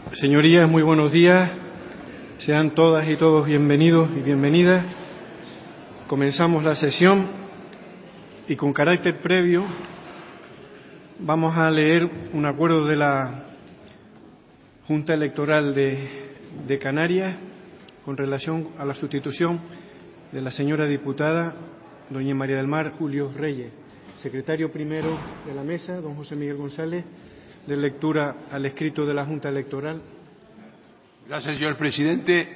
Señorías, muy buenos días. Sean todas y todos bienvenidos y bienvenidas. Comenzamos la sesión y con carácter previo vamos a leer un acuerdo de la Junta Electoral de Canarias con relación a la sustitución de la señora diputada doña María del Mar Julio Reyes. Secretario primero de la mesa, don José Miguel González, de lectura al escrito de la Junta Electoral. Gracias, señor presidente.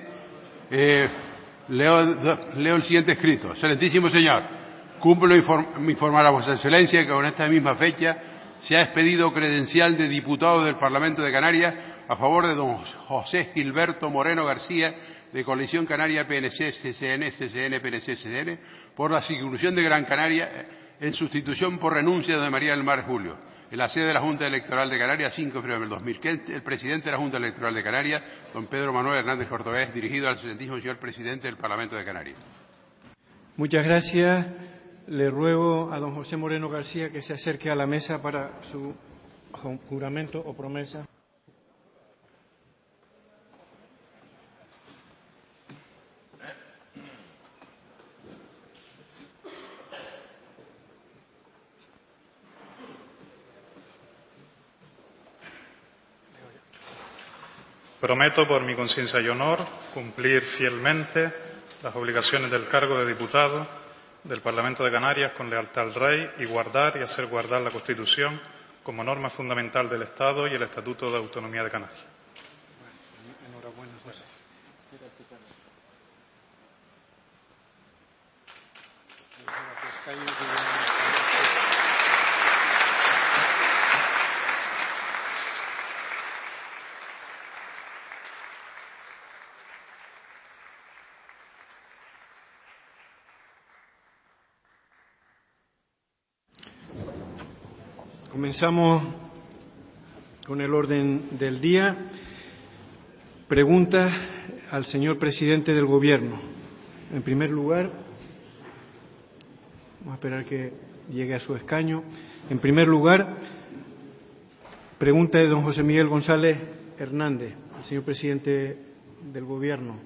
Leo el siguiente escrito. Excelentísimo señor, cumplo informar a vuestra excelencia que con esta misma fecha se ha expedido credencial de diputado del Parlamento de Canarias a favor de don José Gilberto Moreno García, de Coalición Canaria PNC, CCN, CCN, PNC, CCN, por la circunscripción de Gran Canaria, en sustitución por renuncia de María del Mar Julio, en la sede de la Junta Electoral de Canarias, 5 de febrero del 2015, el presidente de la Junta Electoral de Canarias, don Pedro Manuel Hernández Cordobés, dirigido al excelentísimo señor presidente del Parlamento de Canarias. Muchas gracias. Le ruego a don José Moreno García que se acerque a la mesa para su juramento o promesa. Prometo por mi conciencia y honor cumplir fielmente las obligaciones del cargo de diputado del Parlamento de Canarias con lealtad al Rey y guardar y hacer guardar la Constitución como norma fundamental del Estado y el Estatuto de Autonomía de Canarias. Enhorabuena. Gracias. Comenzamos con el orden del día. Preguntas al señor presidente del Gobierno. En primer lugar, vamos a esperar que llegue a su escaño. En primer lugar, pregunta de don José Miguel González Hernández, al señor presidente del Gobierno.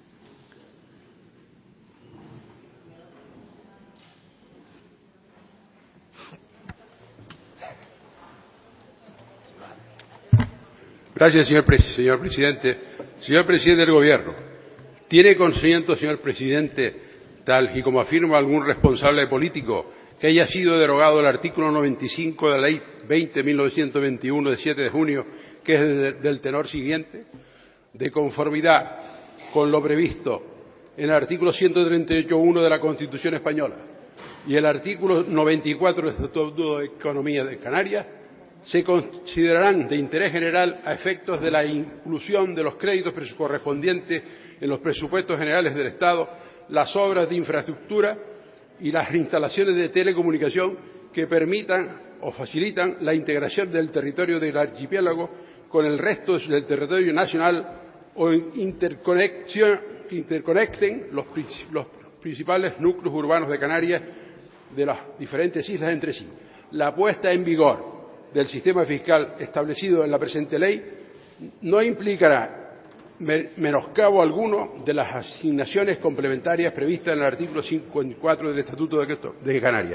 Gracias, señor presidente. Señor presidente del Gobierno, ¿tiene conocimiento, señor presidente, tal y como afirma algún responsable político, que haya sido derogado el artículo 95 de la Ley 20.1921 de 7 de junio, que es del tenor siguiente? De conformidad con lo previsto en el artículo 138.1 de la Constitución española y el artículo 94 del Estatuto de Autonomía de Canarias, se considerarán de interés general a efectos de la inclusión de los créditos correspondientes en los presupuestos generales del Estado las obras de infraestructura y las instalaciones de telecomunicación que permitan o facilitan la integración del territorio del archipiélago con el resto del territorio nacional o interconecten los principales núcleos urbanos de Canarias de las diferentes islas entre sí. La puesta en vigor del sistema fiscal establecido en la presente ley no implicará menoscabo alguno de las asignaciones complementarias previstas en el artículo 54 del Estatuto de Canarias.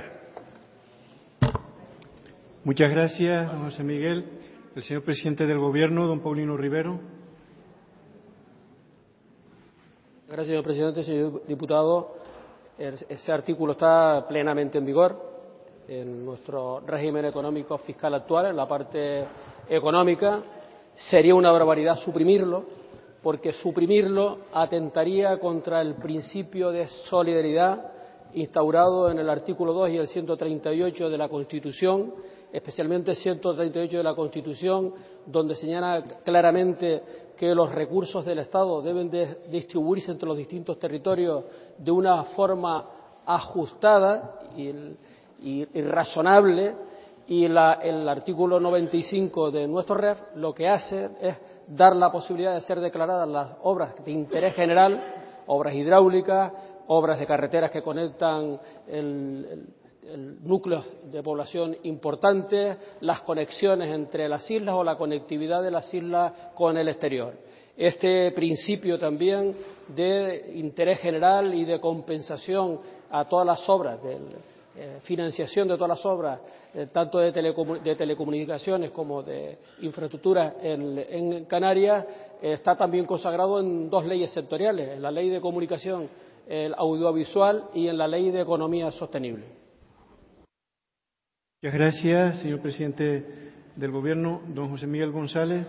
Muchas gracias, don José Miguel. El señor presidente del Gobierno, don Paulino Rivero. Gracias, señor presidente. Señor diputado, ese artículo está plenamente en vigor en nuestro régimen económico fiscal actual, en la parte económica. Sería una barbaridad suprimirlo, porque suprimirlo atentaría contra el principio de solidaridad instaurado en el artículo 2 y el 138 de la Constitución, especialmente el 138 de la Constitución, donde señala claramente que los recursos del Estado deben de distribuirse entre los distintos territorios de una forma ajustada y razonable, y el artículo 95 de nuestro REF lo que hace es dar la posibilidad de ser declaradas las obras de interés general, obras hidráulicas, obras de carreteras que conectan núcleos de población importantes, las conexiones entre las islas o la conectividad de las islas con el exterior. Este principio también de interés general y de compensación a todas las obras, de financiación de todas las obras, tanto de telecomunicaciones como de infraestructuras en Canarias, está también consagrado en dos leyes sectoriales, en la Ley de Comunicación Audiovisual y en la Ley de Economía Sostenible. Muchas gracias, señor presidente del Gobierno. Don José Miguel González.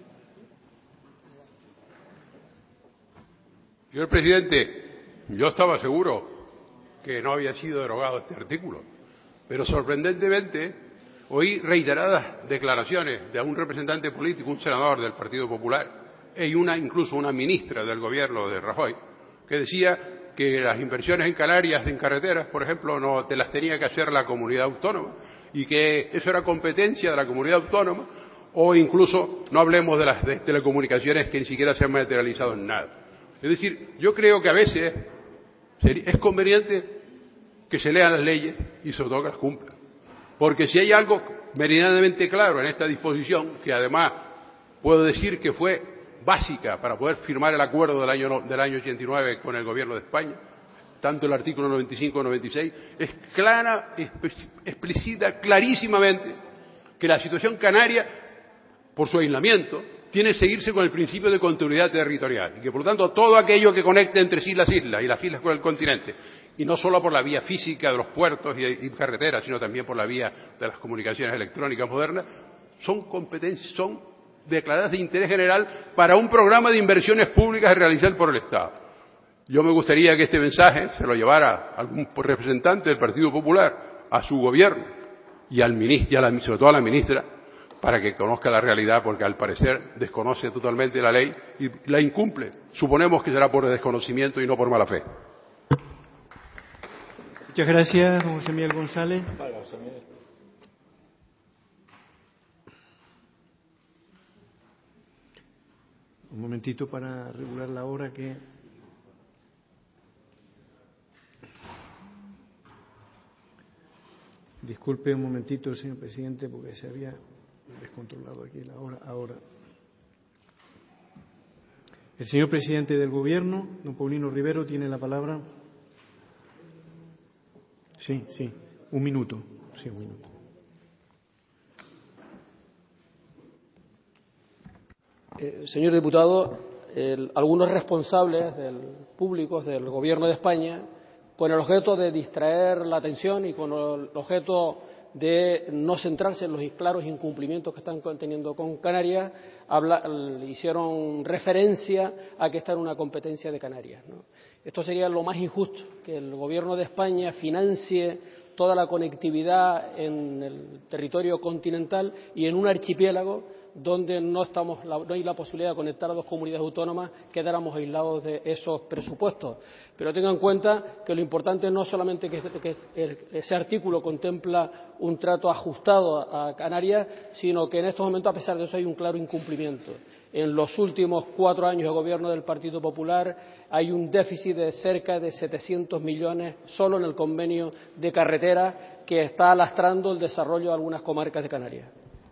Señor presidente, yo estaba seguro que no había sido derogado este artículo, pero sorprendentemente oí reiteradas declaraciones de un representante político, un senador del Partido Popular, incluso una ministra del Gobierno de Rajoy, que decía que las inversiones en Canarias, en carreteras, por ejemplo, no te las tenía que hacer la comunidad autónoma y que eso era competencia de la comunidad autónoma, o incluso no hablemos de las telecomunicaciones que ni siquiera se han materializado en nada. Es decir, yo creo que a veces es conveniente que se lean las leyes y sobre todo que las cumplan. Porque si hay algo meridianamente claro en esta disposición, que además puedo decir que fue básica para poder firmar el acuerdo del año 89 con el Gobierno de España, tanto el artículo 95 como 96, es clara, explicita clarísimamente que la situación canaria, por su aislamiento, tiene que seguirse con el principio de continuidad territorial y que, por lo tanto, todo aquello que conecte entre sí las islas y las islas con el continente, y no solo por la vía física de los puertos y carreteras, sino también por la vía de las comunicaciones electrónicas modernas, son declaradas de interés general para un programa de inversiones públicas a realizar por el Estado. Yo me gustaría que este mensaje se lo llevara algún representante del Partido Popular a su gobierno y sobre todo a la ministra, para que conozca la realidad, porque al parecer desconoce totalmente la ley y la incumple. Suponemos que será por desconocimiento y no por mala fe. Muchas gracias, don José Miguel González. Un momentito para regular la hora que... Disculpe un momentito, señor presidente, porque se había descontrolado aquí la hora ahora. El señor presidente del Gobierno, don Paulino Rivero, tiene la palabra. Sí, un minuto. Sí, un minuto. Señor diputado, algunos responsables públicos del Gobierno de España, con el objeto de distraer la atención y con el objeto de no centrarse en los claros incumplimientos que están teniendo con Canarias, hicieron referencia a que está en una competencia de Canarias, ¿no? Esto sería lo más injusto, que el Gobierno de España financie toda la conectividad en el territorio continental y en un archipiélago donde no hay la posibilidad de conectar a dos comunidades autónomas, quedáramos aislados de esos presupuestos. Pero tenga en cuenta que lo importante no es solamente que ese artículo contempla un trato ajustado a Canarias, sino que en estos momentos, a pesar de eso, hay un claro incumplimiento. En los últimos 4 años de gobierno del Partido Popular hay un déficit de cerca de 700 millones solo en el convenio de carreteras que está lastrando el desarrollo de algunas comarcas de Canarias.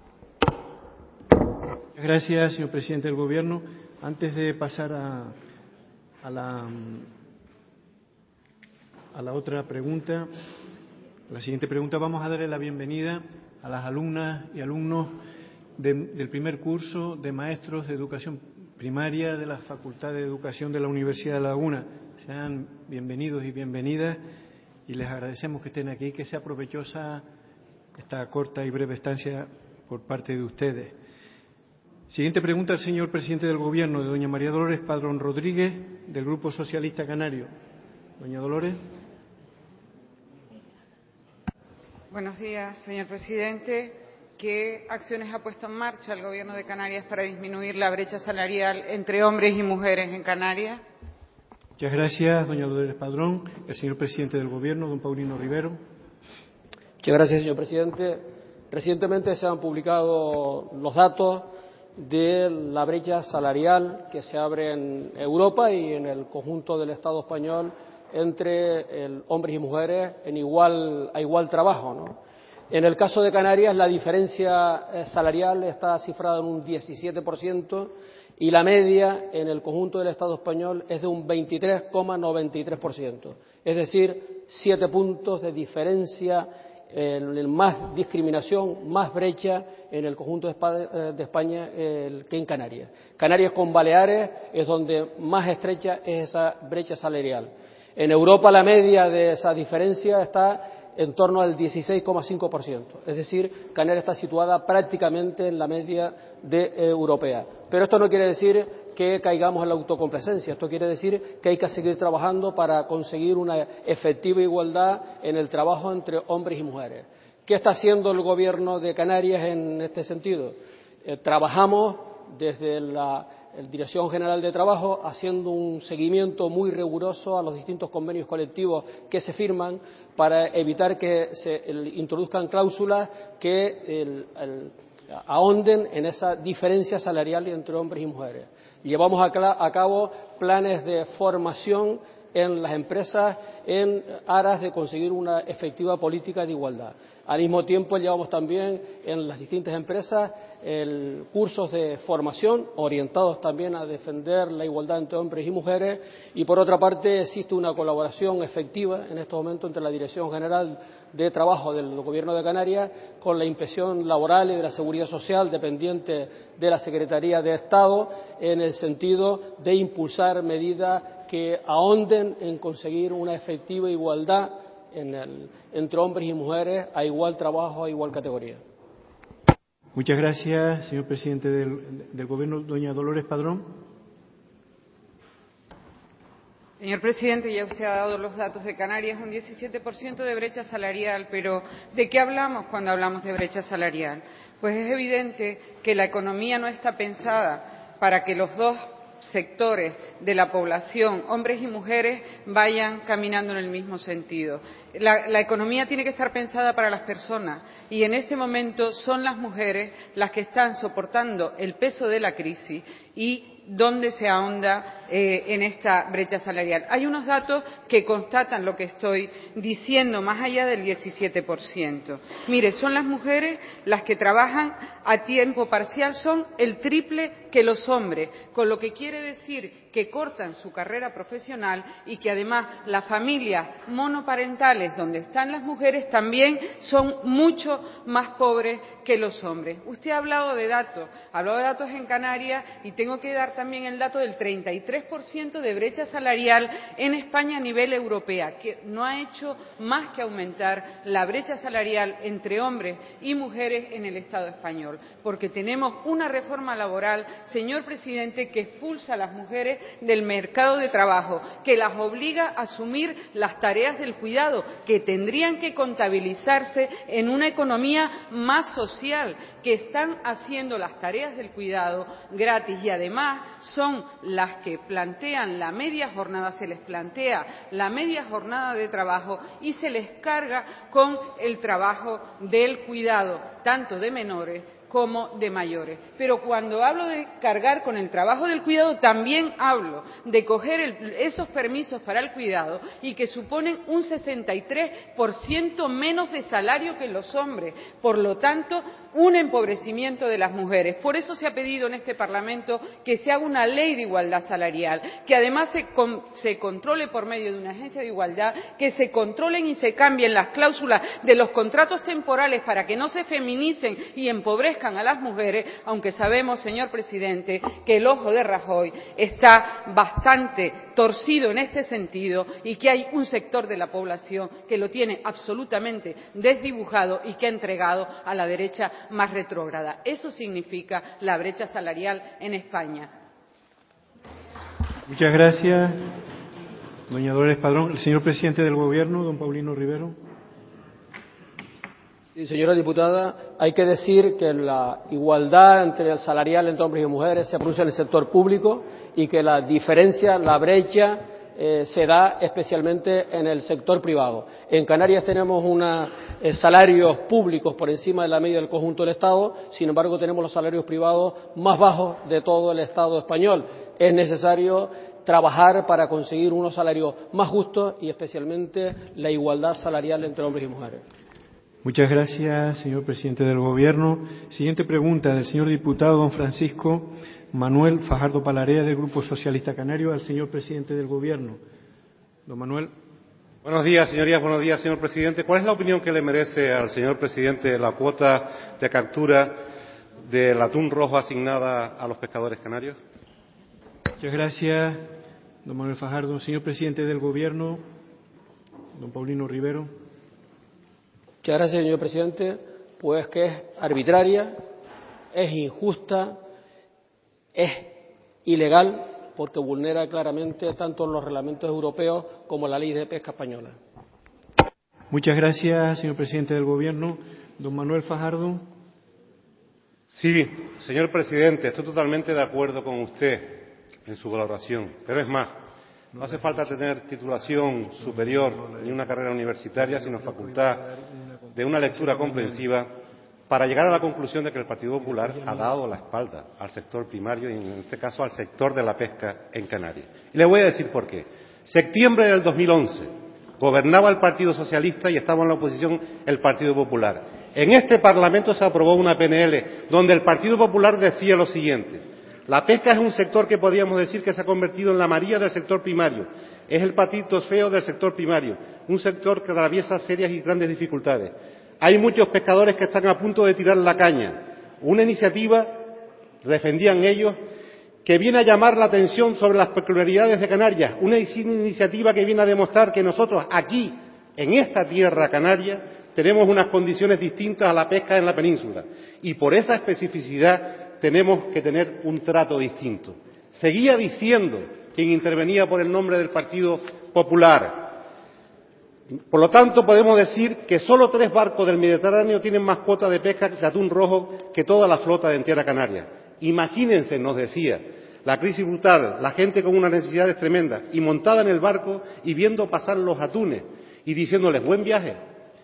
Gracias, señor presidente del Gobierno. Antes de pasar a la otra pregunta, la siguiente pregunta, vamos a darle la bienvenida a las alumnas y alumnos del primer curso de maestros de educación primaria de la Facultad de Educación de la Universidad de La Laguna. Sean bienvenidos y bienvenidas y les agradecemos que estén aquí, que sea provechosa esta corta y breve estancia por parte de ustedes. Siguiente pregunta al señor presidente del Gobierno, de doña María Dolores Padrón Rodríguez, del Grupo Socialista Canario. Doña Dolores. Buenos días, señor presidente. ¿Qué acciones ha puesto en marcha el Gobierno de Canarias para disminuir la brecha salarial entre hombres y mujeres en Canarias? Muchas gracias, doña Dolores Padrón. El señor presidente del Gobierno, don Paulino Rivero. Muchas gracias, señor presidente. Recientemente se han publicado los datos de la brecha salarial que se abre en Europa y en el conjunto del Estado español entre hombres y mujeres a igual trabajo, ¿no? En el caso de Canarias, la diferencia salarial está cifrada en un 17% y la media en el conjunto del Estado español es de un 23,93%. Es decir, 7 puntos de diferencia, más discriminación, más brecha en el conjunto de España que en Canarias. Canarias con Baleares es donde más estrecha es esa brecha salarial. En Europa la media de esa diferencia está en torno al 16,5%. Es decir, Canarias está situada prácticamente en la media europea. Pero esto no quiere decir que caigamos en la autocomplacencia. Esto quiere decir que hay que seguir trabajando para conseguir una efectiva igualdad en el trabajo entre hombres y mujeres. ¿Qué está haciendo el Gobierno de Canarias en este sentido? Trabajamos desde la Dirección General de Trabajo haciendo un seguimiento muy riguroso a los distintos convenios colectivos que se firman para evitar que se introduzcan cláusulas que ahonden en esa diferencia salarial entre hombres y mujeres. Llevamos a cabo planes de formación en las empresas en aras de conseguir una efectiva política de igualdad. Al mismo tiempo, llevamos también en las distintas empresas cursos de formación orientados también a defender la igualdad entre hombres y mujeres y, por otra parte, existe una colaboración efectiva en estos momentos entre la Dirección General de Trabajo del Gobierno de Canarias con la Inspección Laboral y de la Seguridad Social dependiente de la Secretaría de Estado en el sentido de impulsar medidas que ahonden en conseguir una efectiva igualdad entre hombres y mujeres a igual trabajo, a igual categoría. Muchas gracias, señor presidente del Gobierno. Doña Dolores Padrón. Señor presidente, ya usted ha dado los datos de Canarias, un 17% de brecha salarial, pero ¿de qué hablamos cuando hablamos de brecha salarial? Pues es evidente que la economía no está pensada para que los dos sectores de la población, hombres y mujeres, vayan caminando en el mismo sentido. La economía tiene que estar pensada para las personas y en este momento son las mujeres las que están soportando el peso de la crisis y donde se ahonda en esta brecha salarial. Hay unos datos que constatan lo que estoy diciendo, más allá del 17%. Mire, son las mujeres las que trabajan a tiempo parcial, son el triple que los hombres, con lo que quiere decir que cortan su carrera profesional y que además las familias monoparentales donde están las mujeres también son mucho más pobres que los hombres. Usted ha hablado de datos en Canarias y tengo que dar también el dato del 33% de brecha salarial en España a nivel europeo, que no ha hecho más que aumentar la brecha salarial entre hombres y mujeres en el Estado español, porque tenemos una reforma laboral, señor presidente, que expulsa a las mujeres del mercado de trabajo, que las obliga a asumir las tareas del cuidado, que tendrían que contabilizarse en una economía más social, que están haciendo las tareas del cuidado gratis y además son las que plantean la media jornada, se les plantea la media jornada de trabajo y se les carga con el trabajo del cuidado, tanto de menores como de mayores. Pero cuando hablo de cargar con el trabajo del cuidado, también hablo de coger esos permisos para el cuidado y que suponen un 63% menos de salario que los hombres. Por lo tanto, un empobrecimiento de las mujeres. Por eso se ha pedido en este Parlamento que se haga una ley de igualdad salarial, que además se controle por medio de una agencia de igualdad, que se controlen y se cambien las cláusulas de los contratos temporales para que no se feminicen y empobrezcan a las mujeres, aunque sabemos, señor presidente, que el ojo de Rajoy está bastante torcido en este sentido y que hay un sector de la población que lo tiene absolutamente desdibujado y que ha entregado a la derecha más retrógrada. Eso significa la brecha salarial en España. Muchas gracias, doña Dolores Padrón. El señor presidente del Gobierno, don Paulino Rivero. Sí, señora diputada, hay que decir que la igualdad entre el salarial entre hombres y mujeres se produce en el sector público y que la diferencia, la brecha, se da especialmente en el sector privado. En Canarias tenemos salarios públicos por encima de la media del conjunto del Estado, sin embargo tenemos los salarios privados más bajos de todo el Estado español. Es necesario trabajar para conseguir unos salarios más justos y especialmente la igualdad salarial entre hombres y mujeres. Muchas gracias, señor presidente del Gobierno. Siguiente pregunta del señor diputado don Francisco Manuel Fajardo Palarea, del Grupo Socialista Canario, al señor presidente del Gobierno. Don Manuel. Buenos días, señorías. Buenos días, señor presidente. ¿Cuál es la opinión que le merece al señor presidente la cuota de captura del atún rojo asignada a los pescadores canarios? Muchas gracias, don Manuel Fajardo. Señor presidente del Gobierno, don Paulino Rivero. Muchas gracias, señor presidente. Pues que es arbitraria, es injusta, es ilegal, porque vulnera claramente tanto los reglamentos europeos como la ley de pesca española. Muchas gracias, señor presidente del Gobierno. Don Manuel Fajardo. Sí, señor presidente, estoy totalmente de acuerdo con usted en su valoración. Pero es más, no hace falta tener titulación superior ni una carrera universitaria, sino facultad de una lectura comprensiva para llegar a la conclusión de que el Partido Popular ha dado la espalda al sector primario y, en este caso, al sector de la pesca en Canarias. Y le voy a decir por qué. Septiembre del 2011, gobernaba el Partido Socialista y estaba en la oposición el Partido Popular. En este Parlamento se aprobó una PNL donde el Partido Popular decía lo siguiente: la pesca es un sector que podríamos decir que se ha convertido en la María del sector primario. Es el patito feo del sector primario, un sector que atraviesa serias y grandes dificultades. Hay muchos pescadores que están a punto de tirar la caña. Una iniciativa, defendían ellos, que viene a llamar la atención sobre las peculiaridades de Canarias. Una iniciativa que viene a demostrar que nosotros aquí, en esta tierra canaria, tenemos unas condiciones distintas a la pesca en la península. Y por esa especificidad tenemos que tener un trato distinto. Seguía diciendo quien intervenía por el nombre del Partido Popular. Por lo tanto, podemos decir que solo 3 barcos del Mediterráneo tienen más cuota de pesca de atún rojo que toda la flota de entera Canarias. Imagínense, nos decía, la crisis brutal, la gente con unas necesidades tremendas, y montada en el barco y viendo pasar los atunes y diciéndoles buen viaje,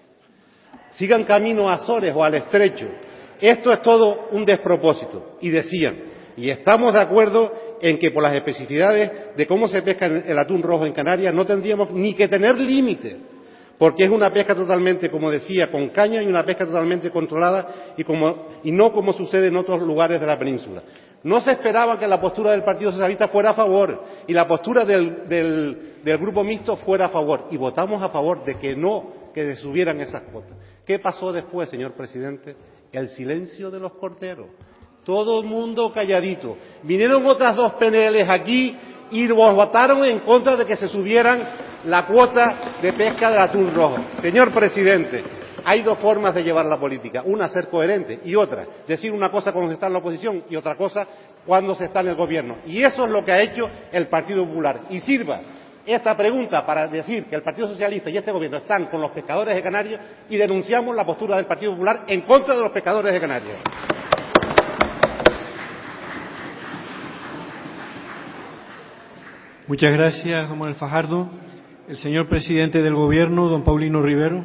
sigan camino a Azores o al Estrecho. Esto es todo un despropósito. Y decían, y estamos de acuerdo en que por las especificidades de cómo se pesca el atún rojo en Canarias no tendríamos ni que tener límite, porque es una pesca totalmente, como decía, con caña y una pesca totalmente controlada y no como sucede en otros lugares de la península. No se esperaba que la postura del Partido Socialista fuera a favor y la postura del Grupo Mixto fuera a favor, y votamos a favor de que se subieran esas cuotas. ¿Qué pasó después, señor presidente? El silencio de los corderos. Todo el mundo calladito. Vinieron otras 2 PNLs aquí y votaron en contra de que se subieran la cuota de pesca del atún rojo. Señor presidente, hay 2 formas de llevar la política. Una, ser coherente, y otra, decir una cosa cuando se está en la oposición y otra cosa cuando se está en el gobierno. Y eso es lo que ha hecho el Partido Popular. Y sirva esta pregunta para decir que el Partido Socialista y este gobierno están con los pescadores de Canarias y denunciamos la postura del Partido Popular en contra de los pescadores de Canarias. Muchas gracias, don Manuel Fajardo. El señor presidente del Gobierno, don Paulino Rivero.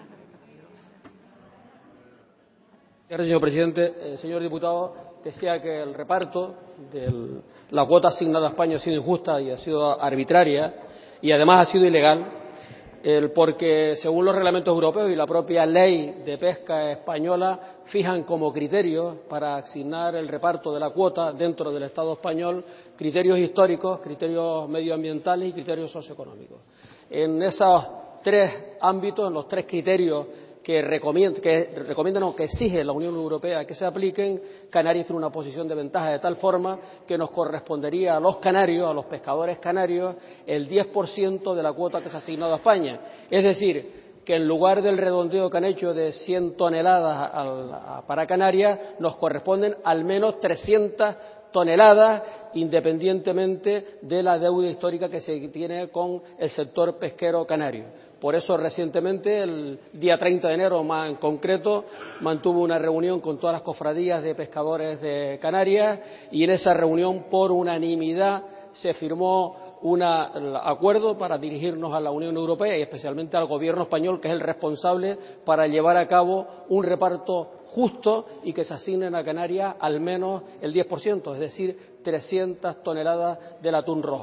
Gracias, señor presidente. Señor diputado, decía que el reparto de la cuota asignada a España ha sido injusta y ha sido arbitraria y además ha sido ilegal, porque según los reglamentos europeos y la propia ley de pesca española fijan como criterios para asignar el reparto de la cuota dentro del Estado español criterios históricos, criterios medioambientales y criterios socioeconómicos. En esos 3 ámbitos, en los 3 criterios que recomiendan o que exige la Unión Europea que se apliquen, Canarias tiene una posición de ventaja de tal forma que nos correspondería a los canarios, a los pescadores canarios, el 10% de la cuota que se ha asignado a España. Es decir, que en lugar del redondeo que han hecho de 100 toneladas para Canarias, nos corresponden al menos 300 toneladas, independientemente de la deuda histórica que se tiene con el sector pesquero canario. Por eso, recientemente, el día 30 de enero, más en concreto, mantuvo una reunión con todas las cofradías de pescadores de Canarias y en esa reunión, por unanimidad, se firmó un acuerdo para dirigirnos a la Unión Europea y especialmente al Gobierno español, que es el responsable para llevar a cabo un reparto justo y que se asignen a Canarias al menos el 10%, es decir, 300 toneladas del atún rojo.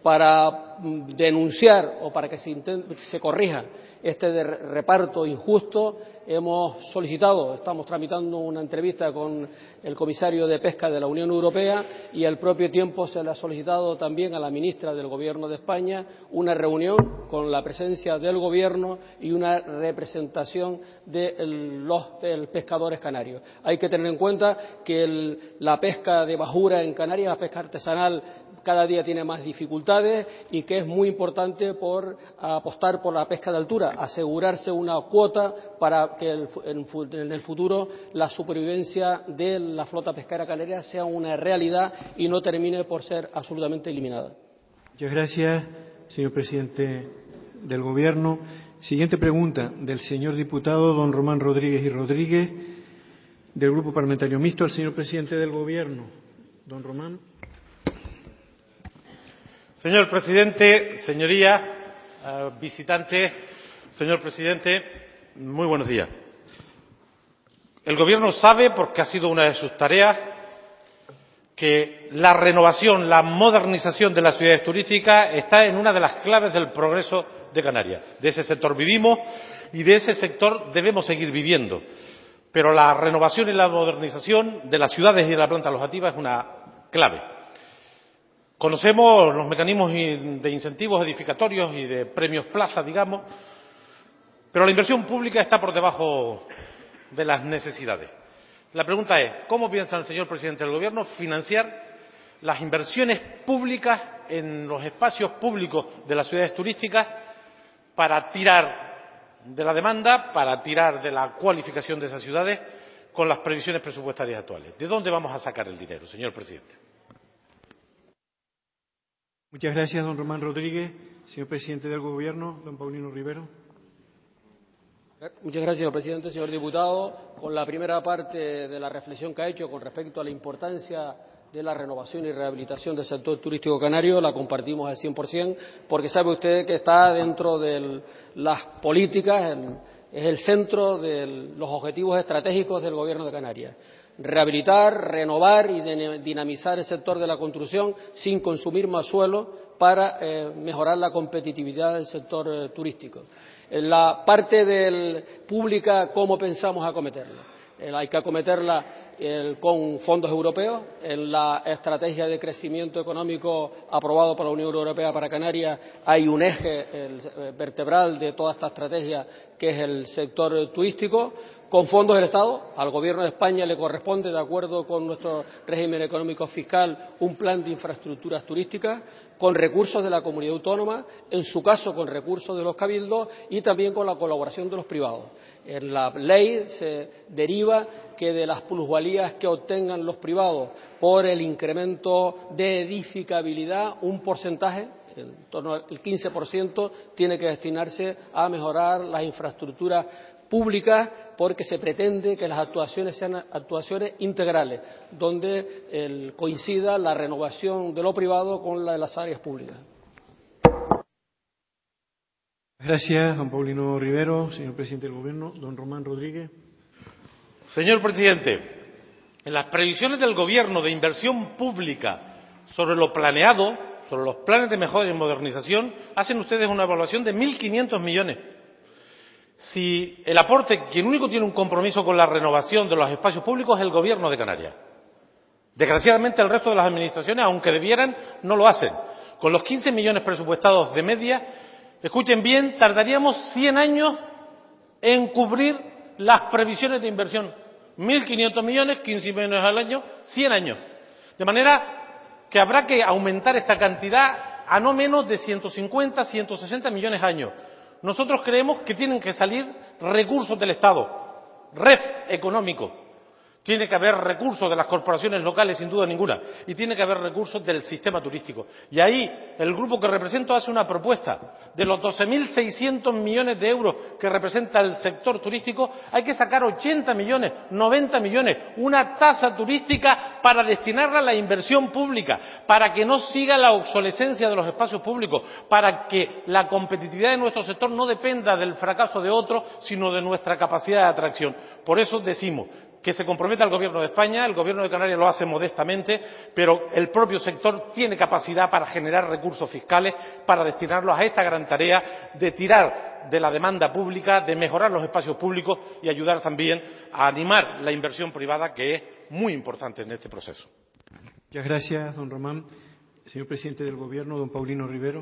para denunciar o para que se corrija este reparto injusto, estamos tramitando una entrevista con el comisario de Pesca de la Unión Europea y al propio tiempo se le ha solicitado también a la ministra del Gobierno de España una reunión con la presencia del Gobierno y una representación de los pescadores canarios. Hay que tener en cuenta que la pesca de bajura en Canarias, la pesca artesanal, cada día tiene más dificultades y que es muy importante apostar por la pesca de altura, asegurarse una cuota para que en el futuro la supervivencia de la flota pesquera canaria sea una realidad y no termine por ser absolutamente eliminada. Muchas gracias, señor presidente del Gobierno. Siguiente pregunta del señor diputado don Román Rodríguez y Rodríguez, del Grupo Parlamentario Mixto, al señor presidente del Gobierno. Don Román. Señor presidente, señorías, visitantes, señor presidente, muy buenos días. El Gobierno sabe, porque ha sido una de sus tareas, que la renovación, la modernización de las ciudades turísticas está en una de las claves del progreso de Canarias. De ese sector vivimos y de ese sector debemos seguir viviendo. Pero la renovación y la modernización de las ciudades y de la planta alojativa es una clave. Conocemos los mecanismos de incentivos edificatorios y de premios plaza, digamos, pero la inversión pública está por debajo de las necesidades. La pregunta es, ¿cómo piensa el señor presidente del Gobierno financiar las inversiones públicas en los espacios públicos de las ciudades turísticas para tirar de la demanda, para tirar de la cualificación de esas ciudades con las previsiones presupuestarias actuales? ¿De dónde vamos a sacar el dinero, señor presidente? Muchas gracias, don Román Rodríguez. Señor presidente del Gobierno, don Paulino Rivero. Muchas gracias, señor presidente. Señor diputado, con la primera parte de la reflexión que ha hecho con respecto a la importancia de la renovación y rehabilitación del sector turístico canario, la compartimos al 100%, porque sabe usted que está dentro de las políticas, es el centro de los objetivos estratégicos del Gobierno de Canarias. Rehabilitar, renovar y dinamizar el sector de la construcción sin consumir más suelo para mejorar la competitividad del sector turístico. En la parte pública, ¿cómo pensamos acometerla? Hay que acometerla con fondos europeos. En la estrategia de crecimiento económico aprobado por la Unión Europea para Canarias hay un eje vertebral de toda esta estrategia que es el sector turístico. Con fondos del Estado, al Gobierno de España le corresponde, de acuerdo con nuestro régimen económico fiscal, un plan de infraestructuras turísticas, con recursos de la comunidad autónoma, en su caso con recursos de los cabildos y también con la colaboración de los privados. En la ley se deriva que de las plusvalías que obtengan los privados por el incremento de edificabilidad, un porcentaje, en torno al 15%, tiene que destinarse a mejorar las infraestructuras públicas, porque se pretende que las actuaciones sean actuaciones integrales, donde coincida la renovación de lo privado con la de las áreas públicas. Gracias, don Paulino Rivero. Señor presidente del Gobierno, don Román Rodríguez. Señor presidente, en las previsiones del Gobierno de inversión pública sobre lo planeado, sobre los planes de mejora y modernización, hacen ustedes una evaluación de 1.500 millones. Si el aporte, quien único tiene un compromiso con la renovación de los espacios públicos es el Gobierno de Canarias. Desgraciadamente el resto de las administraciones, aunque debieran, no lo hacen. Con los 15 millones presupuestados de media, escuchen bien, tardaríamos 100 años en cubrir las previsiones de inversión. 1.500 millones, 15 millones al año, 100 años. De manera que habrá que aumentar esta cantidad a no menos de 150, 160 millones al año. Nosotros creemos que tienen que salir recursos del Estado, REF económico. Tiene que haber recursos de las corporaciones locales, sin duda ninguna, y tiene que haber recursos del sistema turístico. Y ahí el grupo que represento hace una propuesta. De los 12.600 millones de euros que representa el sector turístico, hay que sacar 80 millones, 90 millones, una tasa turística para destinarla a la inversión pública, para que no siga la obsolescencia de los espacios públicos, para que la competitividad de nuestro sector no dependa del fracaso de otro, sino de nuestra capacidad de atracción. Por eso decimos, que se comprometa el Gobierno de España, el Gobierno de Canarias lo hace modestamente, pero el propio sector tiene capacidad para generar recursos fiscales, para destinarlos a esta gran tarea de tirar de la demanda pública, de mejorar los espacios públicos y ayudar también a animar la inversión privada, que es muy importante en este proceso. Muchas gracias, don Román. Señor presidente del Gobierno, don Paulino Rivero.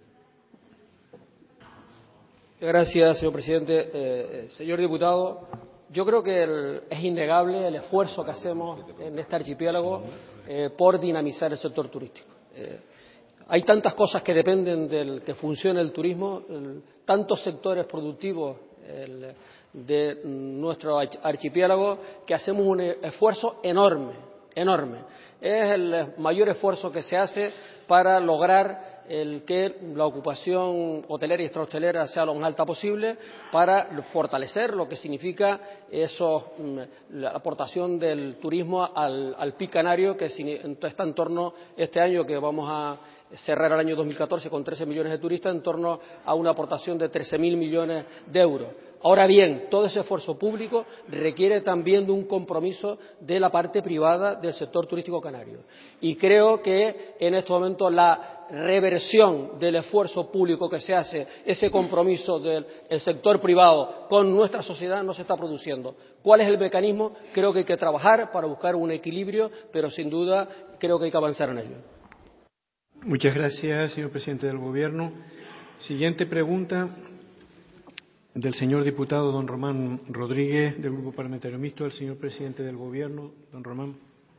Gracias, señor presidente. Señor diputado, yo creo que es innegable el esfuerzo que hacemos en este archipiélago por dinamizar el sector turístico. Hay tantas cosas que dependen del que funcione el turismo, tantos sectores productivos de nuestro archipiélago, que hacemos un esfuerzo enorme, enorme. Es el mayor esfuerzo que se hace para lograr que la ocupación hotelera y extrahostelera sea lo más alta posible, para fortalecer lo que significa la aportación del turismo al PIB canario, que está en torno, este año que vamos a cerrar el año 2014 con 13 millones de turistas, en torno a una aportación de 13.000 millones de euros. Ahora bien, todo ese esfuerzo público requiere también de un compromiso de la parte privada del sector turístico canario. Y creo que en este momento la reversión del esfuerzo público que se hace, ese compromiso del sector privado con nuestra sociedad, no se está produciendo. ¿Cuál es el mecanismo? Creo que hay que trabajar para buscar un equilibrio, pero sin duda creo que hay que avanzar en ello. Muchas gracias, señor presidente del Gobierno. Siguiente pregunta del señor diputado don Román Rodríguez, del Grupo Parlamentario Mixto, al señor presidente del Gobierno. Don Román.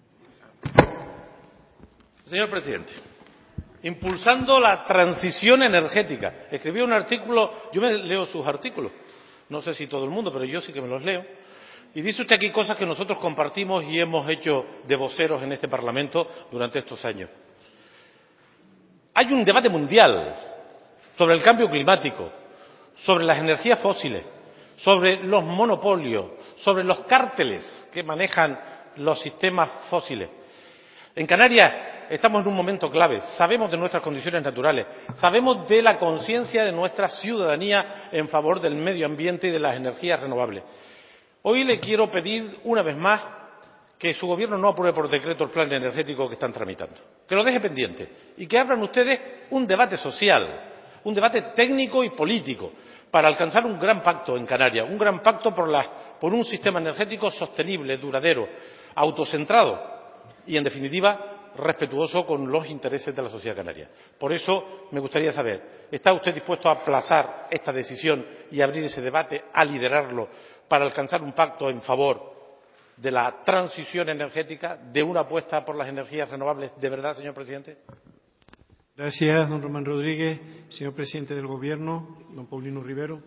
Señor presidente, impulsando la transición energética. Escribí un artículo, yo me leo sus artículos, no sé si todo el mundo, pero yo sí que me los leo. Y dice usted aquí cosas que nosotros compartimos y hemos hecho de voceros en este Parlamento durante estos años. Hay un debate mundial sobre el cambio climático, sobre las energías fósiles, sobre los monopolios, sobre los cárteles que manejan los sistemas fósiles. En Canarias estamos en un momento clave, sabemos de nuestras condiciones naturales, sabemos de la conciencia de nuestra ciudadanía en favor del medio ambiente y de las energías renovables. Hoy le quiero pedir una vez más que su Gobierno no apruebe por decreto el plan energético que están tramitando, que lo deje pendiente y que abran ustedes un debate social, un debate técnico y político para alcanzar un gran pacto en Canarias, un gran pacto por un sistema energético sostenible, duradero, autocentrado y, en definitiva, respetuoso con los intereses de la sociedad canaria. Por eso me gustaría saber, ¿está usted dispuesto a aplazar esta decisión y abrir ese debate, a liderarlo, para alcanzar un pacto en favor de la transición energética, de una apuesta por las energías renovables de verdad, señor presidente? Gracias, don Román Rodríguez. Señor presidente del Gobierno, don Paulino Rivero.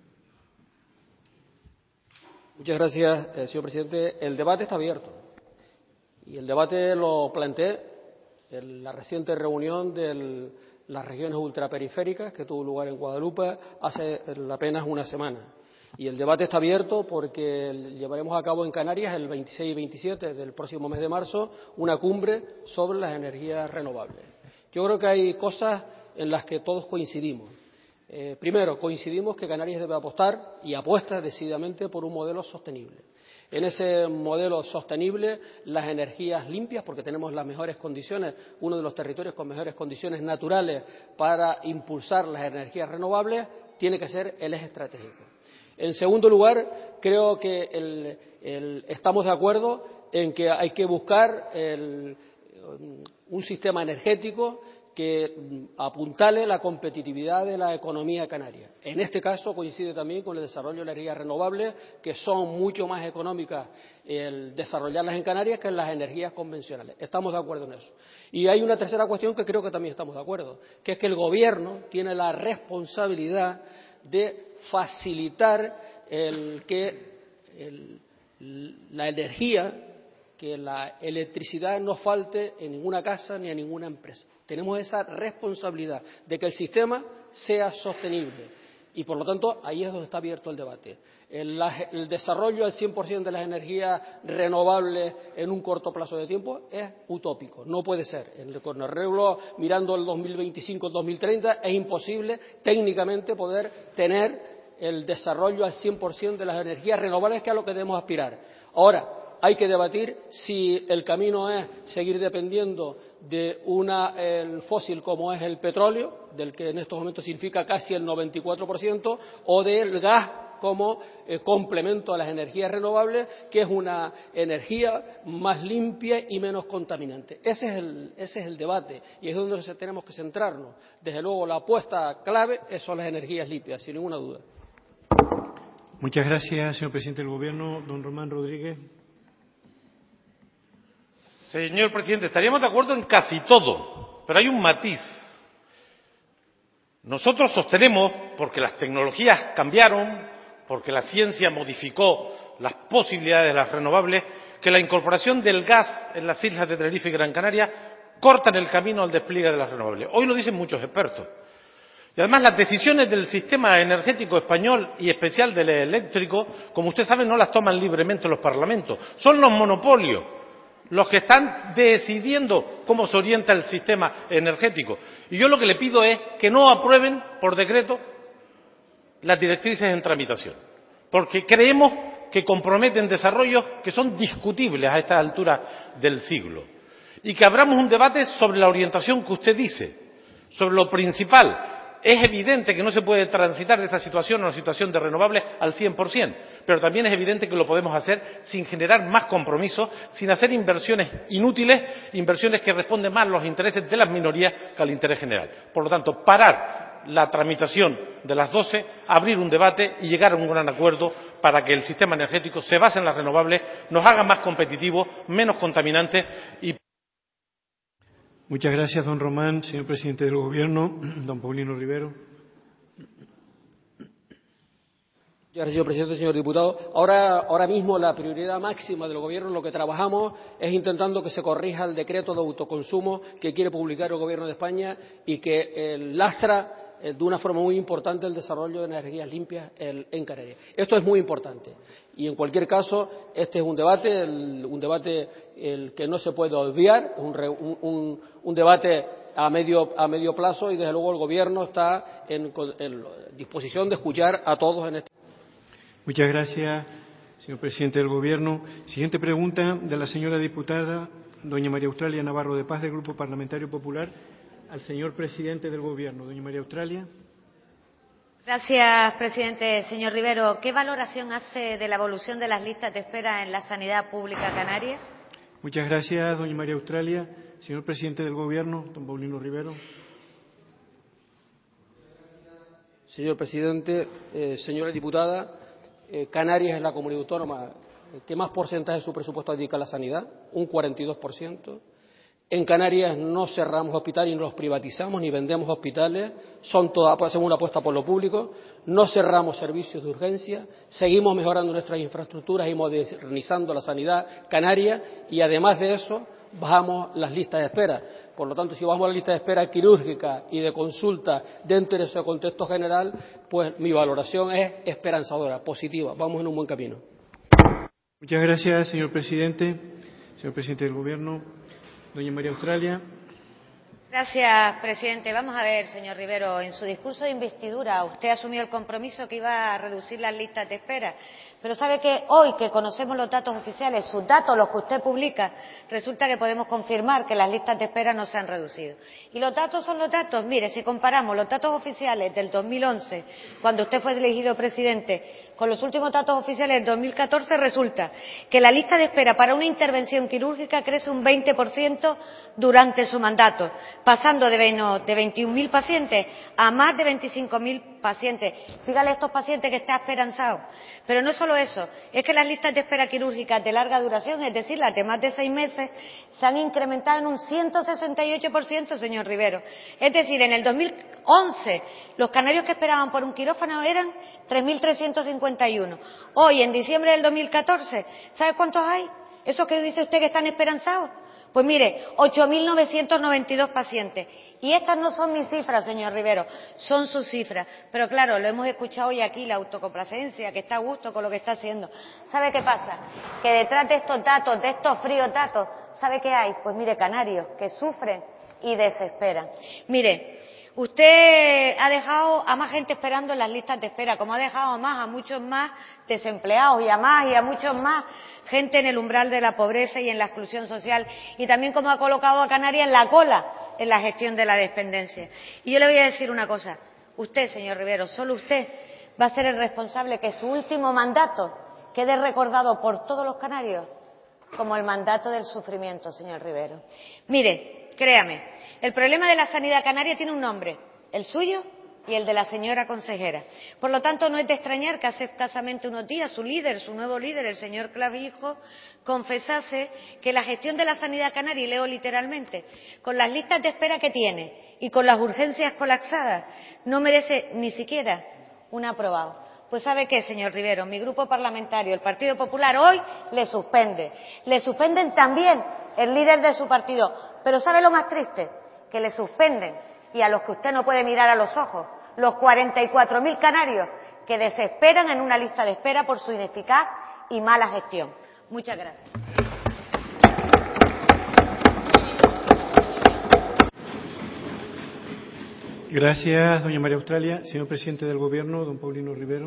Muchas gracias, señor presidente. El debate está abierto. Y el debate lo planteé en la reciente reunión de las regiones ultraperiféricas que tuvo lugar en Guadalupe hace apenas una semana. Y el debate está abierto porque llevaremos a cabo en Canarias el 26 y 27 del próximo mes de marzo una cumbre sobre las energías renovables. Yo creo que hay cosas en las que todos coincidimos. Primero, coincidimos que Canarias debe apostar y apuesta decididamente por un modelo sostenible. En ese modelo sostenible, las energías limpias, porque tenemos las mejores condiciones, uno de los territorios con mejores condiciones naturales para impulsar las energías renovables, tiene que ser el eje estratégico. En segundo lugar, creo que estamos de acuerdo en que hay que buscar un sistema energético que apuntale la competitividad de la economía canaria. En este caso coincide también con el desarrollo de energías renovables, que son mucho más económicas el desarrollarlas en Canarias que en las energías convencionales. Estamos de acuerdo en eso. Y hay una tercera cuestión que creo que también estamos de acuerdo, que es que el Gobierno tiene la responsabilidad de facilitar la energía, que la electricidad no falte en ninguna casa ni a ninguna empresa. Tenemos esa responsabilidad de que el sistema sea sostenible y, por lo tanto, ahí es donde está abierto el debate. El desarrollo al 100% de las energías renovables en un corto plazo de tiempo es utópico, no puede ser. Con el arreglo mirando el 2025, el 2030, es imposible técnicamente poder tener el desarrollo al 100% de las energías renovables, que es a lo que debemos aspirar. Ahora, hay que debatir si el camino es seguir dependiendo de el fósil como es el petróleo, del que en estos momentos significa casi el 94%, o del gas como complemento a las energías renovables, que es una energía más limpia y menos contaminante. Ese es el debate y es donde tenemos que centrarnos. Desde luego, la apuesta clave son las energías limpias, sin ninguna duda. Muchas gracias, señor presidente del Gobierno. Don Román Rodríguez. Señor presidente, estaríamos de acuerdo en casi todo, pero hay un matiz. Nosotros sostenemos, porque las tecnologías cambiaron, porque la ciencia modificó las posibilidades de las renovables, que la incorporación del gas en las islas de Tenerife y Gran Canaria cortan el camino al despliegue de las renovables. Hoy lo dicen muchos expertos. Y además las decisiones del sistema energético español y especial del eléctrico, como usted sabe, no las toman libremente los parlamentos. Son los monopolios los que están decidiendo cómo se orienta el sistema energético. Y yo lo que le pido es que no aprueben por decreto las directrices en tramitación, porque creemos que comprometen desarrollos que son discutibles a esta altura del siglo, y que abramos un debate sobre la orientación que usted dice, sobre lo principal. Es evidente que no se puede transitar de esta situación a una situación de renovables al 100%, pero también es evidente que lo podemos hacer sin generar más compromisos, sin hacer inversiones inútiles, inversiones que responden más a los intereses de las minorías que al interés general. Por lo tanto, parar la tramitación de las 12, abrir un debate y llegar a un gran acuerdo para que el sistema energético se base en las renovables, nos haga más competitivos, menos contaminantes y... Muchas gracias, don Román. Señor presidente del Gobierno, don Paulino Rivero. Señor presidente, señor diputado, ahora mismo la prioridad máxima del Gobierno, en lo que trabajamos, es intentando que se corrija el decreto de autoconsumo que quiere publicar el Gobierno de España y que lastra de una forma muy importante el desarrollo de energías limpias en Canarias. Esto es muy importante y, en cualquier caso, este es un debate el que no se puede obviar, un debate a medio plazo, y desde luego el Gobierno está en disposición de escuchar a todos en este. Muchas gracias, señor presidente del Gobierno. Siguiente pregunta de la señora diputada doña María Australia Navarro de Paz, del Grupo Parlamentario Popular, al señor presidente del Gobierno. Doña María Australia. Gracias, presidente. Señor Rivero, ¿qué valoración hace de la evolución de las listas de espera en la sanidad pública canaria? Muchas gracias, doña María Australia. Señor presidente del Gobierno, don Paulino Rivero. Señor presidente, señora diputada, Canarias es la comunidad autónoma que más porcentaje de su presupuesto dedica a la sanidad, un 42%. En Canarias no cerramos hospitales, ni los privatizamos, ni vendemos hospitales, hacemos una apuesta por lo público, no cerramos servicios de urgencia, seguimos mejorando nuestras infraestructuras y modernizando la sanidad canaria, y además de eso bajamos las listas de espera. Por lo tanto, si bajamos la lista de espera quirúrgica y de consulta dentro de ese contexto general, pues mi valoración es esperanzadora, positiva. Vamos en un buen camino. Muchas gracias, señor presidente. Señor presidente del Gobierno, doña María Australia. Gracias, presidente. Vamos a ver, señor Rivero, en su discurso de investidura usted asumió el compromiso que iba a reducir las listas de espera. Pero sabe que hoy, que conocemos los datos oficiales, sus datos, los que usted publica, resulta que podemos confirmar que las listas de espera no se han reducido. Y los datos son los datos. Mire, si comparamos los datos oficiales del 2011, cuando usted fue elegido presidente, con los últimos datos oficiales del 2014, resulta que la lista de espera para una intervención quirúrgica crece un 20% durante su mandato, pasando de 21.000 pacientes a más de 25.000 pacientes. Fíjale a estos pacientes que está esperanzado. Pero no es solo eso, es que las listas de espera quirúrgicas de larga duración, es decir, las de más de 6 meses, se han incrementado en un 168%, señor Rivero. Es decir, en el 2011 los canarios que esperaban por un quirófano eran 3.351. Hoy, en diciembre del 2014, ¿sabe cuántos hay? Esos que dice usted que están esperanzados. Pues mire, 8.992 pacientes. Y estas no son mis cifras, señor Rivero, son sus cifras. Pero claro, lo hemos escuchado hoy aquí, la autocomplacencia, que está a gusto con lo que está haciendo. ¿Sabe qué pasa? Que detrás de estos datos, de estos fríos datos, ¿sabe qué hay? Pues mire, canarios que sufren y desesperan. Mire, Usted ha dejado a más gente esperando en las listas de espera, como ha dejado a muchos más desempleados y a muchos más gente en el umbral de la pobreza y en la exclusión social, y también como ha colocado a Canarias en la cola en la gestión de la dependencia. Y yo le voy a decir una cosa, usted, señor Rivero, solo usted va a ser el responsable que su último mandato quede recordado por todos los canarios como el mandato del sufrimiento, señor Rivero. Mire, créame, el problema de la sanidad canaria tiene un nombre, el suyo y el de la señora consejera. Por lo tanto, no es de extrañar que hace escasamente unos días su nuevo líder, el señor Clavijo, confesase que la gestión de la sanidad canaria, y leo literalmente, con las listas de espera que tiene y con las urgencias colapsadas, no merece ni siquiera un aprobado. Pues ¿sabe qué, señor Rivero? Mi grupo parlamentario, el Partido Popular, hoy le suspende. Le suspenden también el líder de su partido. Pero ¿sabe lo más triste? Que le suspenden, y a los que usted no puede mirar a los ojos, los 44.000 canarios que desesperan en una lista de espera por su ineficaz y mala gestión. Muchas gracias. Gracias, doña María Australia. Señor presidente del Gobierno, don Paulino Rivero.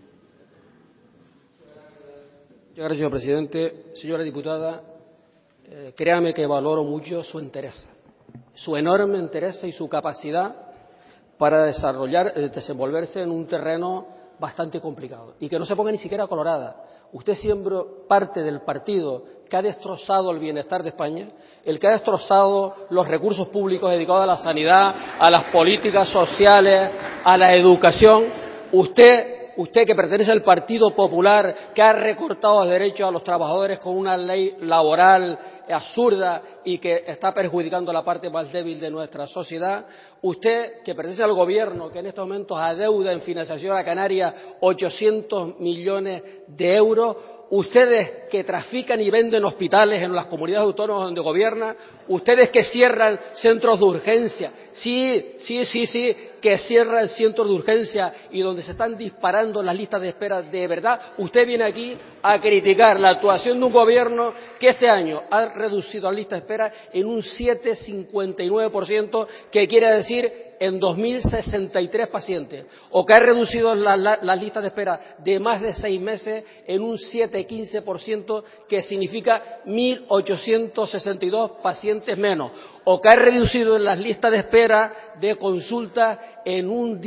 Muchas gracias, señor presidente. Señora diputada, créame que valoro mucho su interés, su enorme interés y su capacidad para desenvolverse en un terreno bastante complicado, y que no se ponga ni siquiera colorada. Usted siempre parte del partido que ha destrozado el bienestar de España, el que ha destrozado los recursos públicos dedicados a la sanidad, a las políticas sociales, a la educación. Usted que pertenece al Partido Popular, que ha recortado los derechos a los trabajadores con una ley laboral absurda y que está perjudicando a la parte más débil de nuestra sociedad. Usted que pertenece al Gobierno, que en estos momentos adeuda en financiación a Canarias 800 millones de euros. Ustedes que trafican y venden hospitales en las comunidades autónomas donde gobiernan. Ustedes que cierran centros de urgencia. Sí, que cierran centros de urgencia y donde se están disparando las listas de espera de verdad. Usted viene aquí a criticar la actuación de un gobierno que este año ha reducido la lista de espera en un 7,59%, que quiere decir en 2.063 pacientes, o que ha reducido las listas de espera de más de 6 meses en un 7,15%, que significa 1.862 pacientes menos, o que ha reducido las listas de espera de consulta en un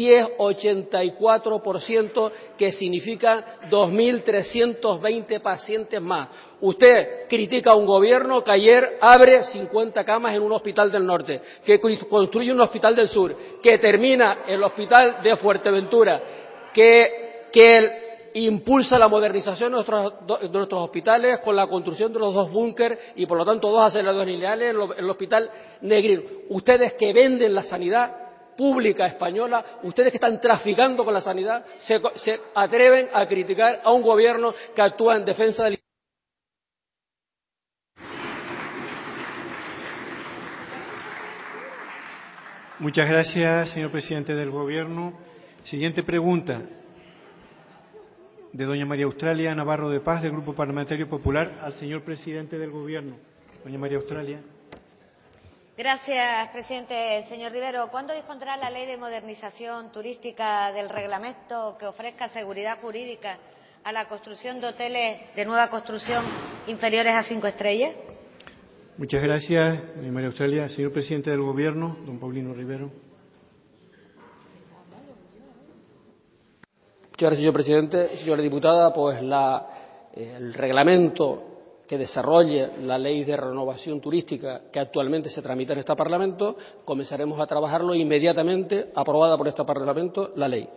10,84%, que significa 2.320 pacientes más. Usted critica a un gobierno que ayer abre 50 camas en un hospital del norte, que construye un hospital del sur, que termina el hospital de Fuerteventura, que impulsa la modernización de nuestros hospitales con la construcción de los 2 búnkeres y, por lo tanto, 2 aceleradores lineales en el hospital Negrín. Ustedes que venden la sanidad pública española, ustedes que están traficando con la sanidad, se atreven a criticar a un gobierno que actúa en defensa del... Muchas gracias, señor presidente del Gobierno. Siguiente pregunta, de doña María Australia Navarro de Paz, del Grupo Parlamentario Popular, al señor presidente del Gobierno. Doña María Australia. Gracias, presidente. Señor Rivero, ¿cuándo dispondrá la Ley de Modernización Turística del reglamento que ofrezca seguridad jurídica a la construcción de hoteles de nueva construcción inferiores a 5 estrellas? Muchas gracias, doña María Australia. Señor presidente del Gobierno, don Paulino Rivero. Muchas gracias, señor presidente. Señora diputada, pues el reglamento que desarrolle la ley de renovación turística que actualmente se tramita en este Parlamento, comenzaremos a trabajarlo inmediatamente, aprobada por este Parlamento la ley.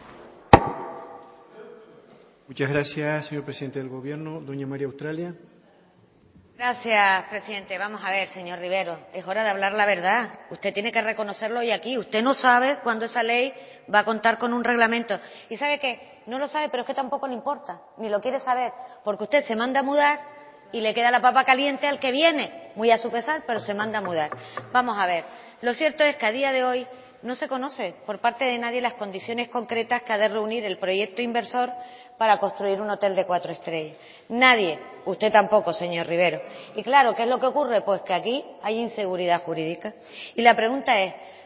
Muchas gracias, señor presidente del Gobierno. Doña María Australia. Gracias, presidente. Vamos a ver, señor Rivero, es hora de hablar la verdad. Usted tiene que reconocerlo hoy aquí. Usted no sabe cuándo esa ley va a contar con un reglamento. ¿Y sabe qué? No lo sabe, pero es que tampoco le importa, ni lo quiere saber, porque usted se manda a mudar y le queda la papa caliente al que viene, muy a su pesar, pero se manda a mudar. Vamos a ver, lo cierto es que a día de hoy no se conoce por parte de nadie las condiciones concretas que ha de reunir el proyecto inversor para construir un hotel de 4 estrellas. Nadie, usted tampoco, señor Rivero. Y claro, ¿qué es lo que ocurre? Pues que aquí hay inseguridad jurídica. Y la pregunta es,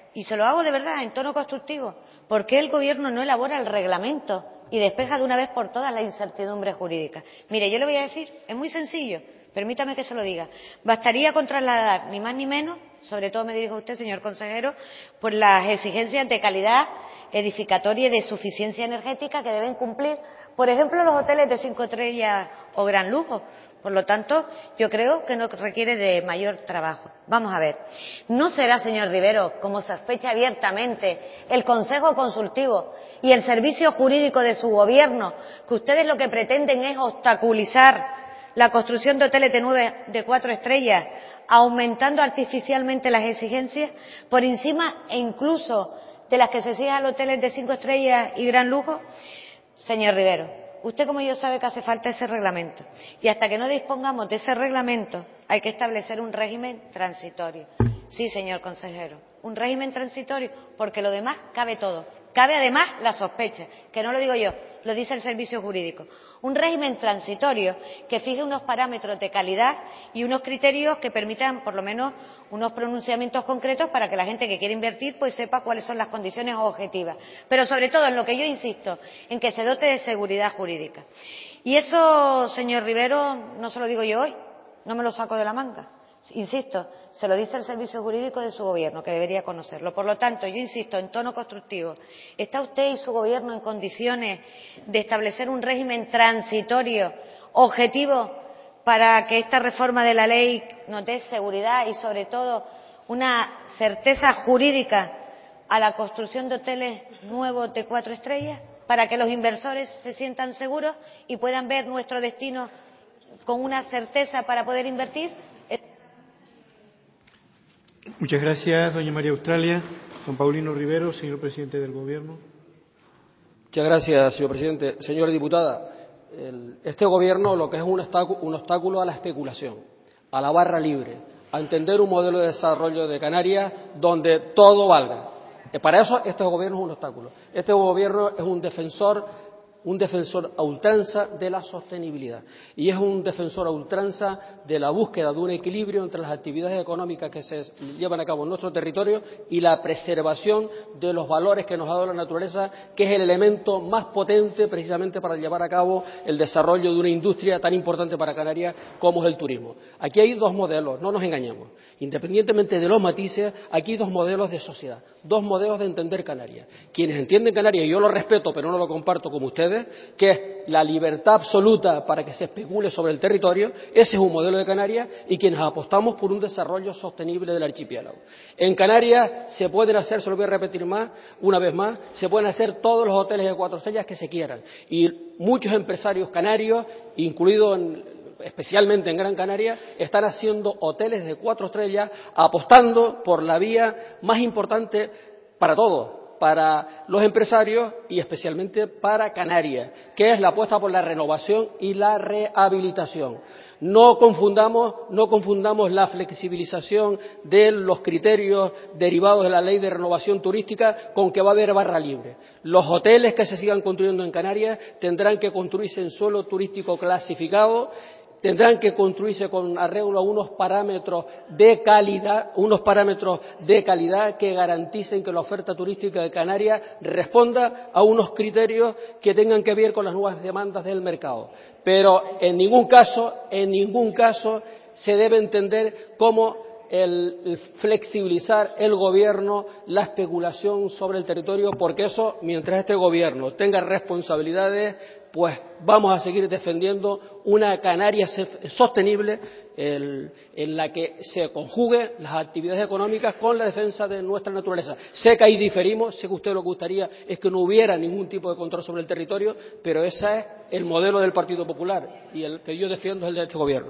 y se lo hago de verdad en tono constructivo, ¿por qué el Gobierno no elabora el reglamento y despeja de una vez por todas la incertidumbre jurídica? Mire, yo le voy a decir, es muy sencillo, permítame que se lo diga. Bastaría con trasladar, ni más ni menos, sobre todo me dirijo a usted, señor consejero, pues las exigencias de calidad edificatoria y de suficiencia energética que deben cumplir, por ejemplo, los hoteles de 5 estrellas o gran lujo. Por lo tanto, yo creo que no requiere de mayor trabajo. Vamos a ver, ¿no será, señor Rivero, como sospecha abiertamente el Consejo Consultivo y el Servicio Jurídico de su Gobierno, que ustedes lo que pretenden es obstaculizar la construcción de hoteles de 4 estrellas, aumentando artificialmente las exigencias por encima e incluso de las que se exigen a los hoteles de 5 estrellas y gran lujo? Señor Rivero, usted como yo sabe que hace falta ese reglamento, y hasta que no dispongamos de ese reglamento hay que establecer un régimen transitorio. Sí, señor consejero, un régimen transitorio, porque lo demás cabe todo. Cabe además la sospecha, que no lo digo yo, lo dice el servicio jurídico. Un régimen transitorio que fije unos parámetros de calidad y unos criterios que permitan, por lo menos, unos pronunciamientos concretos para que la gente que quiere invertir pues sepa cuáles son las condiciones objetivas. Pero sobre todo en lo que yo insisto, en que se dote de seguridad jurídica. Y eso, señor Rivero, no se lo digo yo hoy, no me lo saco de la manga. Insisto, se lo dice el servicio jurídico de su Gobierno, que debería conocerlo. Por lo tanto, yo insisto, en tono constructivo, ¿está usted y su Gobierno en condiciones de establecer un régimen transitorio, objetivo, para que esta reforma de la ley nos dé seguridad y, sobre todo, una certeza jurídica a la construcción de hoteles nuevos de 4 estrellas, para que los inversores se sientan seguros y puedan ver nuestro destino con una certeza para poder invertir? Muchas gracias, doña María Australia. Don Paulino Rivero, señor presidente del Gobierno. Muchas gracias, señor presidente. Señora diputada, este Gobierno lo que es un obstáculo a la especulación, a la barra libre, a entender un modelo de desarrollo de Canarias donde todo valga. Para eso este Gobierno es un obstáculo. Este Gobierno es un defensor a ultranza de la sostenibilidad y es un defensor a ultranza de la búsqueda de un equilibrio entre las actividades económicas que se llevan a cabo en nuestro territorio y la preservación de los valores que nos ha dado la naturaleza, que es el elemento más potente precisamente para llevar a cabo el desarrollo de una industria tan importante para Canarias como es el turismo. Aquí hay dos modelos, no nos engañemos. Independientemente de los matices, aquí hay dos modelos de sociedad, dos modelos de entender Canarias. Quienes entienden Canarias, y yo lo respeto pero no lo comparto como ustedes, que es la libertad absoluta para que se especule sobre el territorio, ese es un modelo de Canarias, y quienes apostamos por un desarrollo sostenible del archipiélago. En Canarias se pueden hacer, se lo voy a repetir una vez más, se pueden hacer todos los hoteles de 4 estrellas que se quieran, y muchos empresarios canarios, incluidos especialmente en Gran Canaria, están haciendo hoteles de 4 estrellas, apostando por la vía más importante para todos, para los empresarios y especialmente para Canarias, que es la apuesta por la renovación y la rehabilitación. No confundamos la flexibilización de los criterios derivados de la Ley de Renovación Turística con que va a haber barra libre. Los hoteles que se sigan construyendo en Canarias tendrán que construirse en suelo turístico clasificado, tendrán que construirse con arreglo a unos parámetros de calidad que garanticen que la oferta turística de Canarias responda a unos criterios que tengan que ver con las nuevas demandas del mercado. Pero en ningún caso se debe entender como el flexibilizar el Gobierno la especulación sobre el territorio, porque eso, mientras este Gobierno tenga responsabilidades, pues vamos a seguir defendiendo una Canarias sostenible en la que se conjuguen las actividades económicas con la defensa de nuestra naturaleza. Sé que ahí diferimos, sé que a usted lo que gustaría es que no hubiera ningún tipo de control sobre el territorio, pero ese es el modelo del Partido Popular y el que yo defiendo es el de este Gobierno.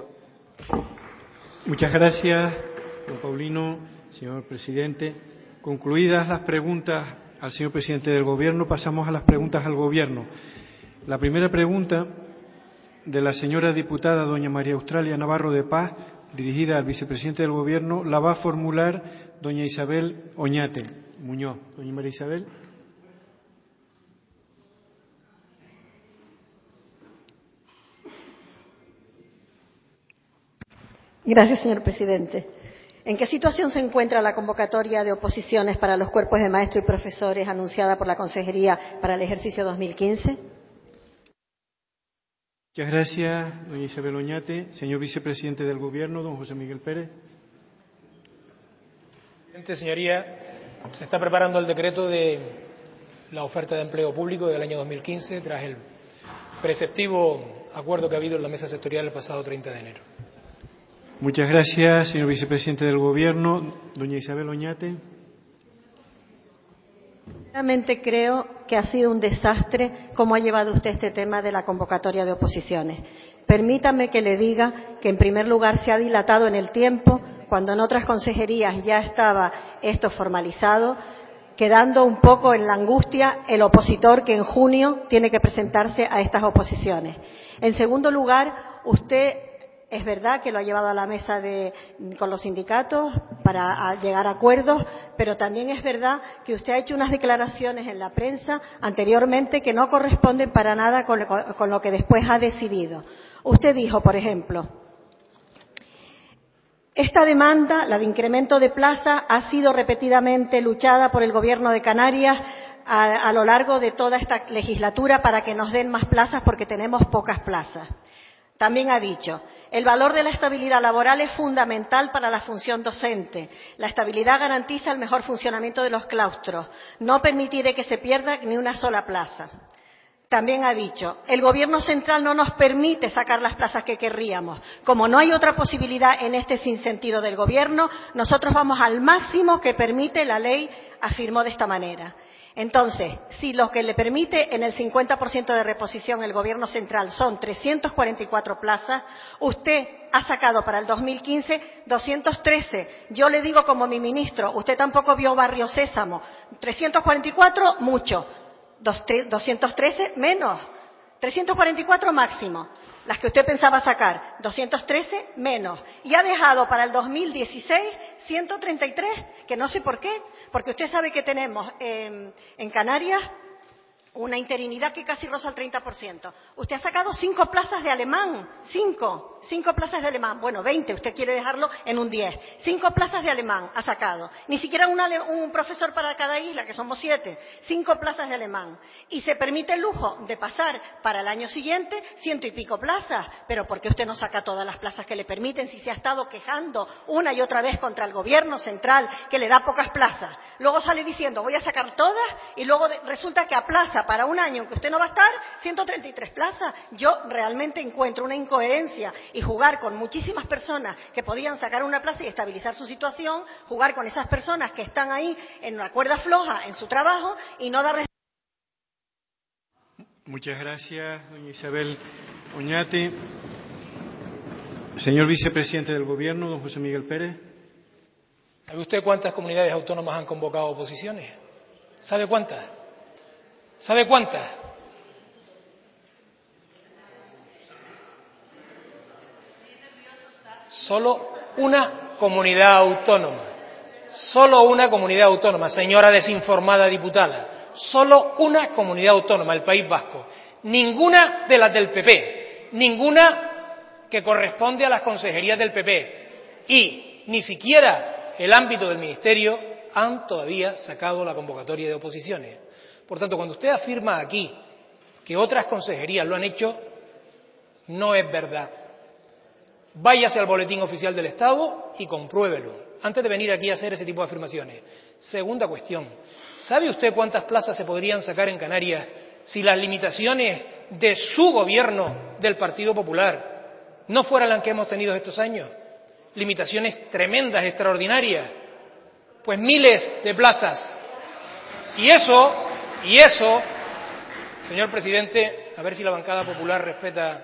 Muchas gracias, don Paulino, señor presidente. Concluidas las preguntas al señor presidente del Gobierno, pasamos a las preguntas al Gobierno. La primera pregunta, de la señora diputada doña María Australia Navarro de Paz, dirigida al vicepresidente del Gobierno, la va a formular doña Isabel Oñate Muñoz. Doña María Isabel. Gracias, señor presidente. ¿En qué situación se encuentra la convocatoria de oposiciones para los cuerpos de maestros y profesores anunciada por la Consejería para el ejercicio 2015? Muchas gracias, doña Isabel Oñate. Señor Vicepresidente del Gobierno, don José Miguel Pérez. Señoría, se está preparando el decreto de la oferta de empleo público del año 2015 tras el preceptivo acuerdo que ha habido en la mesa sectorial el pasado 30 de enero. Muchas gracias, señor Vicepresidente del Gobierno. Doña Isabel Oñate. Realmente creo que ha sido un desastre cómo ha llevado usted este tema de la convocatoria de oposiciones. Permítame que le diga que, en primer lugar, se ha dilatado en el tiempo, cuando en otras consejerías ya estaba esto formalizado, quedando un poco en la angustia el opositor que en junio tiene que presentarse a estas oposiciones. En segundo lugar, usted es verdad que lo ha llevado a la mesa con los sindicatos para llegar a acuerdos, pero también es verdad que usted ha hecho unas declaraciones en la prensa anteriormente que no corresponden para nada con lo que después ha decidido. Usted dijo, por ejemplo, esta demanda, la de incremento de plaza, ha sido repetidamente luchada por el Gobierno de Canarias a lo largo de toda esta legislatura para que nos den más plazas porque tenemos pocas plazas. También ha dicho, el valor de la estabilidad laboral es fundamental para la función docente. La estabilidad garantiza el mejor funcionamiento de los claustros. No permitiré que se pierda ni una sola plaza. También ha dicho, el Gobierno central no nos permite sacar las plazas que querríamos. Como no hay otra posibilidad en este sinsentido del Gobierno, nosotros vamos al máximo que permite la ley, afirmó de esta manera. Entonces, si lo que le permite en el 50% de reposición el Gobierno central son 344 plazas, usted ha sacado para el 2015 213. Yo le digo como mi ministro, usted tampoco vio Barrio Sésamo. 344, mucho. 213, menos. 344 máximo. Las que usted pensaba sacar, 213 menos. Y ha dejado para el 2016 133, que no sé por qué, porque usted sabe que tenemos en Canarias una interinidad que casi roza el 30%. Usted ha sacado 5 plazas de alemán, 5 plazas de alemán. Bueno, 20, usted quiere dejarlo en un 10. 5 plazas de alemán ha sacado. Ni siquiera un profesor para cada isla, que somos 7. 5 plazas de alemán. Y se permite el lujo de pasar para el año siguiente 100 y pico plazas. Pero ¿por qué usted no saca todas las plazas que le permiten si se ha estado quejando una y otra vez contra el Gobierno central que le da pocas plazas? Luego sale diciendo, voy a sacar todas, y luego resulta que aplaza para un año en que usted no va a estar 133 plazas. Yo realmente encuentro una incoherencia, y jugar con muchísimas personas que podían sacar una plaza y estabilizar su situación, jugar con esas personas que están ahí en una cuerda floja en su trabajo y no dar. Muchas gracias, doña Isabel Oñate. Señor Vicepresidente del Gobierno, don José Miguel Pérez. ¿Sabe usted cuántas comunidades autónomas han convocado oposiciones? ¿Sabe cuántas? ¿Sabe cuántas? Solo una comunidad autónoma. Solo una comunidad autónoma, señora desinformada diputada. Solo una comunidad autónoma, el País Vasco. Ninguna de las del PP. Ninguna que corresponde a las consejerías del PP. Y ni siquiera el ámbito del Ministerio han todavía sacado la convocatoria de oposiciones. Por tanto, cuando usted afirma aquí que otras consejerías lo han hecho, no es verdad. Váyase al Boletín Oficial del Estado y compruébelo, antes de venir aquí a hacer ese tipo de afirmaciones. Segunda cuestión, ¿sabe usted cuántas plazas se podrían sacar en Canarias si las limitaciones de su gobierno, del Partido Popular, no fueran las que hemos tenido estos años? Limitaciones tremendas, extraordinarias. Pues miles de plazas. Y eso, señor presidente, a ver si la bancada popular respeta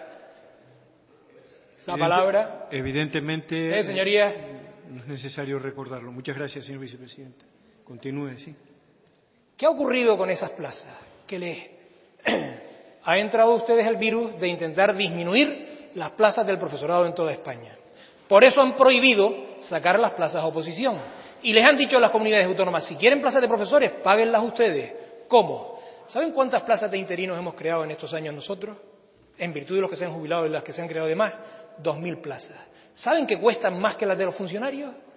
la palabra. Evidentemente, señorías, no es necesario recordarlo. Muchas gracias, señor vicepresidente. Continúe, sí. ¿Qué ha ocurrido con esas plazas? Que les ha entrado a ustedes el virus de intentar disminuir las plazas del profesorado en toda España. Por eso han prohibido sacar las plazas a oposición. Y les han dicho a las comunidades autónomas, si quieren plazas de profesores, páguenlas ustedes. ¿Cómo? ¿Saben cuántas plazas de interinos hemos creado en estos años nosotros? En virtud de los que se han jubilado y las que se han creado de más, 2.000 plazas. ¿Saben que cuestan más que las de los funcionarios?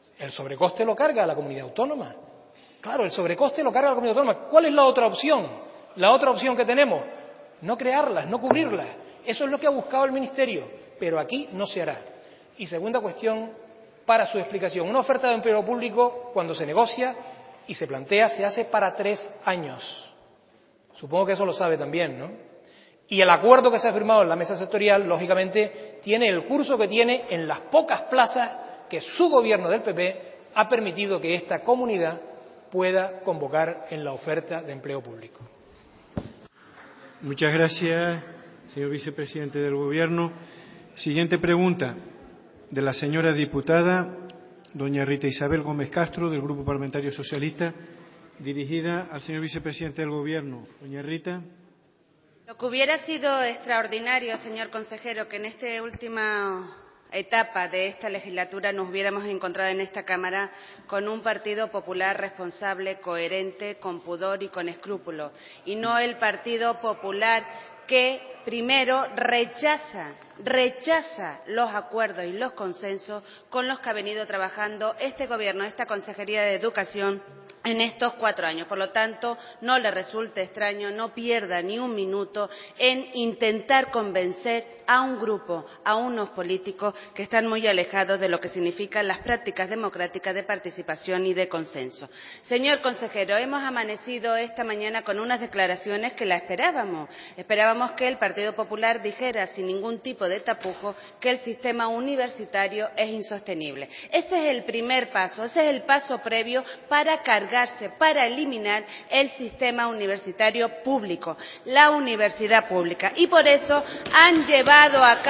El sobrecoste lo carga la comunidad autónoma. Claro, el sobrecoste lo carga la comunidad autónoma. ¿Cuál es la otra opción? La otra opción que tenemos, no crearlas, no cubrirlas. Eso es lo que ha buscado el Ministerio, pero aquí no se hará. Y segunda cuestión, para su explicación. Una oferta de empleo público, cuando se negocia y se plantea, se hace para 3 años. Supongo que eso lo sabe también, ¿no? Y el acuerdo que se ha firmado en la mesa sectorial, lógicamente, tiene el curso que tiene en las pocas plazas que su gobierno del PP ha permitido que esta comunidad pueda convocar en la oferta de empleo público. Muchas gracias, señor vicepresidente del Gobierno. Siguiente pregunta, de la señora diputada doña Rita Isabel Gómez Castro, del Grupo Parlamentario Socialista, dirigida al señor vicepresidente del Gobierno. Doña Rita. Lo que hubiera sido extraordinario, señor consejero, que en esta última etapa de esta legislatura nos hubiéramos encontrado en esta Cámara con un Partido Popular responsable, coherente, con pudor y con escrúpulos, y no el Partido Popular que primero rechaza los acuerdos y los consensos con los que ha venido trabajando este Gobierno, esta Consejería de Educación en estos 4 años. Por lo tanto, no le resulte extraño, no pierda ni un minuto en intentar convencer a un grupo, a unos políticos que están muy alejados de lo que significan las prácticas democráticas de participación y de consenso. Señor consejero, hemos amanecido esta mañana con unas declaraciones que la esperábamos. Esperábamos que el Partido Popular dijera sin ningún tipo de tapujo que el sistema universitario es insostenible. Ese es el primer paso, ese es el paso previo para cargarse, para eliminar el sistema universitario público, la universidad pública. Y por eso han llevado a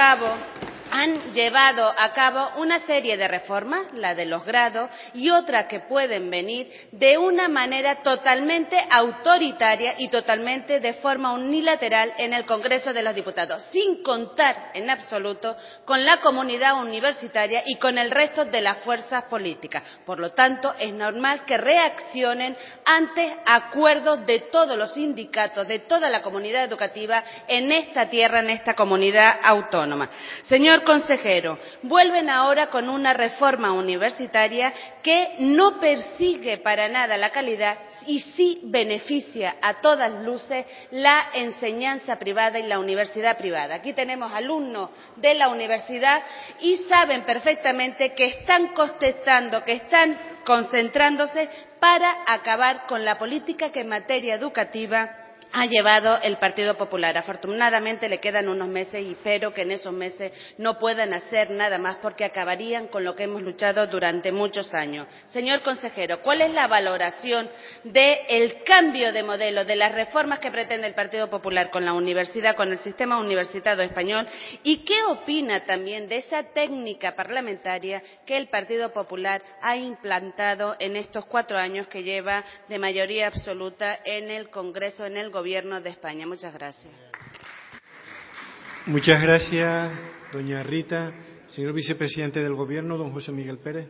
cabo una serie de reformas, la de los grados y otras que pueden venir de una manera totalmente autoritaria y totalmente de forma unilateral en el Congreso de los Diputados, sin contar en absoluto con la comunidad universitaria y con el resto de las fuerzas políticas. Por lo tanto, es normal que reaccionen ante acuerdos de todos los sindicatos, de toda la comunidad educativa en esta tierra, en esta comunidad autónoma. Señor consejero, vuelven ahora con una reforma universitaria que no persigue para nada la calidad y sí beneficia a todas luces la enseñanza privada y la universidad privada. Aquí tenemos alumnos de la universidad y saben perfectamente que están contestando, que están concentrándose para acabar con la política que en materia educativa ha llevado el Partido Popular. Afortunadamente le quedan unos meses y espero que en esos meses no puedan hacer nada más porque acabarían con lo que hemos luchado durante muchos años. Señor consejero, ¿cuál es la valoración del cambio de modelo, de las reformas que pretende el Partido Popular con la universidad, con el sistema universitario español? ¿Y qué opina también de esa técnica parlamentaria que el Partido Popular ha implantado en estos 4 años que lleva de mayoría absoluta en el Congreso, en el Gobierno de España? Muchas gracias. Muchas gracias, doña Rita. Señor vicepresidente del Gobierno, don José Miguel Pérez.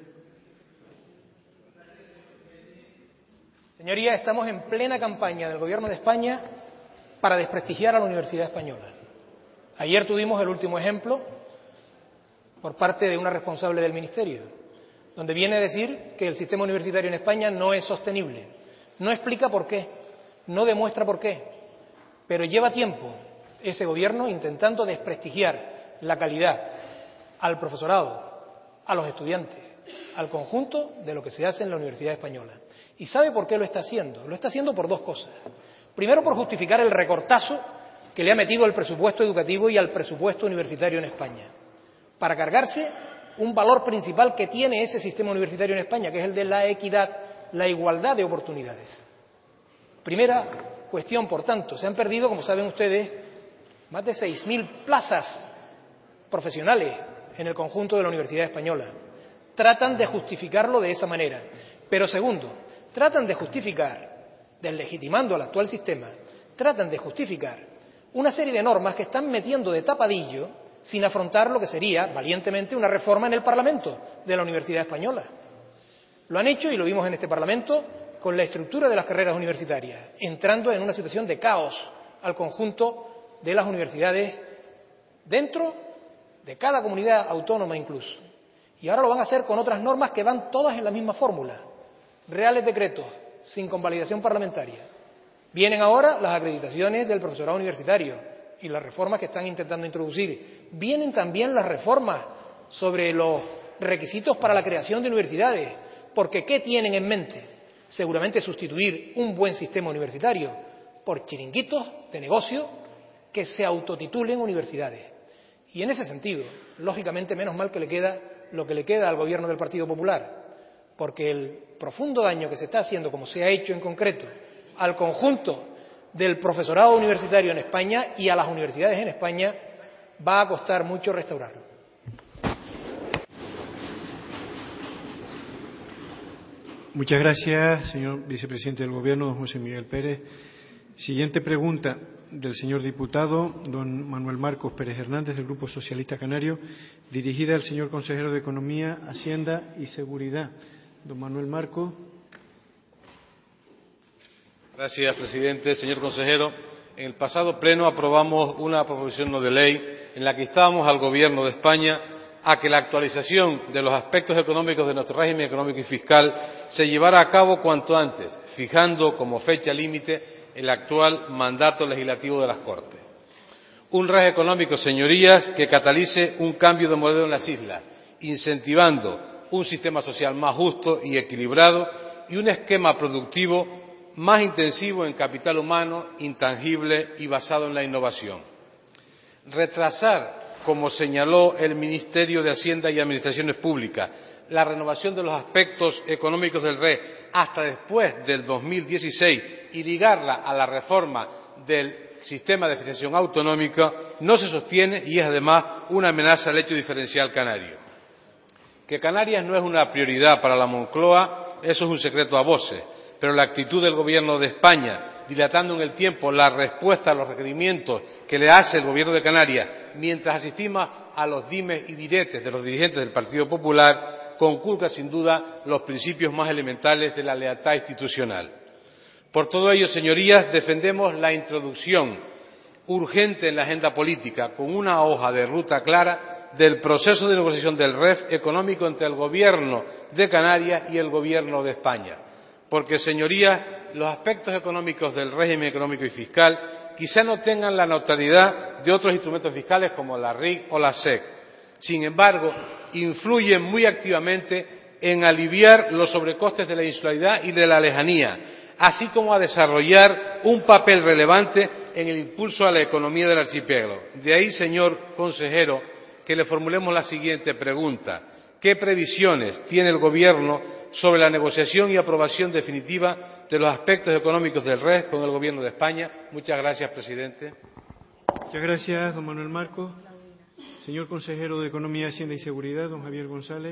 Señoría, estamos en plena campaña del Gobierno de España para desprestigiar a la Universidad Española. Ayer tuvimos el último ejemplo por parte de una responsable del Ministerio, donde viene a decir que el sistema universitario en España no es sostenible. No explica por qué. No demuestra por qué, pero lleva tiempo ese Gobierno intentando desprestigiar la calidad al profesorado, a los estudiantes, al conjunto de lo que se hace en la Universidad Española. ¿Y sabe por qué lo está haciendo? Lo está haciendo por 2 cosas. Primero, por justificar el recortazo que le ha metido al presupuesto educativo y al presupuesto universitario en España, para cargarse un valor principal que tiene ese sistema universitario en España, que es el de la equidad, la igualdad de oportunidades. Primera cuestión, por tanto, se han perdido, como saben ustedes, más de 6.000 plazas profesionales en el conjunto de la Universidad Española. Tratan de justificarlo de esa manera. Pero segundo, tratan de justificar, deslegitimando al actual sistema, tratan de justificar una serie de normas que están metiendo de tapadillo sin afrontar lo que sería, valientemente, una reforma en el Parlamento de la Universidad Española. Lo han hecho y lo vimos en este Parlamento con la estructura de las carreras universitarias, entrando en una situación de caos al conjunto de las universidades dentro de cada comunidad autónoma incluso. Y ahora lo van a hacer con otras normas que van todas en la misma fórmula. Reales decretos, sin convalidación parlamentaria. Vienen ahora las acreditaciones del profesorado universitario y las reformas que están intentando introducir. Vienen también las reformas sobre los requisitos para la creación de universidades. Porque ¿qué tienen en mente? Seguramente sustituir un buen sistema universitario por chiringuitos de negocio que se autotitulen universidades. Y en ese sentido, lógicamente, menos mal que le queda lo que le queda al gobierno del Partido Popular, porque el profundo daño que se está haciendo, como se ha hecho en concreto, al conjunto del profesorado universitario en España y a las universidades en España, va a costar mucho restaurarlo. Muchas gracias, señor vicepresidente del Gobierno, don José Miguel Pérez. Siguiente pregunta del señor diputado, don Manuel Marcos Pérez Hernández, del Grupo Socialista Canario, dirigida al señor consejero de Economía, Hacienda y Seguridad. Don Manuel Marcos. Gracias, presidente. Señor consejero, en el pasado pleno aprobamos una proposición no de ley en la que instábamos al Gobierno de España a que la actualización de los aspectos económicos de nuestro régimen económico y fiscal se llevara a cabo cuanto antes, fijando como fecha límite el actual mandato legislativo de las Cortes. Un régimen económico, señorías, que catalice un cambio de modelo en las islas, incentivando un sistema social más justo y equilibrado y un esquema productivo más intensivo en capital humano, intangible y basado en la innovación. Retrasar, como señaló el Ministerio de Hacienda y Administraciones Públicas, la renovación de los aspectos económicos del REF hasta después del 2016 y ligarla a la reforma del sistema de financiación autonómica no se sostiene y es además una amenaza al hecho diferencial canario. Que Canarias no es una prioridad para la Moncloa, eso es un secreto a voces, pero la actitud del Gobierno de España, dilatando en el tiempo la respuesta a los requerimientos que le hace el Gobierno de Canarias, mientras asistimos a los dimes y diretes de los dirigentes del Partido Popular, conculca sin duda los principios más elementales de la lealtad institucional. Por todo ello, señorías, defendemos la introducción urgente en la agenda política, con una hoja de ruta clara, del proceso de negociación del REF económico entre el Gobierno de Canarias y el Gobierno de España. Porque, señorías, los aspectos económicos del régimen económico y fiscal quizá no tengan la neutralidad de otros instrumentos fiscales como la RIC o la SEC. Sin embargo, influyen muy activamente en aliviar los sobrecostes de la insularidad y de la lejanía, así como a desarrollar un papel relevante en el impulso a la economía del archipiélago. De ahí, señor consejero, que le formulemos la siguiente pregunta. ¿Qué previsiones tiene el Gobierno sobre la negociación y aprobación definitiva de los aspectos económicos del REF con el Gobierno de España? Muchas gracias, presidente. Muchas gracias, don Manuel Marcos. Señor consejero de Economía, Hacienda y Seguridad, don Javier González.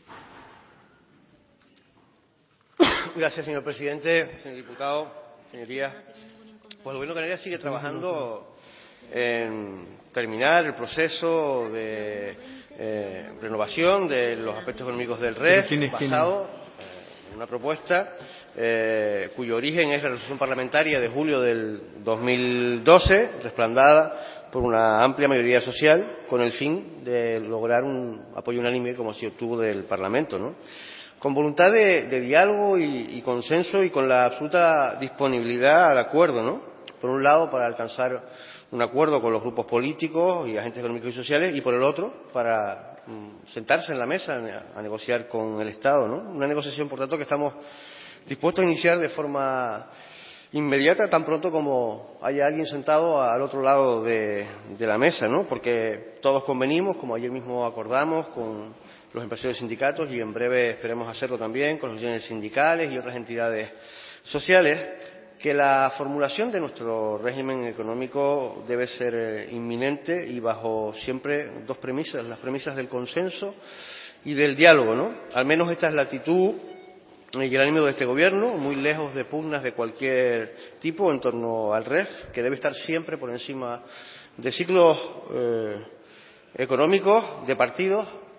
Gracias, señor presidente, señor diputado, señorías. Pues el Gobierno de Canarias sigue trabajando en terminar el proceso de renovación de los aspectos económicos del REF, basado en una propuesta cuyo origen es la resolución parlamentaria de julio del 2012, respaldada por una amplia mayoría social, con el fin de lograr un apoyo unánime, como se obtuvo del Parlamento, ¿no? Con voluntad de diálogo y consenso y con la absoluta disponibilidad al acuerdo, ¿no? Por un lado, para alcanzar un acuerdo con los grupos políticos y agentes económicos y sociales, y por el otro, para sentarse en la mesa a negociar con el Estado, ¿no? Una negociación, por tanto, que estamos dispuestos a iniciar de forma inmediata, tan pronto como haya alguien sentado al otro lado de la mesa, ¿no? Porque todos convenimos, como ayer mismo acordamos, con los empresarios y sindicatos, y en breve esperemos hacerlo también con las uniones sindicales y otras entidades sociales, que la formulación de nuestro régimen económico debe ser inminente y bajo siempre dos premisas, las premisas del consenso y del diálogo, ¿no? Al menos esta es la actitud y el ánimo de este Gobierno, muy lejos de pugnas de cualquier tipo en torno al REF, que debe estar siempre por encima de ciclos económicos, de partidos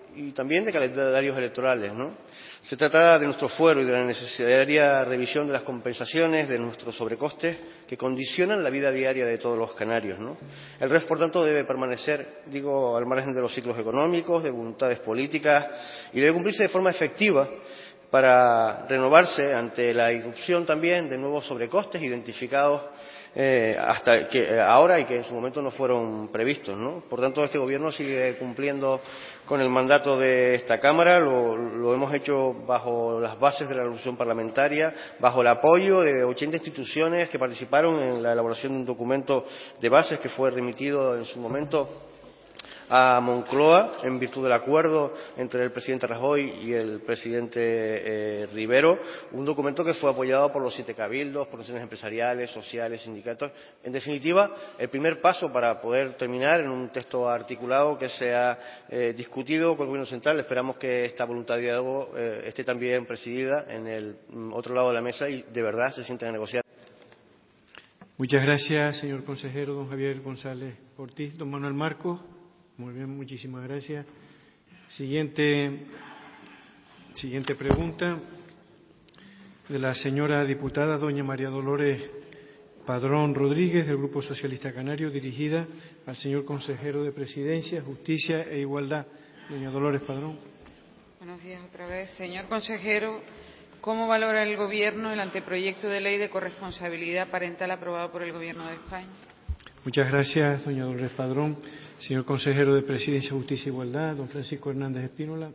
y también de calendarios electorales, ¿no? Se trata de nuestro fuero y de la necesaria revisión de las compensaciones, de nuestros sobrecostes que condicionan la vida diaria de todos los canarios, ¿no? El REF, por tanto, debe permanecer, digo, al margen de los ciclos económicos, de voluntades políticas y debe cumplirse de forma efectiva para renovarse ante la irrupción también de nuevos sobrecostes identificados hasta que ahora y que en su momento no fueron previstos, ¿no? Por tanto, este Gobierno sigue cumpliendo con el mandato de esta Cámara, lo hemos hecho bajo las bases de la resolución parlamentaria, bajo el apoyo de 80 instituciones que participaron en la elaboración de un documento de bases que fue remitido en su momento a Moncloa en virtud del acuerdo entre el presidente Rajoy y el presidente Rivero, un documento que fue apoyado por los 7 cabildos, por organizaciones empresariales, sociales, sindicatos. En definitiva, el primer paso para poder terminar en un texto articulado que sea discutido con el Gobierno central. Esperamos que esta voluntad de diálogo esté también presidida en el otro lado de la mesa y de verdad se sienten a negociar. Muchas gracias, señor consejero, don Javier González Ortiz. Don Manuel Marcos. Muy bien, muchísimas gracias. Siguiente pregunta de la señora diputada doña María Dolores Padrón Rodríguez, del Grupo Socialista Canario, dirigida al señor consejero de Presidencia, Justicia e Igualdad. Doña Dolores Padrón. Buenos días otra vez. Señor consejero, ¿cómo valora el Gobierno el anteproyecto de ley de corresponsabilidad parental aprobado por el Gobierno de España? Muchas gracias, doña Dolores Padrón. Señor consejero de Presidencia, Justicia e Igualdad, don Francisco Hernández Espínola.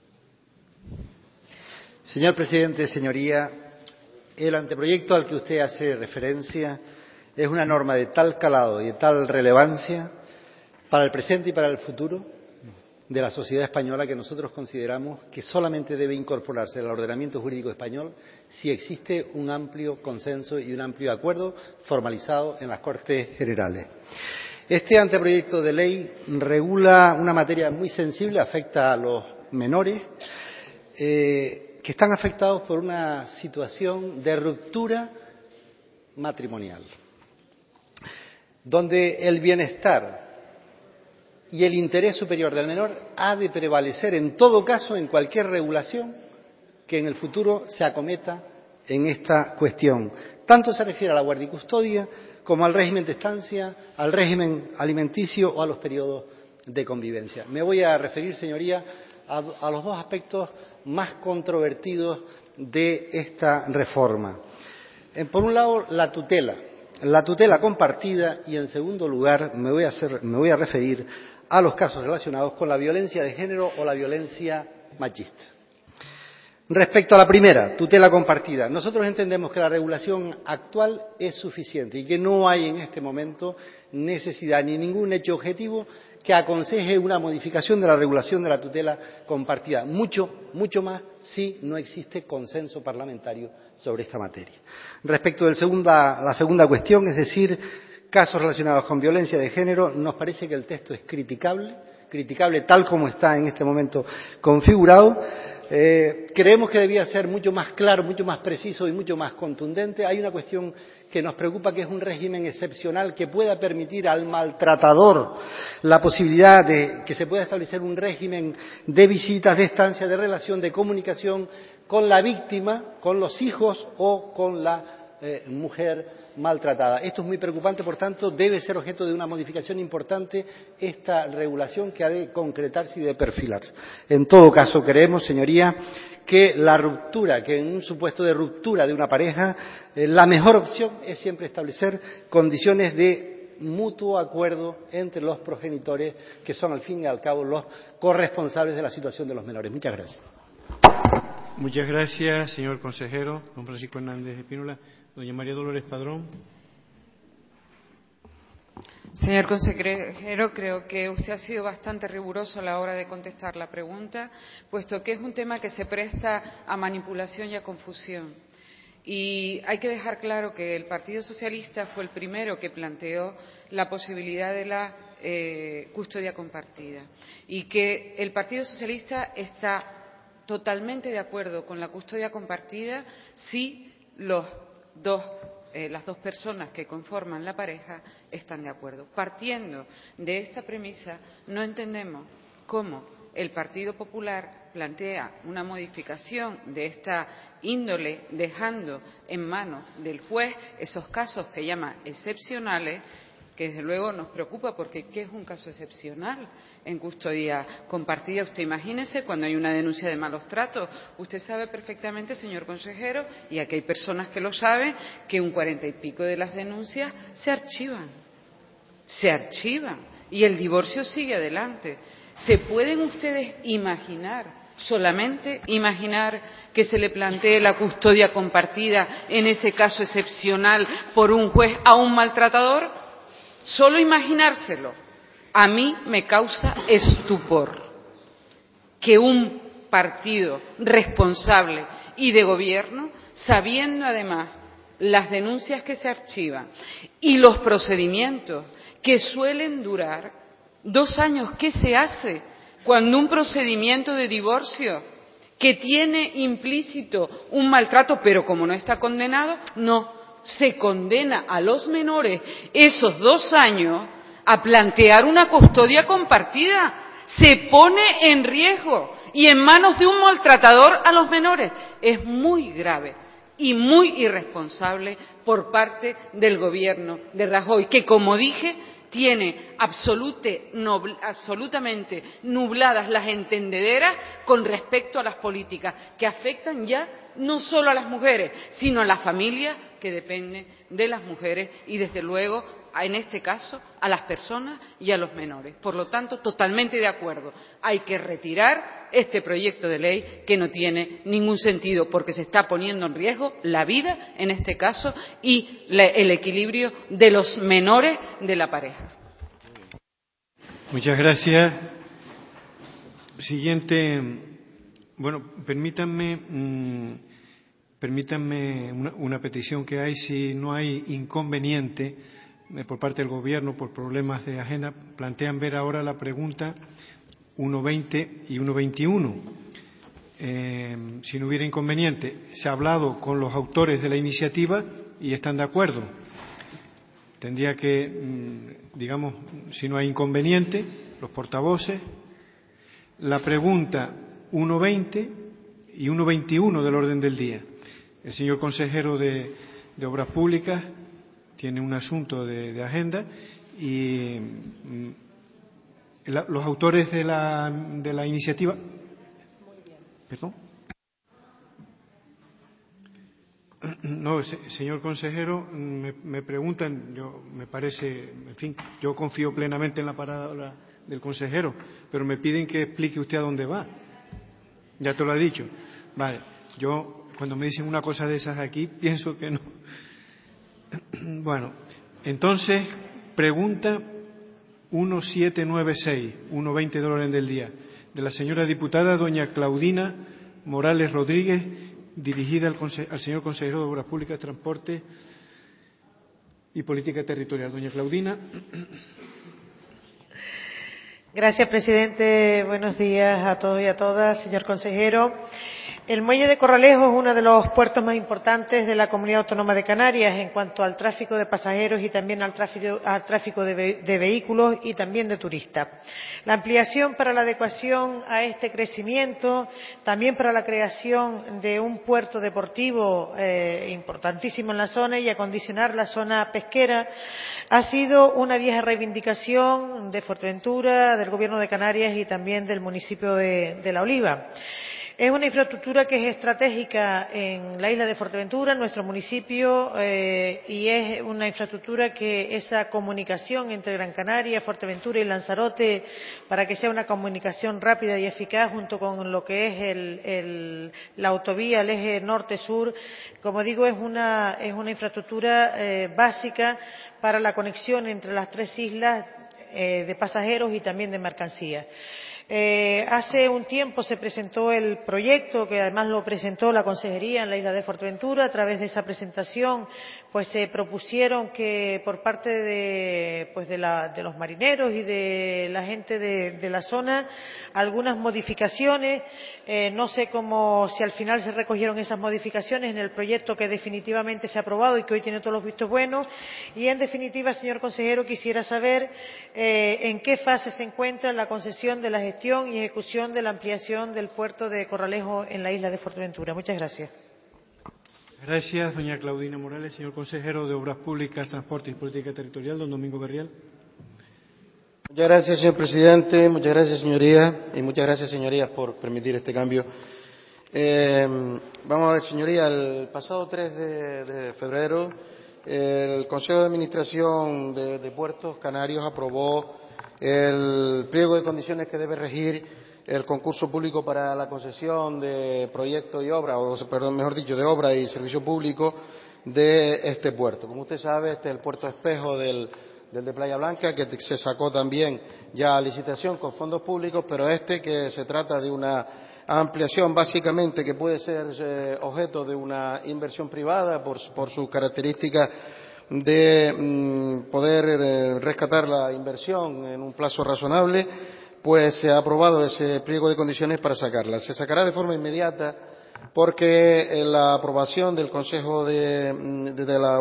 Señor presidente, señoría, el anteproyecto al que usted hace referencia es una norma de tal calado y de tal relevancia para el presente y para el futuro de la sociedad española que nosotros consideramos que solamente debe incorporarse al ordenamiento jurídico español si existe un amplio consenso y un amplio acuerdo formalizado en las Cortes Generales. Este anteproyecto de ley regula una materia muy sensible, afecta a los menores que están afectados por una situación de ruptura matrimonial, donde el bienestar y el interés superior del menor ha de prevalecer en todo caso en cualquier regulación que en el futuro se acometa en esta cuestión. Tanto se refiere a la guardia y custodia como al régimen de estancia, al régimen alimenticio o a los periodos de convivencia. Me voy a referir, señoría, a los dos aspectos más controvertidos de esta reforma. Por un lado, la tutela compartida y, en segundo lugar, me voy a referir a los casos relacionados con la violencia de género o la violencia machista. Respecto a la primera, tutela compartida, nosotros entendemos que la regulación actual es suficiente y que no hay en este momento necesidad ni ningún hecho objetivo que aconseje una modificación de la regulación de la tutela compartida, mucho más si no existe consenso parlamentario sobre esta materia. Respecto de la segunda cuestión, es decir, casos relacionados con violencia de género, nos parece que el texto es criticable tal como está en este momento configurado. Creemos que debía ser mucho más claro, mucho más preciso y mucho más contundente. Hay una cuestión que nos preocupa, que es un régimen excepcional que pueda permitir al maltratador la posibilidad de que se pueda establecer un régimen de visitas, de estancia, de relación, de comunicación con la víctima, con los hijos o con la mujer maltratada. Esto es muy preocupante, por tanto, debe ser objeto de una modificación importante esta regulación que ha de concretarse y de perfilarse. En todo caso, creemos, señoría, que en un supuesto de ruptura de una pareja, la mejor opción es siempre establecer condiciones de mutuo acuerdo entre los progenitores, que son al fin y al cabo los corresponsables de la situación de los menores. Muchas gracias. Muchas gracias, señor consejero, don Francisco Hernández Espínola. Doña María Dolores Padrón. Señor consejero, creo que usted ha sido bastante riguroso a la hora de contestar la pregunta, puesto que es un tema que se presta a manipulación y a confusión. Y hay que dejar claro que el Partido Socialista fue el primero que planteó la posibilidad de la custodia compartida y que el Partido Socialista está totalmente de acuerdo con la custodia compartida si las dos personas que conforman la pareja están de acuerdo. Partiendo de esta premisa, no entendemos cómo el Partido Popular plantea una modificación de esta índole, dejando en manos del juez esos casos que llama excepcionales, que desde luego nos preocupa, porque ¿qué es un caso excepcional en custodia compartida? Usted imagínese cuando hay una denuncia de malos tratos. Usted sabe perfectamente, señor consejero, y aquí hay personas que lo saben, que un 40 y pico de las denuncias se archivan y el divorcio sigue adelante. ¿Se pueden ustedes imaginar, solamente imaginar, que se le plantee la custodia compartida en ese caso excepcional por un juez a un maltratador? Solo imaginárselo a mí me causa estupor que un partido responsable y de gobierno, sabiendo además las denuncias que se archivan y los procedimientos que suelen durar 2 años, ¿qué se hace cuando un procedimiento de divorcio que tiene implícito un maltrato, pero como no está condenado, no se condena a los menores esos 2 años a plantear una custodia compartida? Se pone en riesgo y en manos de un maltratador a los menores. Es muy grave y muy irresponsable por parte del gobierno de Rajoy, que, como dije, tiene absolutamente nubladas las entendederas con respecto a las políticas que afectan ya no solo a las mujeres, sino a las familias que dependen de las mujeres y, desde luego, en este caso, a las personas y a los menores. Por lo tanto, totalmente de acuerdo. Hay que retirar este proyecto de ley, que no tiene ningún sentido, porque se está poniendo en riesgo la vida, en este caso, y el equilibrio de los menores de la pareja. Muchas gracias. Siguiente. Bueno, permítanme una petición que hay, si no hay inconveniente por parte del Gobierno por problemas de agenda, plantean ver ahora la pregunta 1.20 y 1.21. Si no hubiera inconveniente, se ha hablado con los autores de la iniciativa y están de acuerdo. Tendría que, digamos, si no hay inconveniente, los portavoces, la pregunta 1.20 y 1.21 del orden del día. El señor consejero de Obras Públicas tiene un asunto de agenda y los autores de la iniciativa. ¿Perdón? No, señor consejero, me preguntan, me parece, en fin, yo confío plenamente en la palabra del consejero, pero me piden que explique usted a dónde va. Ya te lo he dicho. Vale, yo cuando me dicen una cosa de esas aquí, pienso que no. Bueno, entonces, pregunta 1796, 1.20 del orden del día, de la señora diputada doña Claudina Morales Rodríguez, dirigida al señor consejero de Obras Públicas, Transporte y Política Territorial. Doña Claudina. Gracias, presidente. Buenos días a todos y a todas, señor consejero. El muelle de Corralejo es uno de los puertos más importantes de la Comunidad Autónoma de Canarias en cuanto al tráfico de pasajeros y también al tráfico de vehículos y también de turistas. La ampliación para la adecuación a este crecimiento, también para la creación de un puerto deportivo importantísimo en la zona y acondicionar la zona pesquera, ha sido una vieja reivindicación de Fuerteventura, del Gobierno de Canarias y también del municipio de La Oliva. Es una infraestructura que es estratégica en la isla de Fuerteventura, en nuestro municipio, y es una infraestructura que esa comunicación entre Gran Canaria, Fuerteventura y Lanzarote, para que sea una comunicación rápida y eficaz, junto con lo que es la autovía, el eje norte-sur, como digo, es una infraestructura básica para la conexión entre las 3 islas de pasajeros y también de mercancías. Hace un tiempo se presentó el proyecto, que además lo presentó la Consejería en la isla de Fuerteventura. A través de esa presentación, pues se propusieron que por parte de los marineros y de la gente de la zona algunas modificaciones. No sé si al final se recogieron esas modificaciones en el proyecto que definitivamente se ha aprobado y que hoy tiene todos los vistos buenos. Y en definitiva, señor consejero, quisiera saber en qué fase se encuentra la concesión de las gestión y ejecución de la ampliación del puerto de Corralejo en la isla de Fuerteventura. Muchas gracias. Gracias, doña Claudina Morales. Señor consejero de Obras Públicas, Transporte y Política Territorial, don Domingo Berriel. Muchas gracias, señor presidente. Muchas gracias, señorías. Y muchas gracias, señorías, por permitir este cambio. Vamos a ver, señorías. El pasado 3 de febrero, el Consejo de Administración de Puertos Canarios aprobó el pliego de condiciones que debe regir el concurso público para la concesión de proyectos y obras, mejor dicho, de obra y servicio público de este puerto. Como usted sabe, este es el puerto espejo del de Playa Blanca, que se sacó también ya a licitación con fondos públicos, pero que se trata de una ampliación básicamente que puede ser objeto de una inversión privada por sus características de poder rescatar la inversión en un plazo razonable, pues se ha aprobado ese pliego de condiciones para sacarla. Se sacará de forma inmediata porque la aprobación del Consejo Consejo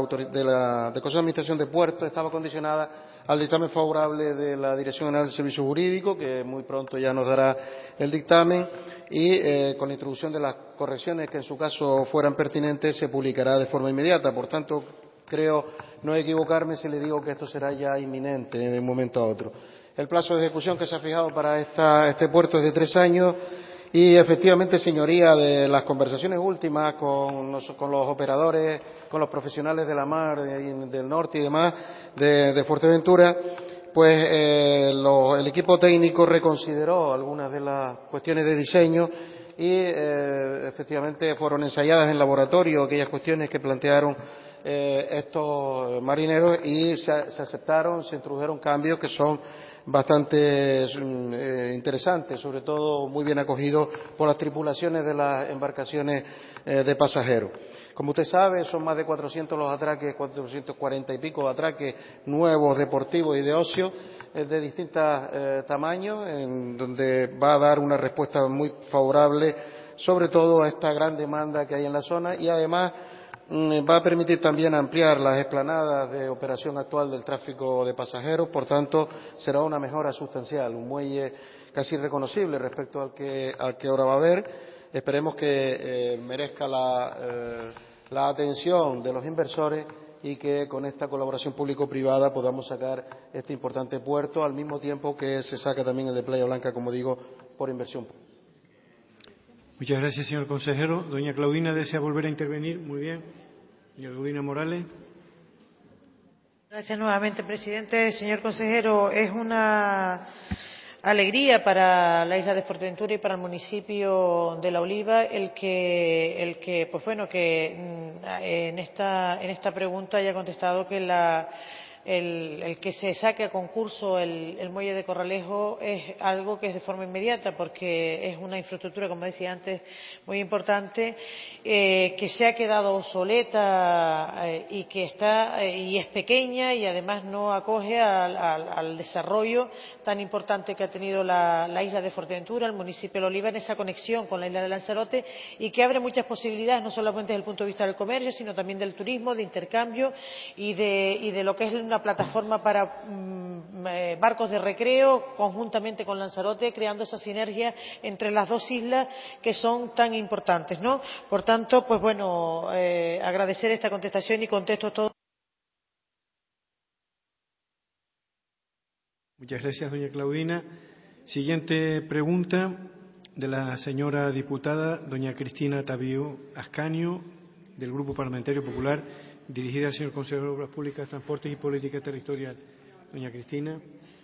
de Administración de Puertos estaba condicionada al dictamen favorable de la Dirección General de Servicios Jurídicos, que muy pronto ya nos dará el dictamen, y con la introducción de las correcciones que en su caso fueran pertinentes se publicará de forma inmediata. Por tanto, creo no equivocarme si le digo que esto será ya inminente de un momento a otro. El plazo de ejecución que se ha fijado para este puerto es de 3 años. Y efectivamente, señoría, de las conversaciones últimas con los operadores, con los profesionales de la mar del norte y demás de Fuerteventura, pues el equipo técnico reconsideró algunas de las cuestiones de diseño y efectivamente fueron ensayadas en laboratorio aquellas cuestiones que plantearon estos marineros y se aceptaron, se introdujeron cambios que son bastante interesantes, sobre todo muy bien acogidos por las tripulaciones de las embarcaciones de pasajeros. Como usted sabe, son más de 400 los atraques, 440 y pico atraques nuevos, deportivos y de ocio, de distintos tamaños, en donde va a dar una respuesta muy favorable, sobre todo a esta gran demanda que hay en la zona, y además va a permitir también ampliar las explanadas de operación actual del tráfico de pasajeros. Por tanto, será una mejora sustancial, un muelle casi reconocible respecto al que ahora va a haber. Esperemos que merezca la atención de los inversores y que con esta colaboración público-privada podamos sacar este importante puerto, al mismo tiempo que se saca también el de Playa Blanca, como digo, por inversión pública. Muchas gracias, señor consejero. Doña Claudina, ¿desea volver a intervenir? Muy bien. Doña Claudina Morales. Gracias nuevamente, presidente. Señor consejero, es una alegría para la isla de Fuerteventura y para el municipio de La Oliva el que en esta pregunta haya contestado que el que se saque a concurso el muelle de Corralejo es algo que es de forma inmediata, porque es una infraestructura, como decía antes, muy importante, que se ha quedado obsoleta y es pequeña y además no acoge al desarrollo tan importante que ha tenido la isla de Fuerteventura, el municipio de La Oliva, en esa conexión con la isla de Lanzarote, y que abre muchas posibilidades, no solamente desde el punto de vista del comercio, sino también del turismo, de intercambio y de lo que es una plataforma para barcos de recreo conjuntamente con Lanzarote, creando esa sinergia entre las dos islas que son tan importantes, ¿no? Por tanto, pues bueno, agradecer esta contestación y contesto todo. Muchas gracias, doña Claudina. Siguiente pregunta de la señora diputada doña Cristina Tabiú Ascanio, del Grupo Parlamentario Popular, dirigida al señor consejero de Obras Públicas, Transportes y Política Territorial. Doña Cristina.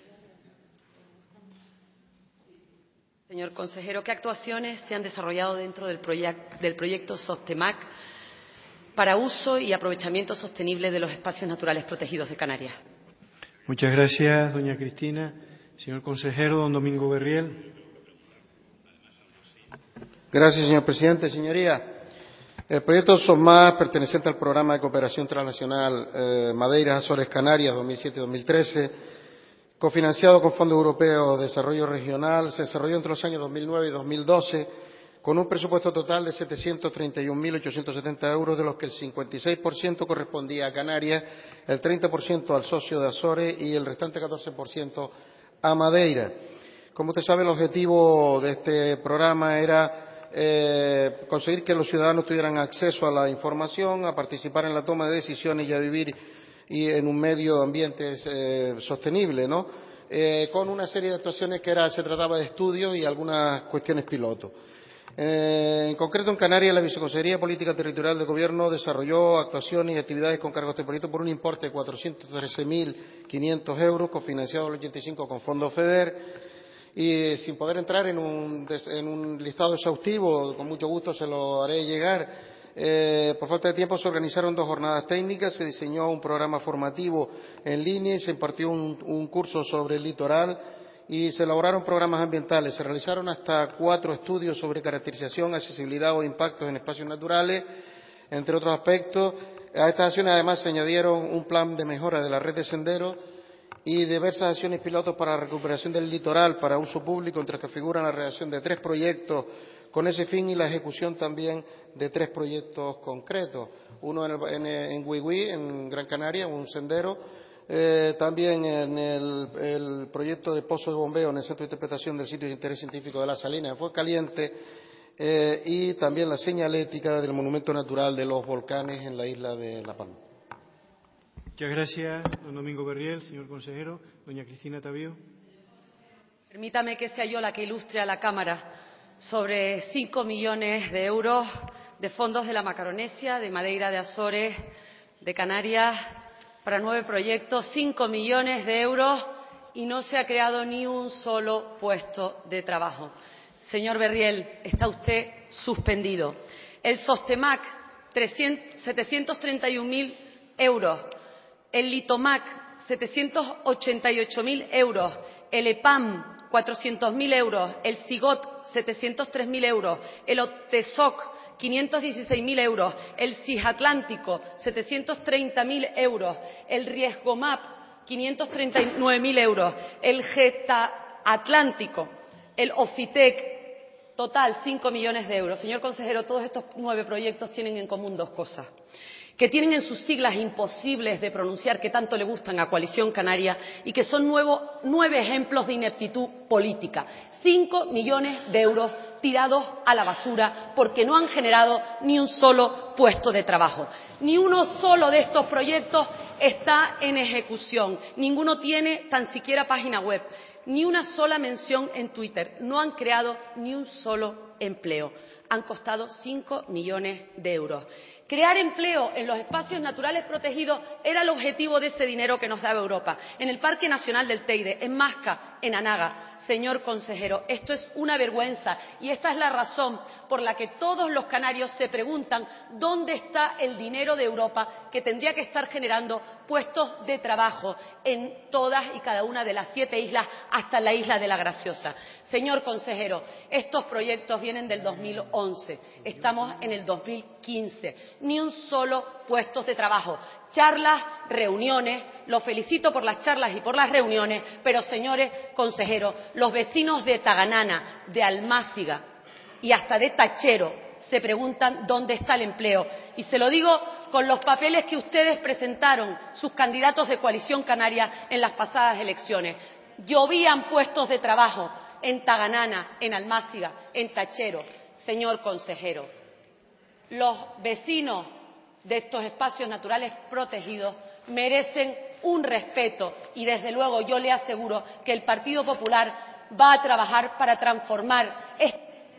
Señor consejero, ¿qué actuaciones se han desarrollado dentro del proyecto SOSTEMAC para uso y aprovechamiento sostenible de los espacios naturales protegidos de Canarias? Muchas gracias, doña Cristina. Señor consejero, don Domingo Berriel. Gracias, señor presidente. Señorías, el proyecto SOSMAC, perteneciente al Programa de Cooperación Transnacional Madeiras Azores Canarias 2007-2013, cofinanciado con Fondos Europeos de Desarrollo Regional, se desarrolló entre los años 2009 y 2012 con un presupuesto total de 731.870 euros, de los que el 56% correspondía a Canarias, el 30% al socio de Azores y el restante 14% a Madeira. Como usted sabe, el objetivo de este programa era conseguir que los ciudadanos tuvieran acceso a la información, a participar en la toma de decisiones y a vivir en un medio ambiente sostenible, ¿no? Con una serie de actuaciones se trataba de estudios y algunas cuestiones piloto. En concreto, en Canarias, la Viceconsejería de Política Territorial del Gobierno desarrolló actuaciones y actividades con cargo a este proyecto por un importe de 413.500 euros, cofinanciado al 85% con fondos FEDER. Y sin poder entrar en un listado exhaustivo, con mucho gusto se lo haré llegar, por falta de tiempo se organizaron 2 jornadas técnicas, se diseñó un programa formativo en línea y se impartió un curso sobre el litoral y se elaboraron programas ambientales. Se realizaron hasta 4 estudios sobre caracterización, accesibilidad o impactos en espacios naturales, entre otros aspectos. A estas acciones además se añadieron un plan de mejora de la red de senderos y diversas acciones pilotos para la recuperación del litoral para uso público, entre las que figuran la redacción de 3 proyectos con ese fin y la ejecución también de 3 proyectos concretos. Uno en Huigüí, en Gran Canaria, un sendero, también en el proyecto de pozo de bombeo en el Centro de Interpretación del Sitio de Interés Científico de la Salina, en Fuencaliente, y también la señalética del Monumento Natural de los Volcanes en la isla de La Palma. Muchas gracias, don Domingo Berriel. Señor consejero, doña Cristina Tavío. Permítame que sea yo la que ilustre a la Cámara sobre 5 millones de euros de fondos de la Macaronesia, de Madeira, de Azores, de Canarias, para 9 proyectos, 5 millones de euros, y no se ha creado ni un solo puesto de trabajo. Señor Berriel, está usted suspendido. El Sostemac, 731.000 euros. El Litomac, 788.000 euros. El EPAM, 400.000 euros. El SIGOT, 703.000 euros. El OTESOC, 516.000 euros. El CISAtlántico, 730.000 euros. El Riesgomap, 539.000 euros. El GETA Atlántico. El OFITEC, total 5 millones de euros. Señor consejero, todos estos 9 proyectos tienen en común 2 cosas. Que tienen en sus siglas imposibles de pronunciar, que tanto le gustan a Coalición Canaria, y que son 9 ejemplos de ineptitud política. 5 millones de euros tirados a la basura porque no han generado ni un solo puesto de trabajo. Ni uno solo de estos proyectos está en ejecución. Ninguno tiene tan siquiera página web. Ni una sola mención en Twitter. No han creado ni un solo empleo. Han costado 5 millones de euros. Crear empleo en los espacios naturales protegidos era el objetivo de ese dinero que nos daba Europa. En el Parque Nacional del Teide, en Masca, en Anaga. Señor consejero, esto es una vergüenza y esta es la razón por la que todos los canarios se preguntan dónde está el dinero de Europa que tendría que estar generando puestos de trabajo en todas y cada una de las 7 islas hasta la isla de La Graciosa. Señor consejero, estos proyectos vienen del 2011, estamos en el 2015, ni un solo puesto de trabajo. Charlas, reuniones, los felicito por las charlas y por las reuniones, pero señores consejeros, los vecinos de Taganana, de Almáciga y hasta de Tachero se preguntan dónde está el empleo. Y se lo digo con los papeles que ustedes presentaron, sus candidatos de Coalición Canaria, en las pasadas elecciones. Llovían puestos de trabajo en Taganana, en Almáciga, en Tachero. Señor consejero, los vecinos de estos espacios naturales protegidos merecen un respeto y, desde luego, yo le aseguro que el Partido Popular va a trabajar para transformar este.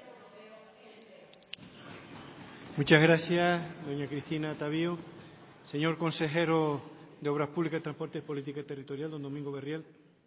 Muchas gracias, doña Cristina Tavío. Señor consejero de Obras Públicas, Transportes y Política Territorial, don Domingo Berriel.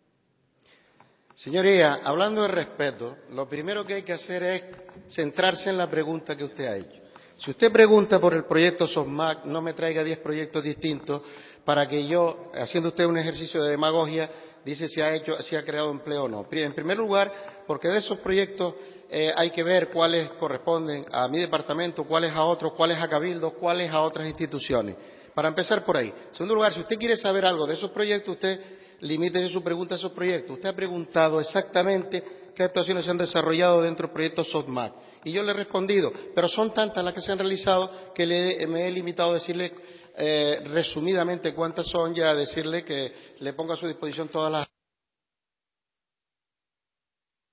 Señoría, hablando de respeto, lo primero que hay que hacer es centrarse en la pregunta que usted ha hecho. Si usted pregunta por el proyecto SOSMAC, no me traiga 10 proyectos distintos para que yo, haciendo usted un ejercicio de demagogia, dice si ha creado empleo o no. En primer lugar, porque de esos proyectos hay que ver cuáles corresponden a mi departamento, cuáles a otros, cuáles a Cabildo, cuáles a otras instituciones. Para empezar por ahí. En segundo lugar, si usted quiere saber algo de esos proyectos, usted limítese su pregunta a esos proyectos. Usted ha preguntado exactamente qué actuaciones se han desarrollado dentro del proyecto SOSMAC. Y yo le he respondido, pero son tantas las que se han realizado que me he limitado a decirle resumidamente cuántas son y a decirle que le pongo a su disposición todas las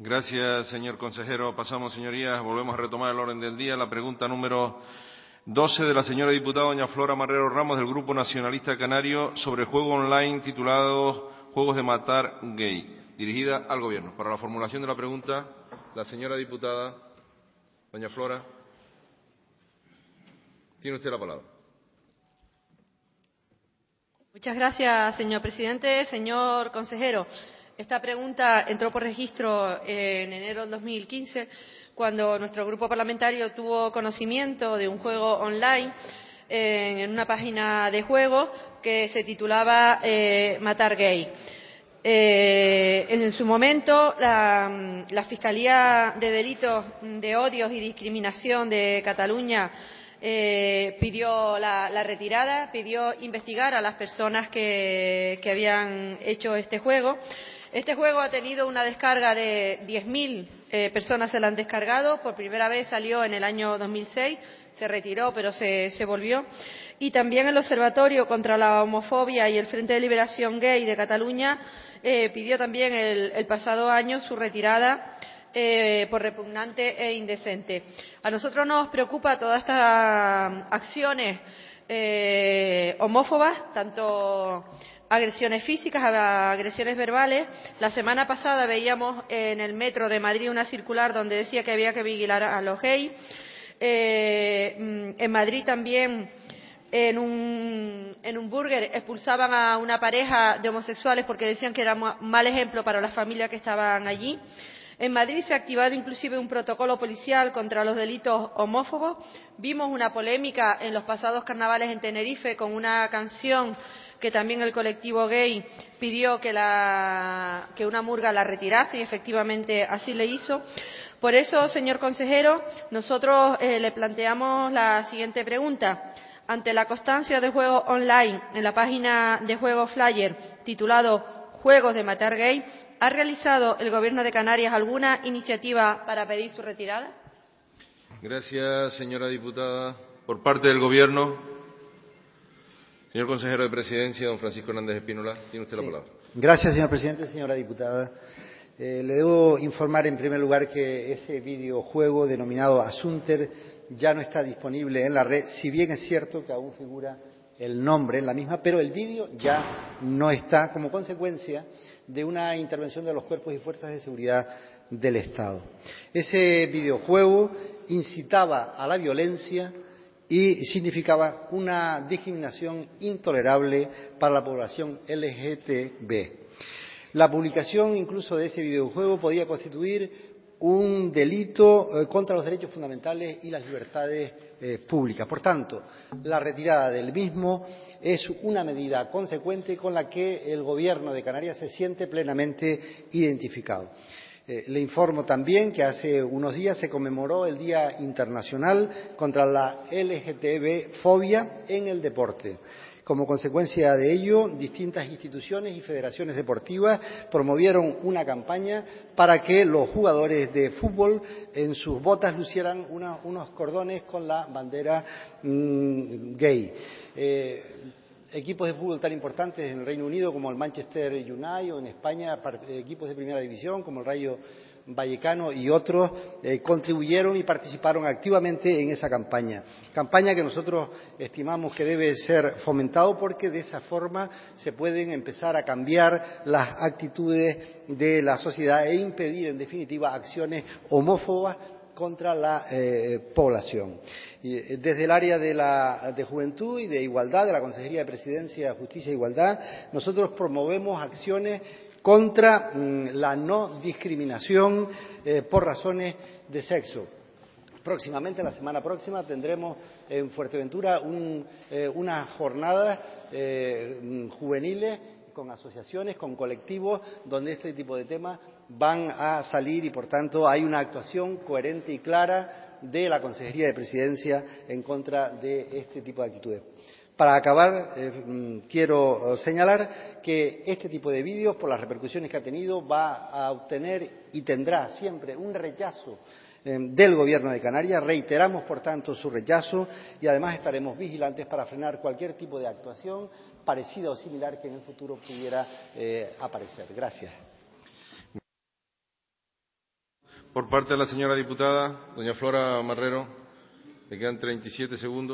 Gracias, señor consejero. Pasamos, señorías, volvemos a retomar el orden del día. La pregunta número 12 de la señora diputada doña Flora Marrero Ramos, del Grupo Nacionalista Canario, sobre juego online titulado Juegos de matar gay, dirigida al Gobierno. Para la formulación de la pregunta, la señora diputada doña Flora. Tiene usted la palabra. Muchas gracias, señor presidente. Señor consejero, esta pregunta entró por registro en enero del 2015, cuando nuestro grupo parlamentario tuvo conocimiento de un juego online en una página de juego que se titulaba Matar Gay. En su momento, la Fiscalía de Delitos de Odios y Discriminación de Cataluña pidió la retirada, pidió investigar a las personas que habían hecho este juego. Este juego ha tenido una descarga de 10.000 personas, se la han descargado. Por primera vez salió en el año 2006, se retiró, pero se volvió. Y también el Observatorio contra la Homofobia y el Frente de Liberación Gay de Cataluña pidió también el pasado año su retirada por repugnante e indecente. A nosotros nos preocupa todas estas acciones homófobas, tanto agresiones físicas, agresiones verbales. La semana pasada veíamos en el metro de Madrid una circular donde decía que había que vigilar a los gays. En Madrid también, en un burger, expulsaban a una pareja de homosexuales porque decían que era un mal ejemplo para las familias que estaban allí. En Madrid se ha activado inclusive un protocolo policial contra los delitos homófobos. Vimos una polémica en los pasados carnavales en Tenerife con una canción que también el colectivo gay pidió que una murga la retirase, y efectivamente así le hizo. Por eso, señor consejero, nosotros le planteamos la siguiente pregunta. Ante la constancia de juegos online en la página de juego Flyer titulado Juegos de matar gay, ¿ha realizado el Gobierno de Canarias alguna iniciativa para pedir su retirada? Gracias, señora diputada. Por parte del Gobierno, señor consejero de Presidencia, don Francisco Hernández Espínola, tiene usted la palabra. Gracias, señor presidente. Señora diputada, le debo informar en primer lugar que ese videojuego denominado Asunter ya no está disponible en la red, si bien es cierto que aún figura el nombre en la misma, pero el vídeo ya no está, como consecuencia de una intervención de los cuerpos y fuerzas de seguridad del Estado. Ese videojuego incitaba a la violencia y significaba una discriminación intolerable para la población LGTB. La publicación incluso de ese videojuego podía constituir un delito contra los derechos fundamentales y las libertades públicas. Por tanto, la retirada del mismo es una medida consecuente con la que el Gobierno de Canarias se siente plenamente identificado. Le informo también que hace unos días se conmemoró el Día Internacional contra la LGTB-fobia en el deporte. Como consecuencia de ello, distintas instituciones y federaciones deportivas promovieron una campaña para que los jugadores de fútbol en sus botas lucieran unos cordones con la bandera gay. Equipos de fútbol tan importantes en el Reino Unido como el Manchester United, o en España equipos de primera división como el Rayo Vallecano y otros contribuyeron y participaron activamente en esa campaña que nosotros estimamos que debe ser fomentado, porque de esa forma se pueden empezar a cambiar las actitudes de la sociedad e impedir en definitiva acciones homófobas contra la población. Desde el área de Juventud y de Igualdad, de la Consejería de Presidencia, Justicia e Igualdad, nosotros promovemos acciones contra la no discriminación por razones de sexo. Próximamente, la semana próxima, tendremos en Fuerteventura unas jornadas juveniles con asociaciones, con colectivos, donde este tipo de temas van a salir y, por tanto, hay una actuación coherente y clara de la Consejería de Presidencia en contra de este tipo de actitudes. Para acabar, quiero señalar que este tipo de vídeos, por las repercusiones que ha tenido, va a obtener y tendrá siempre un rechazo del Gobierno de Canarias. Reiteramos, por tanto, su rechazo y además estaremos vigilantes para frenar cualquier tipo de actuación parecida o similar que en el futuro pudiera aparecer. Gracias. Por parte de la señora diputada, doña Flora Marrero, le quedan 37 segundos.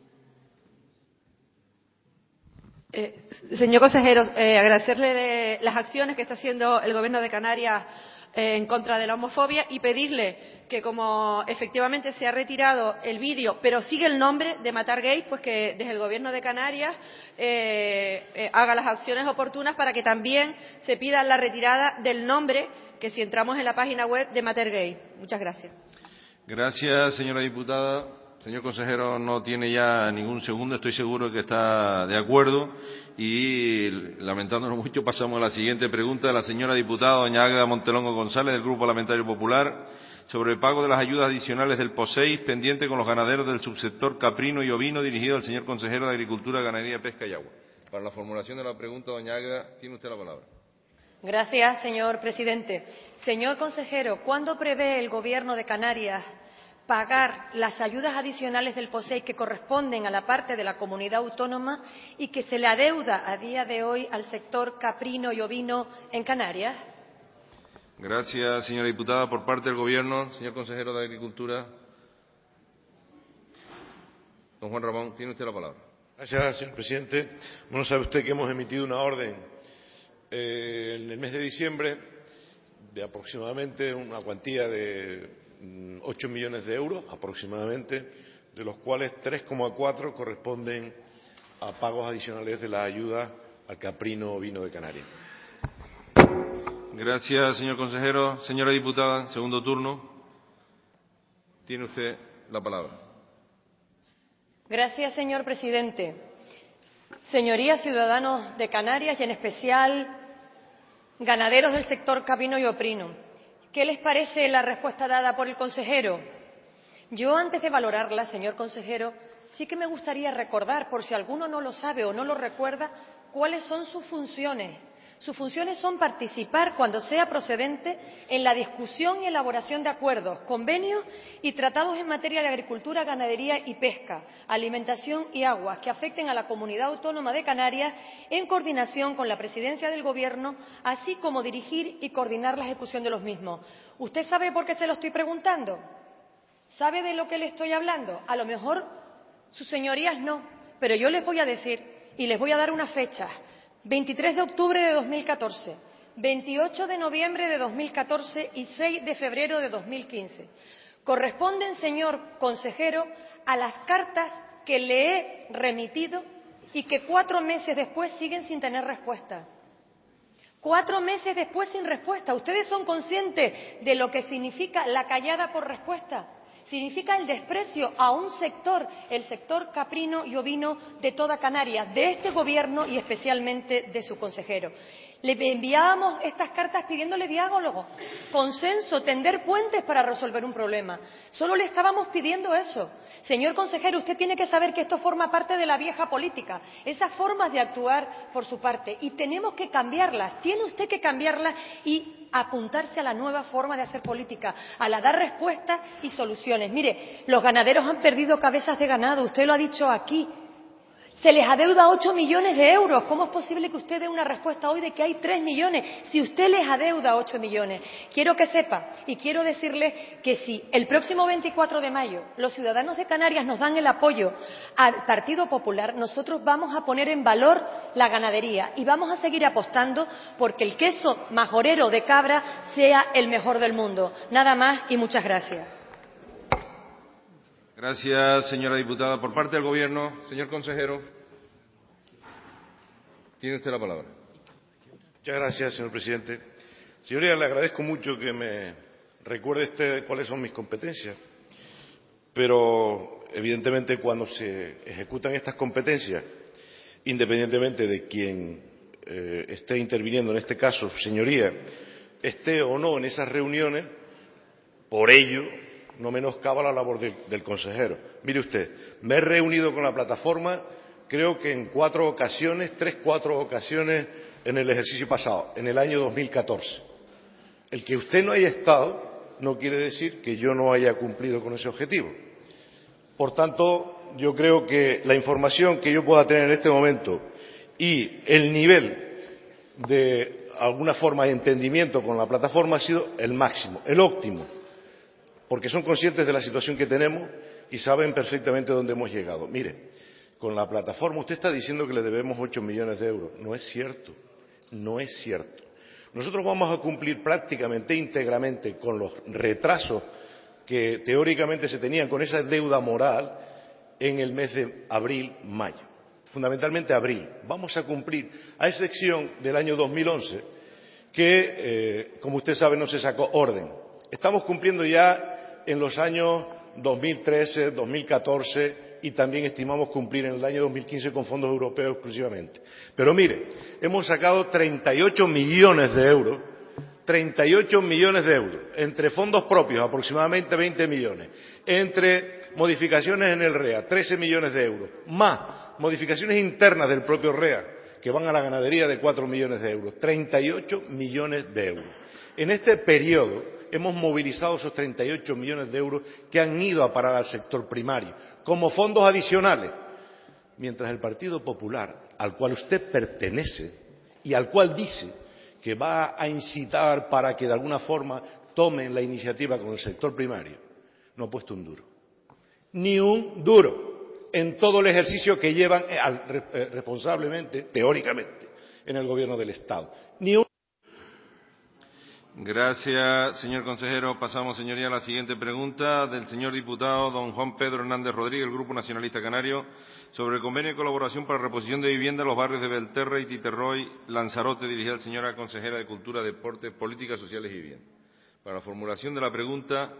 Señor consejero, agradecerle las acciones que está haciendo el Gobierno de Canarias en contra de la homofobia y pedirle que, como efectivamente se ha retirado el vídeo, pero sigue el nombre de Matar Gays, pues que desde el Gobierno de Canarias haga las acciones oportunas para que también se pida la retirada del nombre, que si entramos en la página web de Matar Gays. Muchas gracias. Gracias, señora diputada. Señor consejero, no tiene ya ningún segundo, estoy seguro que está de acuerdo y, lamentándonos mucho, pasamos a la siguiente pregunta de la señora diputada doña Águeda Montelongo González, del Grupo Parlamentario Popular, sobre el pago de las ayudas adicionales del POSEI pendiente con los ganaderos del subsector caprino y ovino, dirigido al señor consejero de Agricultura, Ganadería, Pesca y Agua. Para la formulación de la pregunta, doña Águeda, tiene usted la palabra. Gracias, señor presidente. Señor consejero, ¿cuándo prevé el Gobierno de Canarias pagar las ayudas adicionales del POSEI que corresponden a la parte de la comunidad autónoma y que se le adeuda a día de hoy al sector caprino y ovino en Canarias? Gracias, señora diputada. Por parte del Gobierno, señor consejero de Agricultura, don Juan Ramón, tiene usted la palabra. Gracias, señor presidente. Bueno, sabe usted que hemos emitido una orden en el mes de diciembre de aproximadamente una cuantía de 8 millones de euros aproximadamente, de los cuales 3,4 corresponden a pagos adicionales de la ayuda al caprino ovino de Canarias. Gracias, señor consejero. Señora diputada, segundo turno. Tiene usted la palabra. Gracias, señor presidente. Señorías ciudadanos de Canarias y, en especial, ganaderos del sector caprino y ovino, ¿qué les parece la respuesta dada por el consejero? Yo, antes de valorarla, señor consejero, sí que me gustaría recordar, por si alguno no lo sabe o no lo recuerda, cuáles son sus funciones. Sus funciones son participar, cuando sea procedente, en la discusión y elaboración de acuerdos, convenios y tratados en materia de agricultura, ganadería y pesca, alimentación y aguas que afecten a la Comunidad Autónoma de Canarias, en coordinación con la Presidencia del Gobierno, así como dirigir y coordinar la ejecución de los mismos. ¿Usted sabe por qué se lo estoy preguntando? ¿Sabe de lo que le estoy hablando? A lo mejor sus señorías no, pero yo les voy a decir y les voy a dar unas fechas. 23 de octubre de 2014, 28 de noviembre de 2014 y 6 de febrero de 2015. Corresponden, señor consejero, a las cartas que le he remitido y que 4 meses después siguen sin tener respuesta. 4 meses después sin respuesta. ¿Ustedes son conscientes de lo que significa la callada por respuesta? Significa el desprecio a un sector, el sector caprino y ovino de toda Canarias, de este Gobierno y especialmente de su consejero. Le enviábamos estas cartas pidiéndole diálogo, consenso, tender puentes para resolver un problema. Solo le estábamos pidiendo eso. Señor consejero, usted tiene que saber que esto forma parte de la vieja política, esas formas de actuar por su parte, y tenemos que cambiarlas. Tiene usted que cambiarlas y apuntarse a la nueva forma de hacer política, a la de dar respuestas y soluciones. Mire, los ganaderos han perdido cabezas de ganado, usted lo ha dicho aquí. Se les adeuda 8 millones de euros. ¿Cómo es posible que usted dé una respuesta hoy de que hay 3 millones si usted les adeuda 8 millones? Quiero que sepa y quiero decirle que si el próximo 24 de mayo los ciudadanos de Canarias nos dan el apoyo al Partido Popular, nosotros vamos a poner en valor la ganadería y vamos a seguir apostando porque el queso majorero de cabra sea el mejor del mundo. Nada más y muchas gracias. Gracias, señora diputada. Por parte del Gobierno, señor consejero, tiene usted la palabra. Muchas gracias, señor presidente. Señoría, le agradezco mucho que me recuerde usted cuáles son mis competencias, pero evidentemente cuando se ejecutan estas competencias, independientemente de quien esté interviniendo, en este caso, su señoría, esté o no en esas reuniones, por ello no menoscaba la labor del consejero. Mire usted, me he reunido con la plataforma creo que en 4 ocasiones, 3-4 ocasiones en el ejercicio pasado, en el año 2014. El que usted no haya estado no quiere decir que yo no haya cumplido con ese objetivo. Por tanto, yo creo que la información que yo pueda tener en este momento y el nivel de alguna forma de entendimiento con la plataforma ha sido el máximo, el óptimo. porque son conscientes de la situación que tenemos y saben perfectamente dónde hemos llegado. Mire, con la plataforma usted está diciendo que le debemos 8 millones de euros. No es cierto, no es cierto. Nosotros vamos a cumplir prácticamente íntegramente con los retrasos que teóricamente se tenían con esa deuda moral en el mes de abril, mayo. Fundamentalmente abril. Vamos a cumplir, a excepción del año 2011, que, como usted sabe, no se sacó orden. Estamos cumpliendo ya en los años 2013, 2014 y también estimamos cumplir en el año 2015 con fondos europeos exclusivamente. Pero mire, hemos sacado 38 millones de euros, 38 millones de euros, entre fondos propios, aproximadamente 20 millones, entre modificaciones en el REA, 13 millones de euros, más modificaciones internas del propio REA, que van a la ganadería de 4 millones de euros, 38 millones de euros. En este periodo hemos movilizado esos 38 millones de euros que han ido a parar al sector primario, como fondos adicionales, mientras el Partido Popular, al cual usted pertenece y al cual dice que va a incitar para que de alguna forma tomen la iniciativa con el sector primario, no ha puesto un duro. Ni un duro en todo el ejercicio que llevan responsablemente, teóricamente, en el gobierno del Estado. Ni un... Gracias, señor consejero. Pasamos, señoría, a la siguiente pregunta del señor diputado don Juan Pedro Hernández Rodríguez, del Grupo Nacionalista Canario, sobre el convenio de colaboración para reposición de vivienda en los barrios de Belterra y Titerroy, Lanzarote, dirigida a la señora consejera de Cultura, Deportes, Políticas Sociales y Vivienda. Para la formulación de la pregunta,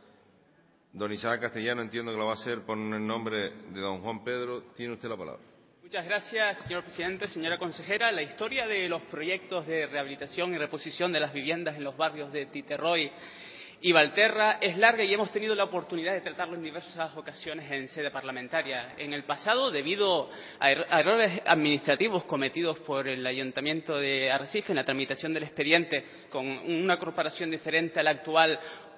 don Isaac Castellano, entiendo que lo va a hacer por el nombre de don Juan Pedro. Tiene usted la palabra. Muchas gracias, señor presidente, señora consejera. La historia de los proyectos de rehabilitación y reposición de las viviendas en los barrios de Titerroy y Valterra es larga y hemos tenido la oportunidad de tratarlo en diversas ocasiones en sede parlamentaria. En el pasado, debido a errores administrativos cometidos por el Ayuntamiento de Arrecife en la tramitación del expediente con una corporación diferente a la actual,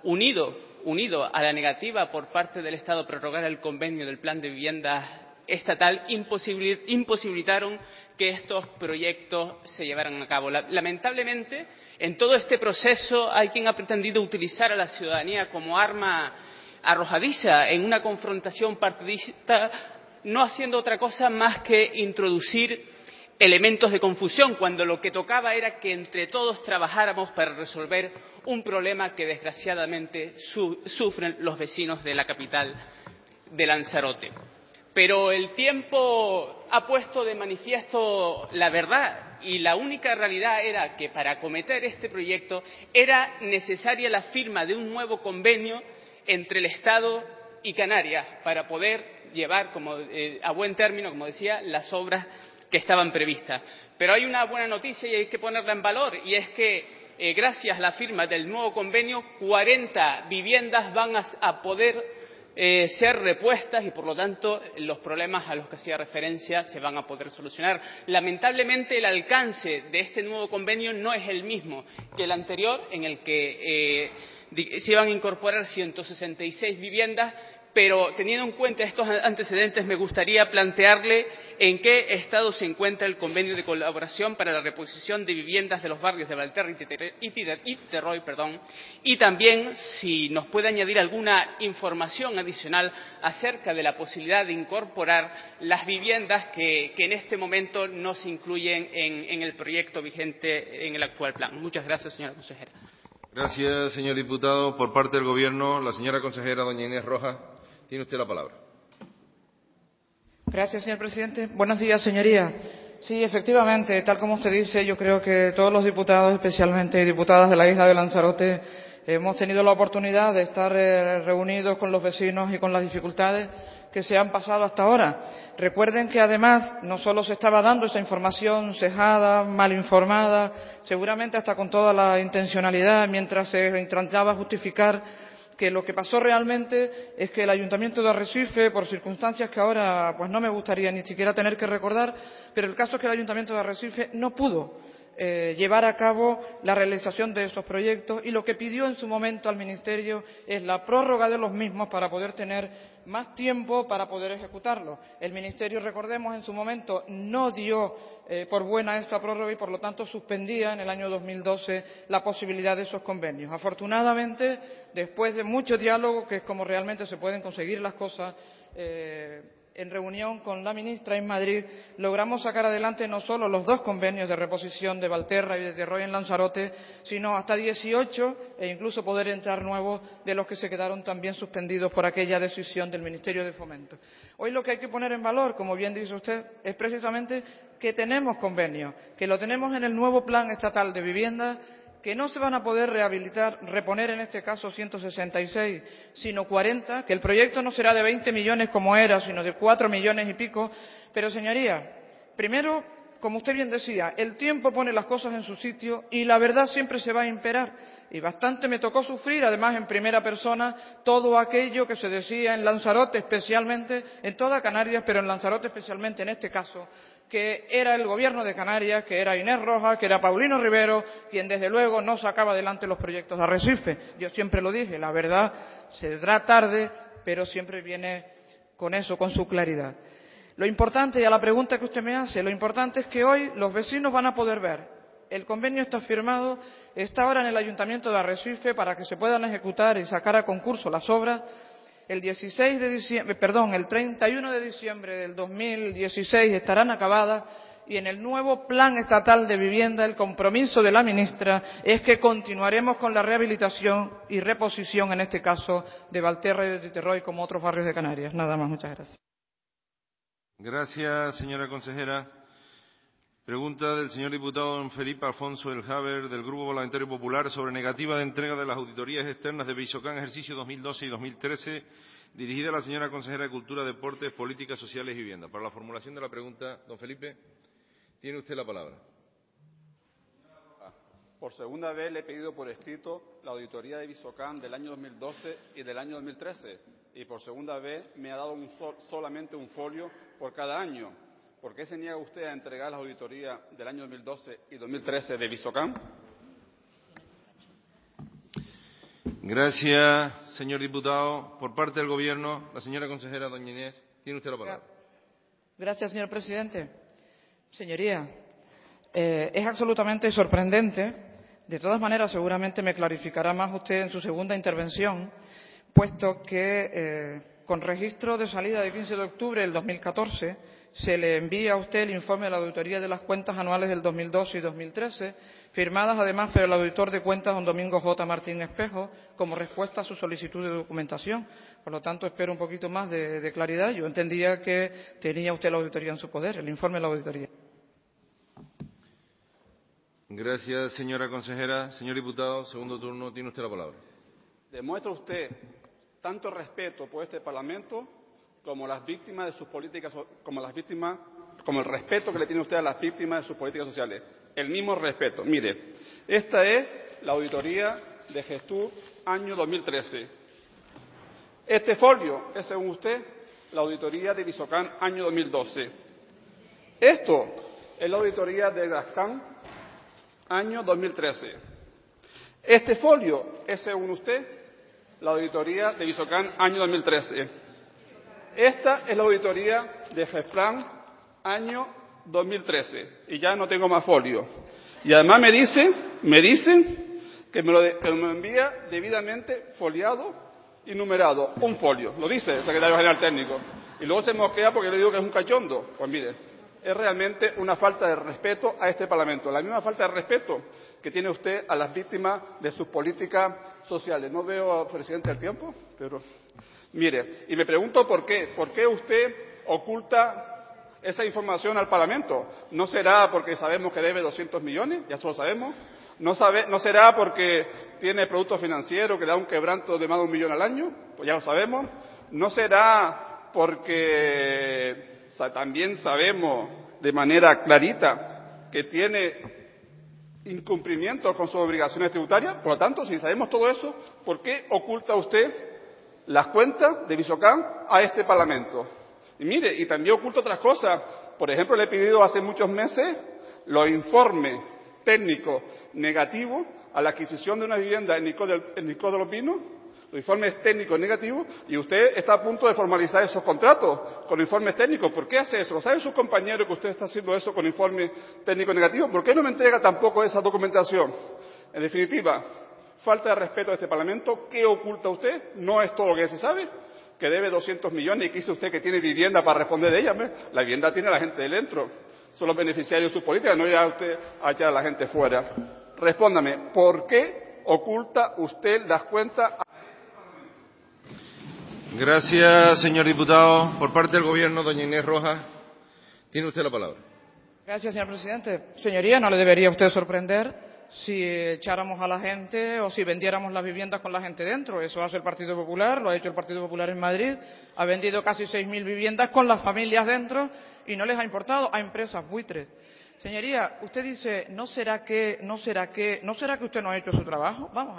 unido a la negativa por parte del Estado a prorrogar el convenio del Plan de Viviendas estatal, imposibilitaron que estos proyectos se llevaran a cabo. Lamentablemente, en todo este proceso hay quien ha pretendido utilizar a la ciudadanía como arma arrojadiza en una confrontación partidista, no haciendo otra cosa más que introducir elementos de confusión, cuando lo que tocaba era que entre todos trabajáramos para resolver un problema que desgraciadamente sufren los vecinos de la capital de Lanzarote. Pero el tiempo ha puesto de manifiesto la verdad y la única realidad era que para acometer este proyecto era necesaria la firma de un nuevo convenio entre el Estado y Canarias para poder llevar a buen término, como decía, las obras que estaban previstas. Pero hay una buena noticia y hay que ponerla en valor, y es que gracias a la firma del nuevo convenio, 40 viviendas van a poder ser repuestas y, por lo tanto, los problemas a los que hacía referencia se van a poder solucionar. Lamentablemente, el alcance de este nuevo convenio no es el mismo que el anterior, en el que se iban a incorporar 166 viviendas, pero teniendo en cuenta estos antecedentes me gustaría plantearle en qué estado se encuentra el convenio de colaboración para la reposición de viviendas de los barrios de Valterra y Titerroy, y también si nos puede añadir alguna información adicional acerca de la posibilidad de incorporar las viviendas que en este momento no se incluyen en el proyecto vigente en el actual plan. Muchas gracias, señora consejera. Gracias, señor diputado. Por parte del Gobierno, la señora consejera, doña Inés Rojas. Tiene usted la palabra. Gracias, señor presidente. Buenos días, señorías. Sí, efectivamente, tal como usted dice, yo creo que todos los diputados, especialmente diputadas de la isla de Lanzarote, hemos tenido la oportunidad de estar reunidos con los vecinos y con las dificultades que se han pasado hasta ahora. Recuerden que, además, no solo se estaba dando esa información sesgada, mal informada, seguramente hasta con toda la intencionalidad, mientras se intentaba justificar que lo que pasó realmente es que el Ayuntamiento de Arrecife, por circunstancias que ahora pues no me gustaría ni siquiera tener que recordar, pero el caso es que el Ayuntamiento de Arrecife no pudo llevar a cabo la realización de esos proyectos, y lo que pidió en su momento al Ministerio es la prórroga de los mismos para poder tener más tiempo para poder ejecutarlos. El Ministerio, recordemos, en su momento no dio por buena esa prórroga y, por lo tanto, suspendía en el año 2012 la posibilidad de esos convenios. Afortunadamente, después de mucho diálogo, que es como realmente se pueden conseguir las cosas, en reunión con la ministra en Madrid, logramos sacar adelante no solo los 2 convenios de reposición de Valterra y de Terroy en Lanzarote, sino hasta 18 e incluso poder entrar nuevos de los que se quedaron también suspendidos por aquella decisión del Ministerio de Fomento. Hoy lo que hay que poner en valor, como bien dice usted, es precisamente que tenemos convenios, que lo tenemos en el nuevo Plan Estatal de Vivienda, que no se van a poder rehabilitar, reponer en este caso 166, sino 40, que el proyecto no será de 20 millones como era, sino de 4 millones y pico. Pero, señoría, primero, como usted bien decía, el tiempo pone las cosas en su sitio y la verdad siempre se va a imperar. Y bastante me tocó sufrir, además en primera persona, todo aquello que se decía en Lanzarote especialmente, en toda Canarias, pero en Lanzarote especialmente en este caso, que era el Gobierno de Canarias, que era Inés Rojas, que era Paulino Rivero, quien desde luego no sacaba adelante los proyectos de Arrecife. Yo siempre lo dije, la verdad se vendrá tarde, pero siempre viene con eso, con su claridad. Lo importante, y a la pregunta que usted me hace, lo importante es que hoy los vecinos van a poder ver. El convenio está firmado, está ahora en el Ayuntamiento de Arrecife para que se puedan ejecutar y sacar a concurso las obras. El 31 de diciembre del 2016 estarán acabadas, y en el nuevo Plan Estatal de Vivienda el compromiso de la ministra es que continuaremos con la rehabilitación y reposición, en este caso, de Valterra y de Terroy, como otros barrios de Canarias. Nada más, muchas gracias. Gracias, señora consejera. Pregunta del señor diputado don Felipe Alfonso El Haber, del Grupo Parlamentario Popular, sobre negativa de entrega de las auditorías externas de Visocán ejercicio 2012 y 2013, dirigida a la señora consejera de Cultura, Deportes, Políticas Sociales y Vivienda. Para la formulación de la pregunta, don Felipe, tiene usted la palabra. Por segunda vez le he pedido por escrito la auditoría de Visocán del año 2012 y del año 2013, y por segunda vez me ha dado solamente un folio por cada año. ¿Por qué se niega usted a entregar la auditoría del año 2012 y 2013 de Visocán? Gracias, señor diputado. Por parte del Gobierno, la señora consejera, doña Inés, tiene usted la palabra. Gracias, señor presidente. Señoría, es absolutamente sorprendente. De todas maneras, seguramente me clarificará más usted en su segunda intervención, puesto que con registro de salida del 15 de octubre del 2014 se le envía a usted el informe de la auditoría de las cuentas anuales del 2012 y 2013, firmadas además por el auditor de cuentas, don Domingo J. Martín Espejo, como respuesta a su solicitud de documentación. Por lo tanto, espero un poquito más de claridad. Yo entendía que tenía usted la auditoría en su poder, el informe de la auditoría. Gracias, señora consejera. Señor diputado, segundo turno, tiene usted la palabra. ¿Demuestra usted tanto respeto por este Parlamento como las víctimas de sus políticas, como el respeto que le tiene usted a las víctimas de sus políticas sociales? El mismo respeto. Mire, esta es la auditoría de Gestur año 2013. Este folio es, según usted, la auditoría de Visocán año 2012. Esto es la auditoría de Gascán año 2013. Este folio es, según usted, la auditoría de Visocán año 2013. Esta es la auditoría de Gesplan año 2013. Y ya no tengo más folio. Y además me dicen que me lo envía debidamente foliado y numerado. Un folio. Lo dice el secretario general técnico. Y luego se mosquea porque le digo que es un cachondo. Pues mire, es realmente una falta de respeto a este Parlamento. La misma falta de respeto que tiene usted a las víctimas de sus políticas sociales. No veo, presidente, el tiempo, pero mire, y me pregunto por qué. ¿Por qué usted oculta esa información al Parlamento? ¿No será porque sabemos que debe 200 millones? Ya eso lo sabemos. ¿No será porque tiene productos financieros que da un quebranto de más de 1 millón al año? Pues ya lo sabemos. ¿No será porque también sabemos de manera clarita que tiene incumplimiento con sus obligaciones tributarias? Por lo tanto, si sabemos todo eso, ¿por qué oculta usted las cuentas de Visocán a este Parlamento? Y mire, y también oculta otras cosas. Por ejemplo, le he pedido hace muchos meses los informes técnicos negativos a la adquisición de una vivienda en Nicó de los Pinos, los informes técnicos negativos, y usted está a punto de formalizar esos contratos con informes técnicos. ¿Por qué hace eso? ¿Sabe sus compañeros que usted está haciendo eso con informes técnicos negativos? ¿Por qué no me entrega tampoco esa documentación? En definitiva, falta de respeto a este Parlamento. ¿Qué oculta usted? No es todo lo que se sabe, que debe 200 millones y que dice usted que tiene vivienda para responder de ella. La vivienda tiene la gente dentro, son los beneficiarios de sus políticas, no ya usted a echar a la gente fuera. Respóndame, ¿por qué oculta usted las cuentas? Gracias, señor diputado. Por parte del Gobierno, doña Inés Rojas, tiene usted la palabra. Gracias, señor presidente. Señoría, no le debería a usted sorprender si echáramos a la gente o si vendiéramos las viviendas con la gente dentro. Eso hace el Partido Popular, lo ha hecho el Partido Popular en Madrid, ha vendido casi 6.000 viviendas con las familias dentro y no les ha importado a empresas buitres. Señoría, usted dice, ¿no será que usted no ha hecho su trabajo? Vamos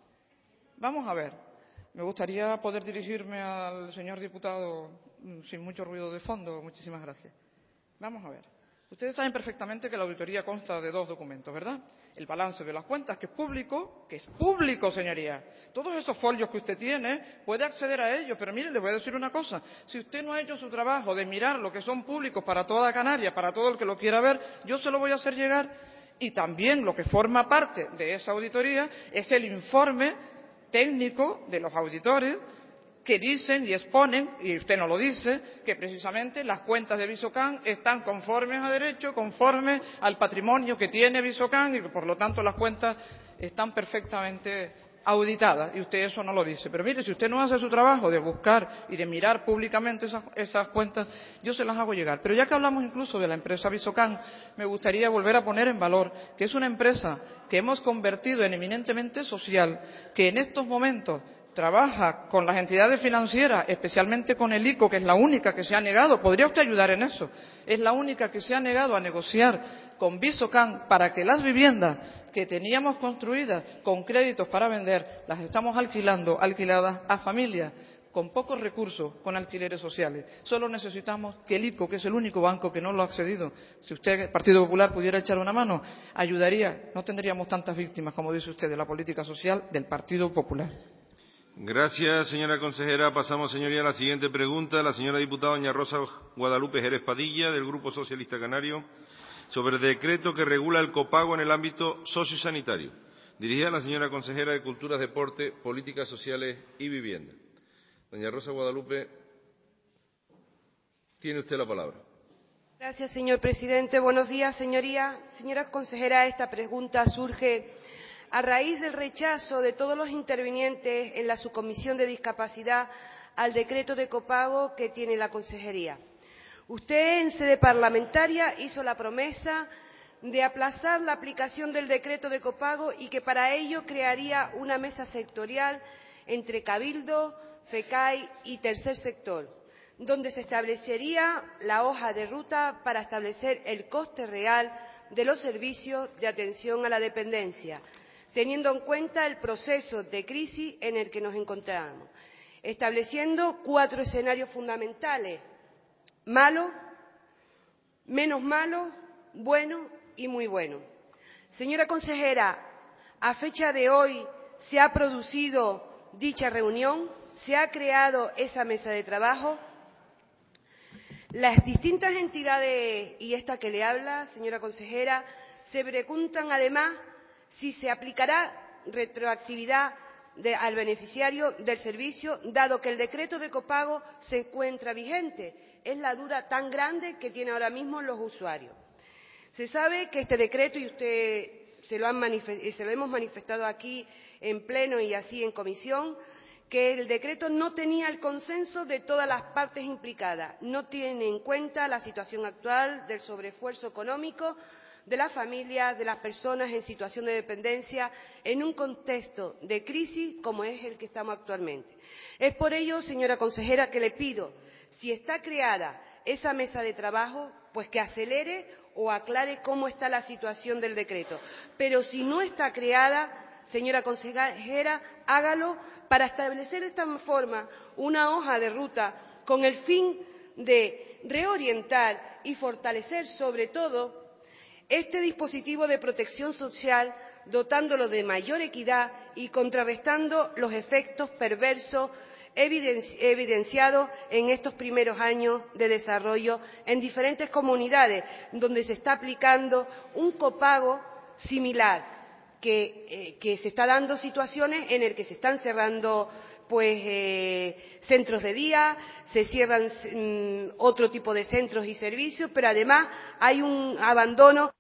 a ver. Me gustaría poder dirigirme al señor diputado sin mucho ruido de fondo. Muchísimas gracias. Vamos a ver. Ustedes saben perfectamente que la auditoría consta de 2 documentos, ¿verdad? El balance de las cuentas, que es público, señoría. Todos esos folios que usted tiene, puede acceder a ellos, pero mire, le voy a decir una cosa. Si usted no ha hecho su trabajo de mirar lo que son públicos para toda Canarias, para todo el que lo quiera ver, yo se lo voy a hacer llegar. Y también lo que forma parte de esa auditoría es el informe técnico de los auditores que dicen y exponen, y usted no lo dice, que precisamente las cuentas de Visocán están conformes a derecho, conformes al patrimonio que tiene Visocán y que por lo tanto las cuentas están perfectamente auditadas, y usted eso no lo dice. Pero mire, si usted no hace su trabajo de buscar y de mirar públicamente esas cuentas, yo se las hago llegar. Pero ya que hablamos incluso de la empresa Visocán, me gustaría volver a poner en valor que es una empresa que hemos convertido en eminentemente social, que en estos momentos trabaja con las entidades financieras, especialmente con el ICO, que es la única que se ha negado, podría usted ayudar en eso, es la única que se ha negado a negociar con Visocán para que las viviendas que teníamos construidas con créditos para vender, las estamos alquiladas a familias con pocos recursos, con alquileres sociales. Solo necesitamos que el ICO, que es el único banco que no lo ha accedido, si usted, el Partido Popular, pudiera echar una mano, ayudaría, no tendríamos tantas víctimas, como dice usted, de la política social del Partido Popular. Gracias, señora consejera. Pasamos, señoría, a la siguiente pregunta. La señora diputada doña Rosa Guadalupe Jerez Padilla, del Grupo Socialista Canario, sobre el decreto que regula el copago en el ámbito sociosanitario. Dirigida a la señora consejera de Cultura, Deporte, Políticas Sociales y Vivienda. Doña Rosa Guadalupe, tiene usted la palabra. Gracias, señor presidente. Buenos días, señoría. Señora consejera, esta pregunta surge a raíz del rechazo de todos los intervinientes en la Subcomisión de Discapacidad al decreto de copago que tiene la consejería. Usted, en sede parlamentaria, hizo la promesa de aplazar la aplicación del decreto de copago y que para ello crearía una mesa sectorial entre Cabildo, FECAI y tercer sector, donde se establecería la hoja de ruta para establecer el coste real de los servicios de atención a la dependencia, teniendo en cuenta el proceso de crisis en el que nos encontramos, estableciendo 4 escenarios fundamentales: malo, menos malo, bueno y muy bueno. Señora consejera, a fecha de hoy se ha producido dicha reunión, se ha creado esa mesa de trabajo. Las distintas entidades, y esta que le habla, señora consejera, se preguntan además si se aplicará retroactividad al beneficiario del servicio, dado que el decreto de copago se encuentra vigente. Es la duda tan grande que tienen ahora mismo los usuarios. Se sabe que este decreto, y usted se lo hemos manifestado aquí en pleno y así en comisión, que el decreto no tenía el consenso de todas las partes implicadas, no tiene en cuenta la situación actual del sobreesfuerzo económico de las familias, de las personas en situación de dependencia, en un contexto de crisis como es el que estamos actualmente. Es por ello, señora consejera, que le pido, si está creada esa mesa de trabajo, pues que acelere o aclare cómo está la situación del decreto. Pero si no está creada, señora consejera, hágalo para establecer de esta forma una hoja de ruta con el fin de reorientar y fortalecer, sobre todo, este dispositivo de protección social dotándolo de mayor equidad y contrarrestando los efectos perversos evidenciados en estos primeros años de desarrollo en diferentes comunidades, donde se está aplicando un copago similar, que se está dando situaciones en las que se están cerrando centros de día, se cierran otro tipo de centros y servicios, pero además hay un abandono.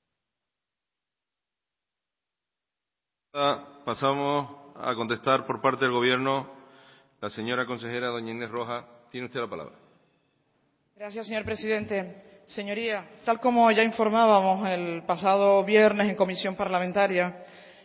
Pasamos a contestar por parte del Gobierno. La señora consejera, doña Inés Roja, tiene usted la palabra. Gracias, señor presidente. Señoría, tal como ya informábamos el pasado viernes en comisión parlamentaria,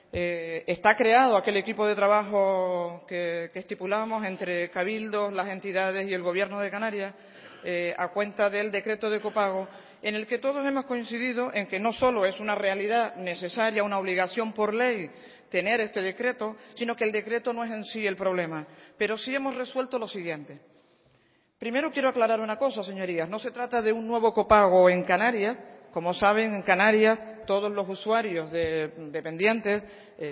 está creado aquel equipo de trabajo que estipulamos entre cabildos, las entidades y el Gobierno de Canarias a cuenta del decreto de copago, en el que todos hemos coincidido en que no solo es una realidad necesaria, una obligación por ley tener este decreto, sino que el decreto no es en sí el problema. Pero sí hemos resuelto lo siguiente. Primero quiero aclarar una cosa, señorías. No se trata de un nuevo copago en Canarias. Como saben, en Canarias todos los usuarios dependientes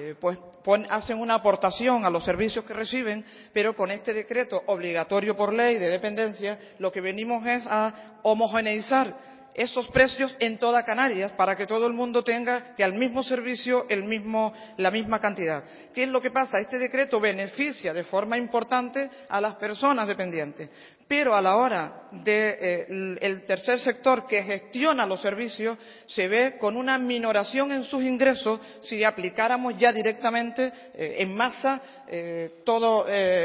hacen una aportación a los servicios que reciben, pero con este decreto obligatorio por ley de dependencia lo que venimos es a homogeneizar esos precios en toda Canarias para que todo el mundo tenga que al mismo servicio la misma cantidad. ¿Qué es lo que pasa? Este decreto beneficia de forma importante a las personas dependientes, pero a la hora del tercer sector que gestiona los servicios se ve con una minoración en sus ingresos si aplicáramos ya directamente en masa todas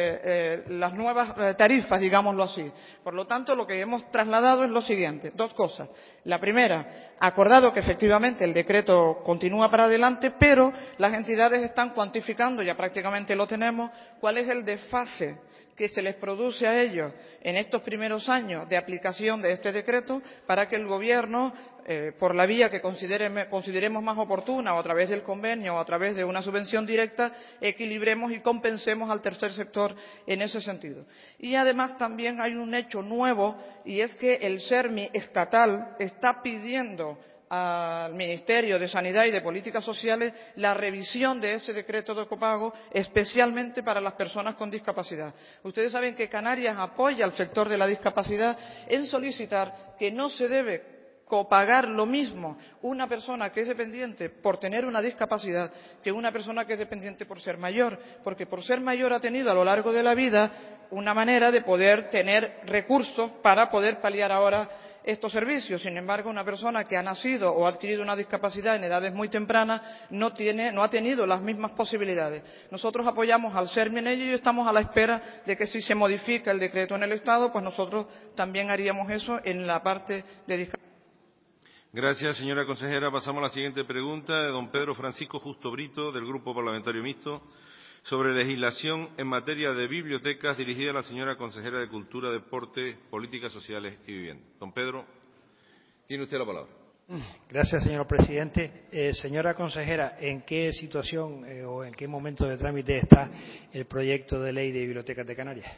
las nuevas tarifas, digámoslo así. Por lo tanto, lo que hemos trasladado es lo siguiente, dos cosas. La primera, acordado que efectivamente el decreto continúa para adelante, pero las entidades están cuantificando, ya prácticamente lo tenemos, cuál es el desfase que se les produce a ellos en estos primeros años de aplicación de este decreto para que el Gobierno, por la vía que consideremos más oportuna, o a través del convenio o a través de una subvención directa, equilibremos y compensemos al tercer sector en ese sentido. Y además también hay un hecho nuevo, y es que el SERMI estatal está pidiendo al Ministerio de Sanidad y de Políticas Sociales la revisión de ese decreto de copago, especialmente para las personas con discapacidad. Ustedes saben que Canarias apoya al sector de la discapacidad en solicitar que no se debe copagar lo mismo una persona que es dependiente por tener una discapacidad que una persona que es dependiente por ser mayor, porque por ser mayor ha tenido a lo largo de la vida una manera de poder tener recursos para poder paliar ahora estos servicios. Sin embargo, una persona que ha nacido o ha adquirido una discapacidad en edades muy tempranas no ha tenido las mismas posibilidades. Nosotros apoyamos al SERMI en ello y estamos a la espera de que si se modifica el decreto en el Estado, pues nosotros también haríamos eso en la parte de discapacidad. Gracias, señora consejera. Pasamos a la siguiente pregunta de don Pedro Francisco Justo Brito, del Grupo Parlamentario Mixto, sobre legislación en materia de bibliotecas, dirigida a la señora consejera de Cultura, Deporte, Políticas Sociales y Vivienda. Don Pedro, tiene usted la palabra. Gracias, señor presidente. Señora consejera, ¿en qué situación o en qué momento de trámite está el proyecto de ley de bibliotecas de Canarias?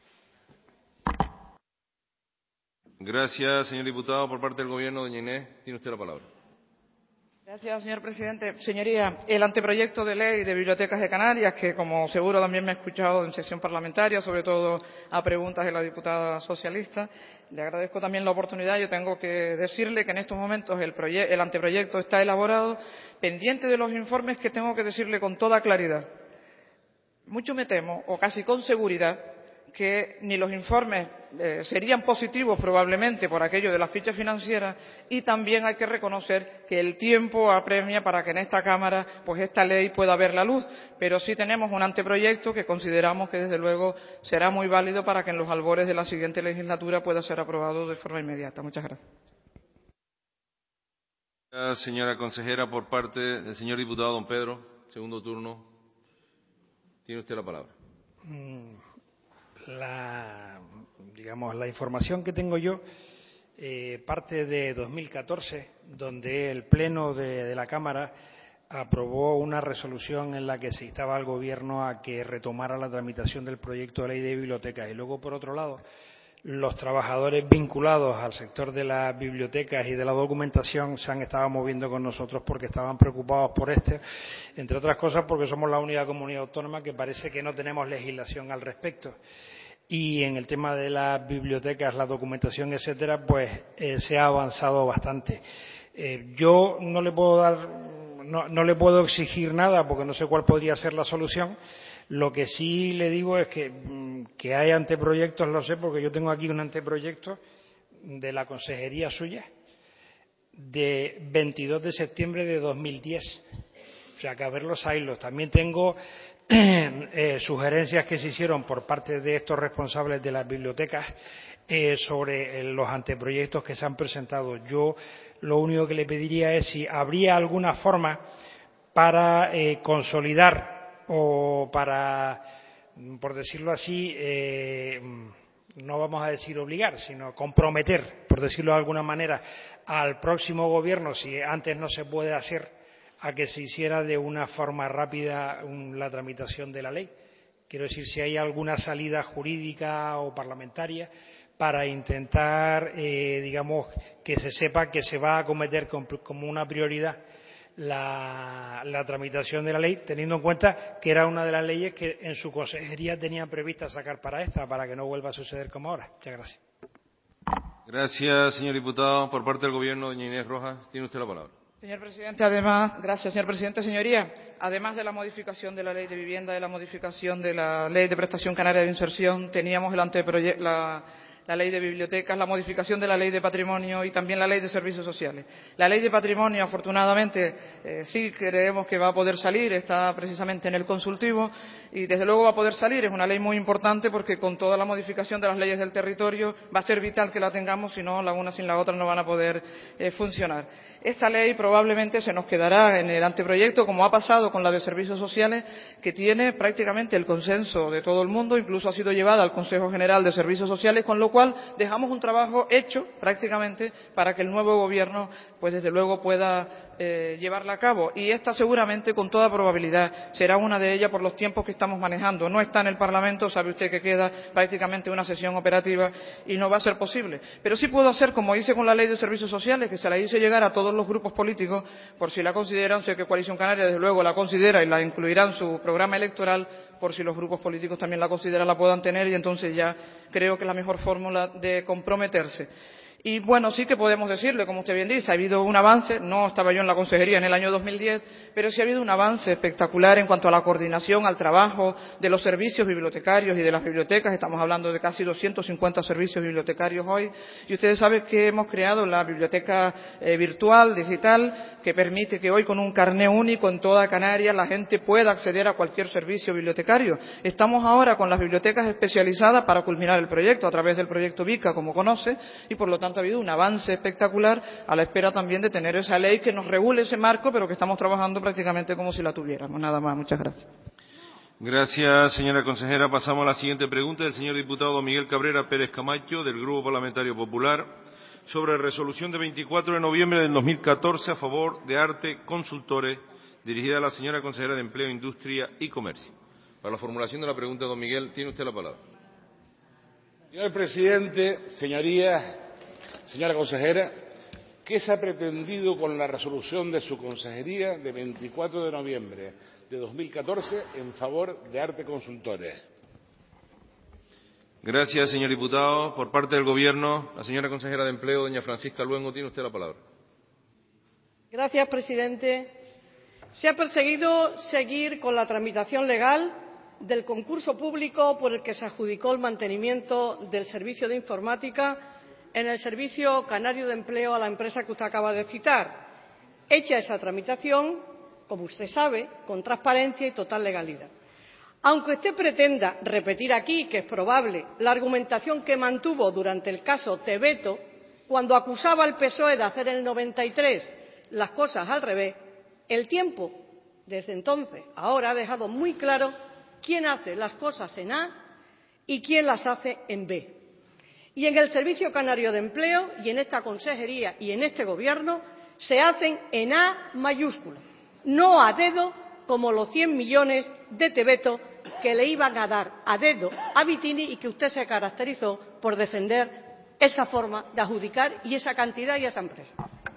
Gracias, señor diputado. Por parte del Gobierno, doña Inés, tiene usted la palabra. Gracias, señor presidente. Señoría, el anteproyecto de ley de bibliotecas de Canarias, que como seguro también me ha escuchado en sesión parlamentaria, sobre todo a preguntas de la diputada socialista, le agradezco también la oportunidad. Yo tengo que decirle que en estos momentos el anteproyecto está elaborado, pendiente de los informes, que tengo que decirle con toda claridad. Mucho me temo, o casi con seguridad, que ni los informes serían positivos probablemente por aquello de las fichas financieras, y también hay que reconocer que el tiempo apremia para que en esta Cámara pues esta ley pueda ver la luz, pero sí tenemos un anteproyecto que consideramos que desde luego será muy válido para que en los albores de la siguiente legislatura pueda ser aprobado de forma inmediata. Muchas gracias. Gracias, señora consejera. Por parte del señor diputado don Pedro, segundo turno, tiene usted la palabra. La información que tengo yo parte de 2014, donde el Pleno de la Cámara aprobó una resolución en la que se instaba al Gobierno a que retomara la tramitación del proyecto de ley de bibliotecas. Y luego, por otro lado, los trabajadores vinculados al sector de las bibliotecas y de la documentación se han estado moviendo con nosotros porque estaban preocupados por entre otras cosas porque somos la única comunidad autónoma que parece que no tenemos legislación al respecto. Y en el tema de las bibliotecas, la documentación, etcétera, pues se ha avanzado bastante. Yo no le puedo exigir nada porque no sé cuál podría ser la solución. Lo que sí le digo es que hay anteproyectos, lo sé, porque yo tengo aquí un anteproyecto de la consejería suya de 22 de septiembre de 2010. O sea, que a ver los hilos. También tengo sugerencias que se hicieron por parte de estos responsables de las bibliotecas sobre los anteproyectos que se han presentado. Yo lo único que le pediría es si habría alguna forma para consolidar o para, por decirlo así, no vamos a decir obligar, sino comprometer, por decirlo de alguna manera, al próximo gobierno, si antes no se puede hacer, a que se hiciera de una forma rápida la tramitación de la ley. Quiero decir, si hay alguna salida jurídica o parlamentaria para intentar, digamos, que se sepa que se va a acometer como una prioridad la tramitación de la ley, teniendo en cuenta que era una de las leyes que en su consejería tenían prevista sacar para que no vuelva a suceder como ahora. Muchas gracias. Gracias, señor diputado. Por parte del Gobierno, doña Inés Rojas, tiene usted la palabra. Señor presidente, señor presidente, señoría, además de la modificación de la ley de vivienda, de la modificación de la ley de prestación canaria de inserción, teníamos la ley de bibliotecas, la modificación de la ley de patrimonio y también la ley de servicios sociales. La ley de patrimonio, afortunadamente, sí creemos que va a poder salir, está precisamente en el consultivo y desde luego va a poder salir. Es una ley muy importante porque con toda la modificación de las leyes del territorio va a ser vital que la tengamos, si no, la una sin la otra no van a poder funcionar. Esta ley probablemente se nos quedará en el anteproyecto, como ha pasado con la de servicios sociales, que tiene prácticamente el consenso de todo el mundo, incluso ha sido llevada al Consejo General de Servicios Sociales, con lo cual dejamos un trabajo hecho prácticamente para que el nuevo gobierno, pues desde luego, pueda llevarla a cabo. Y esta seguramente, con toda probabilidad, será una de ellas por los tiempos que estamos manejando. No está en el Parlamento, sabe usted que queda prácticamente una sesión operativa y no va a ser posible. Pero sí puedo hacer como hice con la ley de servicios sociales, que se la hice llegar a todos los grupos políticos, por si la consideran. Sé que Coalición Canaria, desde luego, la considera y la incluirá en su programa electoral, por si los grupos políticos también la consideran, la puedan tener, y entonces ya creo que es la mejor fórmula de comprometerse. Y bueno, sí que podemos decirle, como usted bien dice, ha habido un avance. No estaba yo en la consejería en el año 2010, pero sí ha habido un avance espectacular en cuanto a la coordinación, al trabajo de los servicios bibliotecarios y de las bibliotecas. Estamos hablando de casi 250 servicios bibliotecarios hoy. Y ustedes saben que hemos creado la biblioteca virtual, digital, que permite que hoy, con un carné único en toda Canarias, la gente pueda acceder a cualquier servicio bibliotecario. Estamos ahora con las bibliotecas especializadas para culminar el proyecto a través del proyecto VICA, como conoce, y por lo tanto ha habido un avance espectacular, a la espera también de tener esa ley que nos regule ese marco, pero que estamos trabajando prácticamente como si la tuviéramos. Nada más. Muchas gracias. Gracias, señora consejera. Pasamos a la siguiente pregunta del señor diputado Miguel Cabrera Pérez Camacho, del Grupo Parlamentario Popular, sobre resolución de 24 de noviembre del 2014 a favor de Arte Consultores, dirigida a la señora consejera de Empleo, Industria y Comercio. Para la formulación de la pregunta, don Miguel, tiene usted la palabra. Señor presidente, señorías, señora consejera, ¿qué se ha pretendido con la resolución de su consejería de 24 de noviembre de 2014 en favor de Arte Consultores? Gracias, señor diputado. Por parte del Gobierno, la señora consejera de Empleo, doña Francisca Luengo, tiene usted la palabra. Gracias, presidente. Se ha perseguido seguir con la tramitación legal del concurso público por el que se adjudicó el mantenimiento del servicio de informática en el Servicio Canario de Empleo a la empresa que usted acaba de citar. Hecha esa tramitación, como usted sabe, con transparencia y total legalidad. Aunque usted pretenda repetir aquí, que es probable, la argumentación que mantuvo durante el caso Teveto, cuando acusaba al PSOE de hacer en el 93 las cosas al revés, el tiempo, desde entonces a ahora, ha dejado muy claro quién hace las cosas en A y quién las hace en B. Y en el Servicio Canario de Empleo, y en esta consejería y en este Gobierno, se hacen en A mayúscula, no a dedo, como los 100 millones de Teveto que le iban a dar a dedo a Vitini y que usted se caracterizó por defender esa forma de adjudicar y esa cantidad y esa empresa.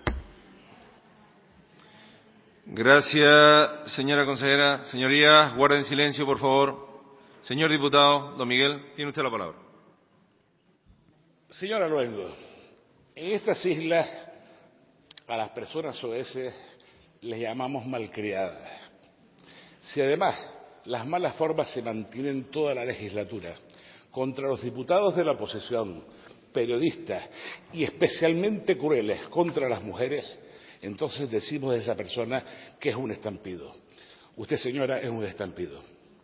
Gracias, señora consejera. Señorías, guarden silencio, por favor. Señor diputado, don Miguel, tiene usted la palabra. Señora Luengo, en estas islas a las personas soeces les llamamos malcriadas. Si además las malas formas se mantienen toda la legislatura contra los diputados de la oposición, periodistas y especialmente crueles contra las mujeres, entonces decimos de esa persona que es un estampido. Usted, señora, es un estampido.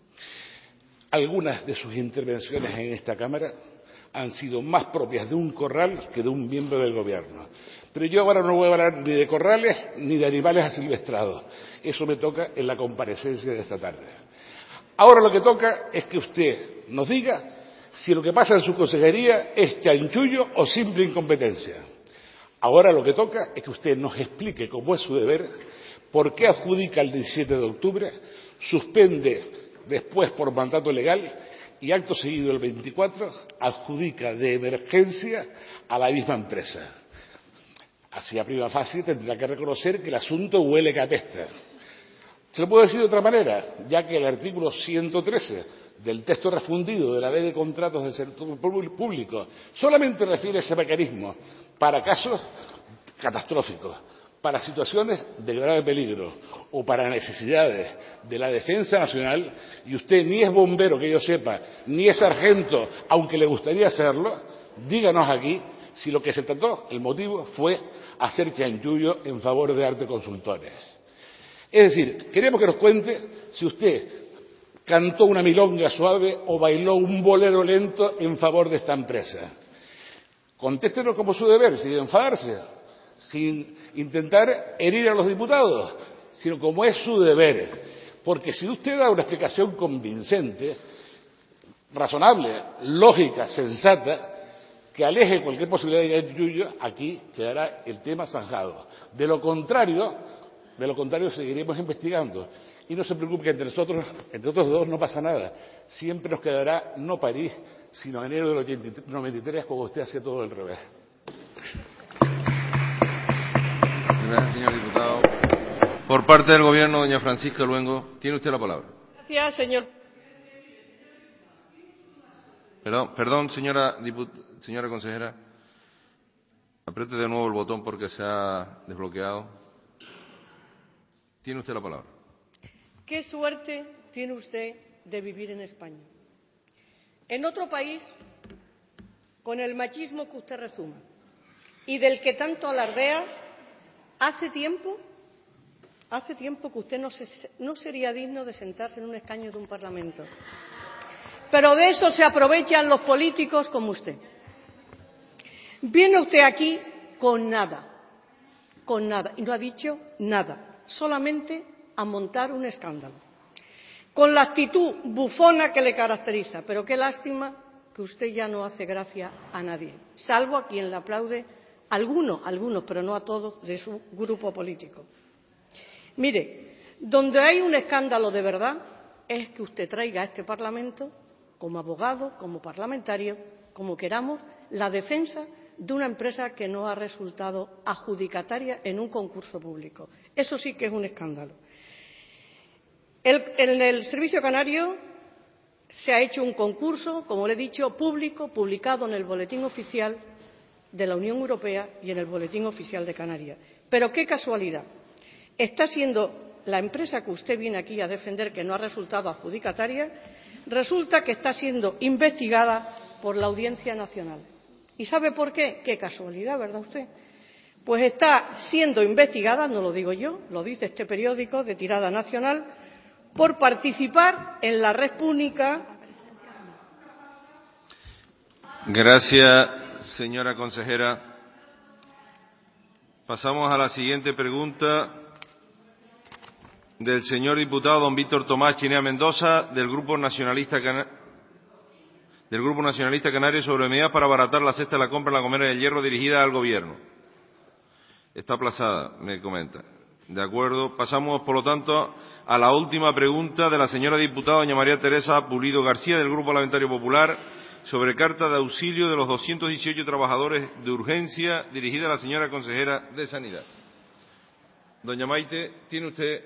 Algunas de sus intervenciones en esta Cámara han sido más propias de un corral que de un miembro del Gobierno. Pero yo ahora no voy a hablar ni de corrales ni de animales asilvestrados. Eso me toca en la comparecencia de esta tarde. Ahora lo que toca es que usted nos diga si lo que pasa en su consejería es chanchullo o simple incompetencia. Ahora lo que toca es que usted nos explique, como es su deber, por qué adjudica el 17 de octubre, suspende después por mandato legal y acto seguido el 24 adjudica de emergencia a la misma empresa. Así a prima facie tendrá que reconocer que el asunto huele que apesta. Se lo puedo decir de otra manera, ya que el artículo 113 del texto refundido de la Ley de Contratos del Sector Público solamente refiere ese mecanismo para casos catastróficos, para situaciones de grave peligro o para necesidades de la defensa nacional, y usted ni es bombero, que yo sepa, ni es sargento, aunque le gustaría serlo. Díganos aquí si lo que se trató, el motivo, fue hacer chanchullo en favor de Arte Consultores. Es decir, queremos que nos cuente si usted cantó una milonga suave o bailó un bolero lento en favor de esta empresa. Contéstenos como su deber, sin enfadarse, sin intentar herir a los diputados, sino como es su deber. Porque si usted da una explicación convincente, razonable, lógica, sensata, que aleje cualquier posibilidad de chanchullo, aquí quedará el tema zanjado. De lo contrario seguiremos investigando. Y no se preocupe que entre nosotros dos no pasa nada. Siempre nos quedará no París, sino enero del 93, cuando usted hace todo al revés. Gracias, señor diputado. Por parte del Gobierno, doña Francisca Luengo, tiene usted la palabra. Gracias, señor. Perdón, señora consejera. Apriete de nuevo el botón porque se ha desbloqueado. Tiene usted la palabra. ¿Qué suerte tiene usted de vivir en España? En otro país, con el machismo que usted resume y del que tanto alardea, hace tiempo que usted no sería digno de sentarse en un escaño de un Parlamento. Pero de eso se aprovechan los políticos como usted. Viene usted aquí con nada, y no ha dicho nada, solamente a montar un escándalo, con la actitud bufona que le caracteriza. Pero qué lástima que usted ya no hace gracia a nadie, salvo a quien le aplaude, algunos, pero no a todos, de su grupo político. Mire, donde hay un escándalo de verdad es que usted traiga a este Parlamento, como abogado, como parlamentario, como queramos, la defensa de una empresa que no ha resultado adjudicataria en un concurso público. Eso sí que es un escándalo. En el Servicio Canario se ha hecho un concurso, como le he dicho, público, publicado en el Boletín Oficial de la Unión Europea y en el Boletín Oficial de Canarias. Pero qué casualidad, está siendo la empresa que usted viene aquí a defender, que no ha resultado adjudicataria, resulta que está siendo investigada por la Audiencia Nacional. ¿Y sabe por qué? Qué casualidad, ¿verdad usted? Pues está siendo investigada, no lo digo yo, lo dice este periódico de tirada nacional, por participar en la red pública. Gracias, señora consejera. Pasamos a la siguiente pregunta del señor diputado don Víctor Tomás Chinea Mendoza, del Grupo Nacionalista Canario, sobre medidas para abaratar la cesta de la compra en la Gomera del Hierro dirigida al Gobierno. Está aplazada, me comenta. De acuerdo. Pasamos, por lo tanto, a la última pregunta de la señora diputada doña María Teresa Pulido García, del Grupo Parlamentario Popular, sobre carta de auxilio de los 218 trabajadores de urgencia, dirigida a la señora consejera de Sanidad. Doña Maite, tiene usted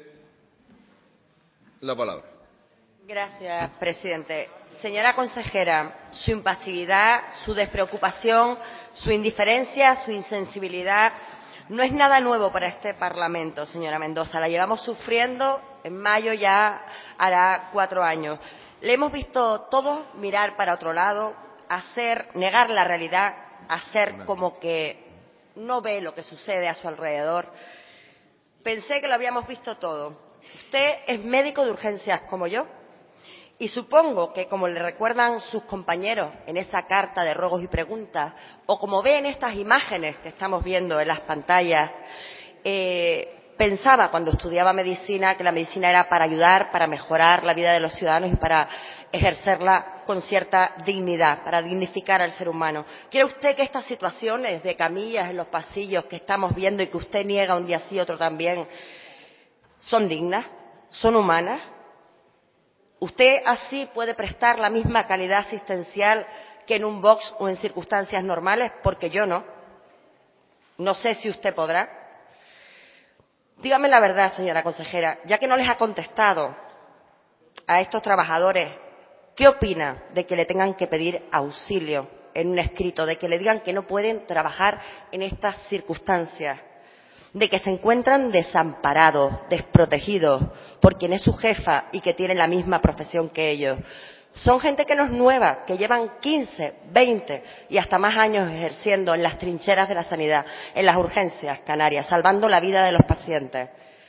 la palabra. Gracias, presidente. Señora consejera, su impasividad, su despreocupación, su indiferencia, su insensibilidad no es nada nuevo para este Parlamento, señora Mendoza. La llevamos sufriendo, en mayo ya hará 4 años. Le hemos visto todos mirar para otro lado, negar la realidad, hacer como que no ve lo que sucede a su alrededor. Pensé que lo habíamos visto todo. Usted es médico de urgencias como yo y supongo que, como le recuerdan sus compañeros en esa carta de ruegos y preguntas, o como ve en estas imágenes que estamos viendo en las pantallas, pensaba cuando estudiaba medicina que la medicina era para ayudar, para mejorar la vida de los ciudadanos y para ejercerla con cierta dignidad, para dignificar al ser humano. ¿Cree usted que estas situaciones de camillas en los pasillos que estamos viendo y que usted niega un día sí, otro también, son dignas, son humanas? ¿Usted así puede prestar la misma calidad asistencial que en un box o en circunstancias normales? Porque yo no. No sé si usted podrá. Dígame la verdad, señora consejera, ya que no les ha contestado a estos trabajadores, ¿qué opina de que le tengan que pedir auxilio en un escrito, de que le digan que no pueden trabajar en estas circunstancias, de que se encuentran desamparados, desprotegidos por quien es su jefa y que tiene la misma profesión que ellos? Son gente que no es nueva, que llevan 15, 20 y hasta más años ejerciendo en las trincheras de la sanidad, en las urgencias canarias, salvando la vida de los pacientes.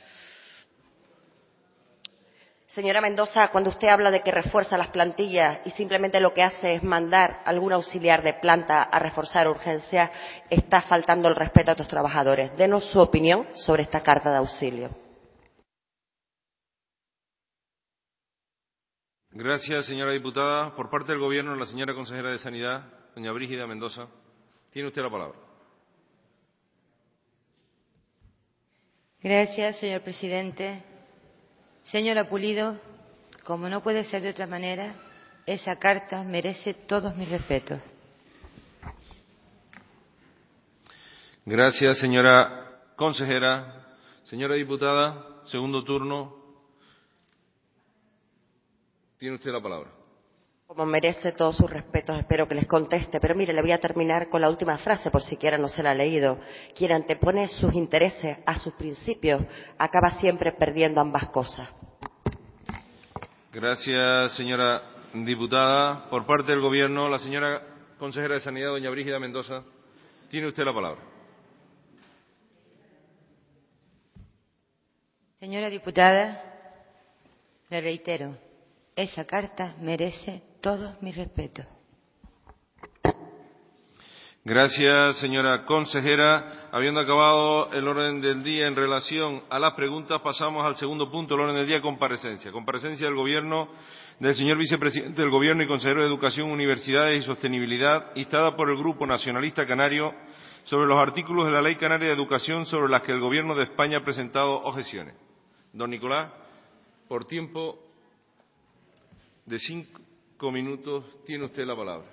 Señora Mendoza, cuando usted habla de que refuerza las plantillas y simplemente lo que hace es mandar a algún auxiliar de planta a reforzar urgencias, está faltando el respeto a estos trabajadores. Denos su opinión sobre esta carta de auxilio. Gracias, señora diputada. Por parte del Gobierno, la señora consejera de Sanidad, doña Brígida Mendoza. Tiene usted la palabra. Gracias, señor presidente. Señora Pulido, como no puede ser de otra manera, esa carta merece todos mis respetos. Gracias, señora consejera. Señora diputada, segundo turno. Tiene usted la palabra. Como merece todos sus respetos, espero que les conteste. Pero mire, le voy a terminar con la última frase, por siquiera no se la ha leído. Quien antepone sus intereses a sus principios acaba siempre perdiendo ambas cosas. Gracias, señora diputada. Por parte del Gobierno, la señora consejera de Sanidad, doña Brígida Mendoza. Tiene usted la palabra. Señora diputada, le reitero, esa carta merece todos mis respetos. Gracias, señora consejera. Habiendo acabado el orden del día en relación a las preguntas, pasamos al segundo punto del orden del día, comparecencia. Comparecencia del Gobierno del señor vicepresidente del Gobierno y consejero de Educación, Universidades y Sostenibilidad, instada por el Grupo Nacionalista Canario sobre los artículos de la Ley Canaria de Educación sobre las que el Gobierno de España ha presentado objeciones. Don Nicolás, por tiempo de 5 minutos, tiene usted la palabra.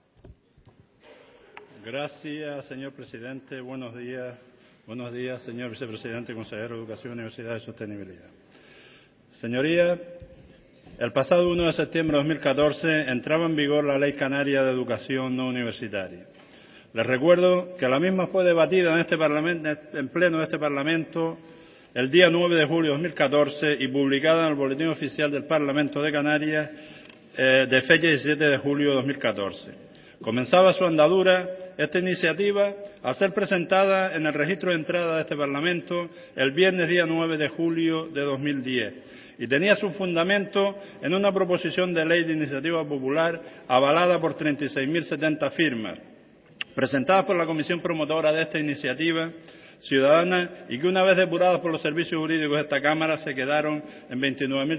Gracias, señor presidente. Buenos días. Buenos días, señor vicepresidente, consejero de Educación, Universidad y Sostenibilidad. Señorías, el pasado 1 de septiembre de 2014 entraba en vigor la Ley Canaria de Educación no universitaria. Les recuerdo que la misma fue debatida en este Parlamento, en pleno de este Parlamento, el día 9 de julio de 2014 y publicada en el Boletín Oficial del Parlamento de Canarias de fecha 17 de julio de 2014. Comenzaba su andadura esta iniciativa a ser presentada en el registro de entrada de este Parlamento el viernes día 9 de julio de 2010 y tenía su fundamento en una proposición de ley de iniciativa popular avalada por 36.070 firmas, presentada por la comisión promotora de esta iniciativa ciudadana y que, una vez depuradas por los servicios jurídicos de esta Cámara, se quedaron en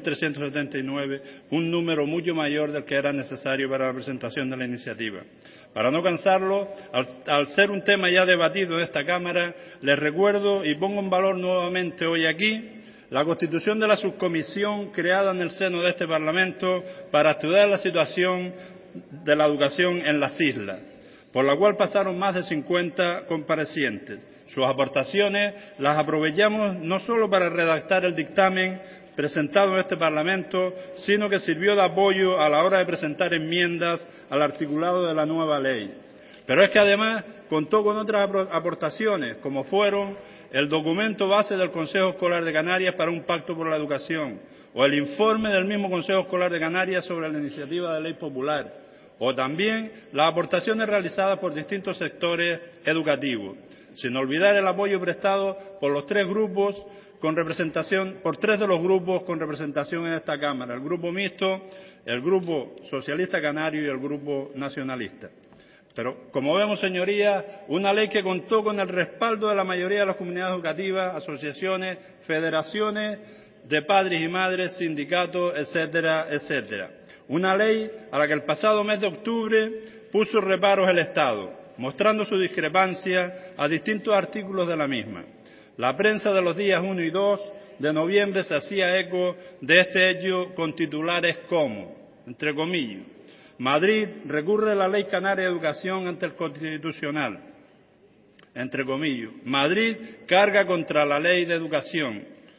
29.379, un número mucho mayor del que era necesario para la presentación de la iniciativa. Para no cansarlo, al ser un tema ya debatido en esta Cámara, les recuerdo y pongo en valor nuevamente hoy aquí la constitución de la subcomisión creada en el seno de este Parlamento para estudiar la situación de la educación en las islas, por la cual pasaron más de 50 comparecientes. Sus aportaciones las aprovechamos no solo para redactar el dictamen presentado en este Parlamento, sino que sirvió de apoyo a la hora de presentar enmiendas al articulado de la nueva ley. Pero es que además contó con otras aportaciones, como fueron el documento base del Consejo Escolar de Canarias para un pacto por la educación, o el informe del mismo Consejo Escolar de Canarias sobre la iniciativa de ley popular, o también las aportaciones realizadas por distintos sectores educativos, sin olvidar el apoyo prestado por los tres grupos con representación, por tres de los grupos con representación en esta Cámara, el Grupo Mixto, el Grupo Socialista Canario y el Grupo Nacionalista. Pero, como vemos, señorías, una ley que contó con el respaldo de la mayoría de las comunidades educativas, asociaciones, federaciones de padres y madres, sindicatos, etcétera, etcétera. Una ley a la que el pasado mes de octubre puso reparos el Estado, mostrando su discrepancia a distintos artículos de la misma. La prensa de los días 1 y 2 de noviembre se hacía eco de este hecho con titulares como, entre comillas, Madrid recurre la Ley Canaria de Educación ante el Constitucional, entre comillas, Madrid carga contra la Ley de Educación,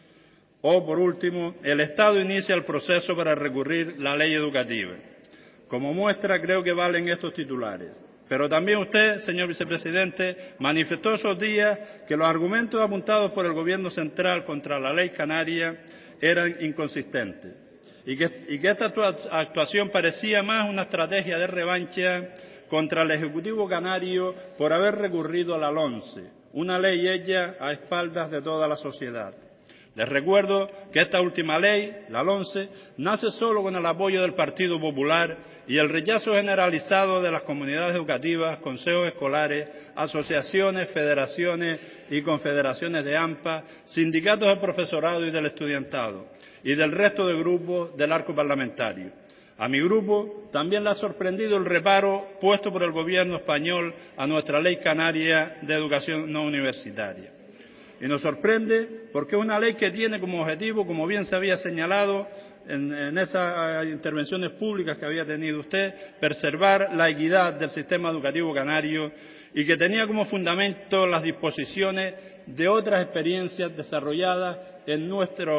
o, por último, el Estado inicia el proceso para recurrir la ley educativa. Como muestra, creo que valen estos titulares. Pero también usted, señor vicepresidente, manifestó esos días que los argumentos apuntados por el Gobierno central contra la ley canaria eran inconsistentes y que esta actuación parecía más una estrategia de revancha contra el Ejecutivo canario por haber recurrido a la LOMCE, una ley hecha a espaldas de toda la sociedad. Les recuerdo que esta última ley, la LOMCE, nace solo con el apoyo del Partido Popular y el rechazo generalizado de las comunidades educativas, consejos escolares, asociaciones, federaciones y confederaciones de AMPA, sindicatos del profesorado y del estudiantado, y del resto de grupos del arco parlamentario. A mi grupo también le ha sorprendido el reparo puesto por el Gobierno español a nuestra Ley Canaria de Educación no universitaria. Y nos sorprende porque es una ley que tiene como objetivo, como bien se había señalado en esas intervenciones públicas que había tenido usted, preservar la equidad del sistema educativo canario y que tenía como fundamento las disposiciones de otras experiencias desarrolladas en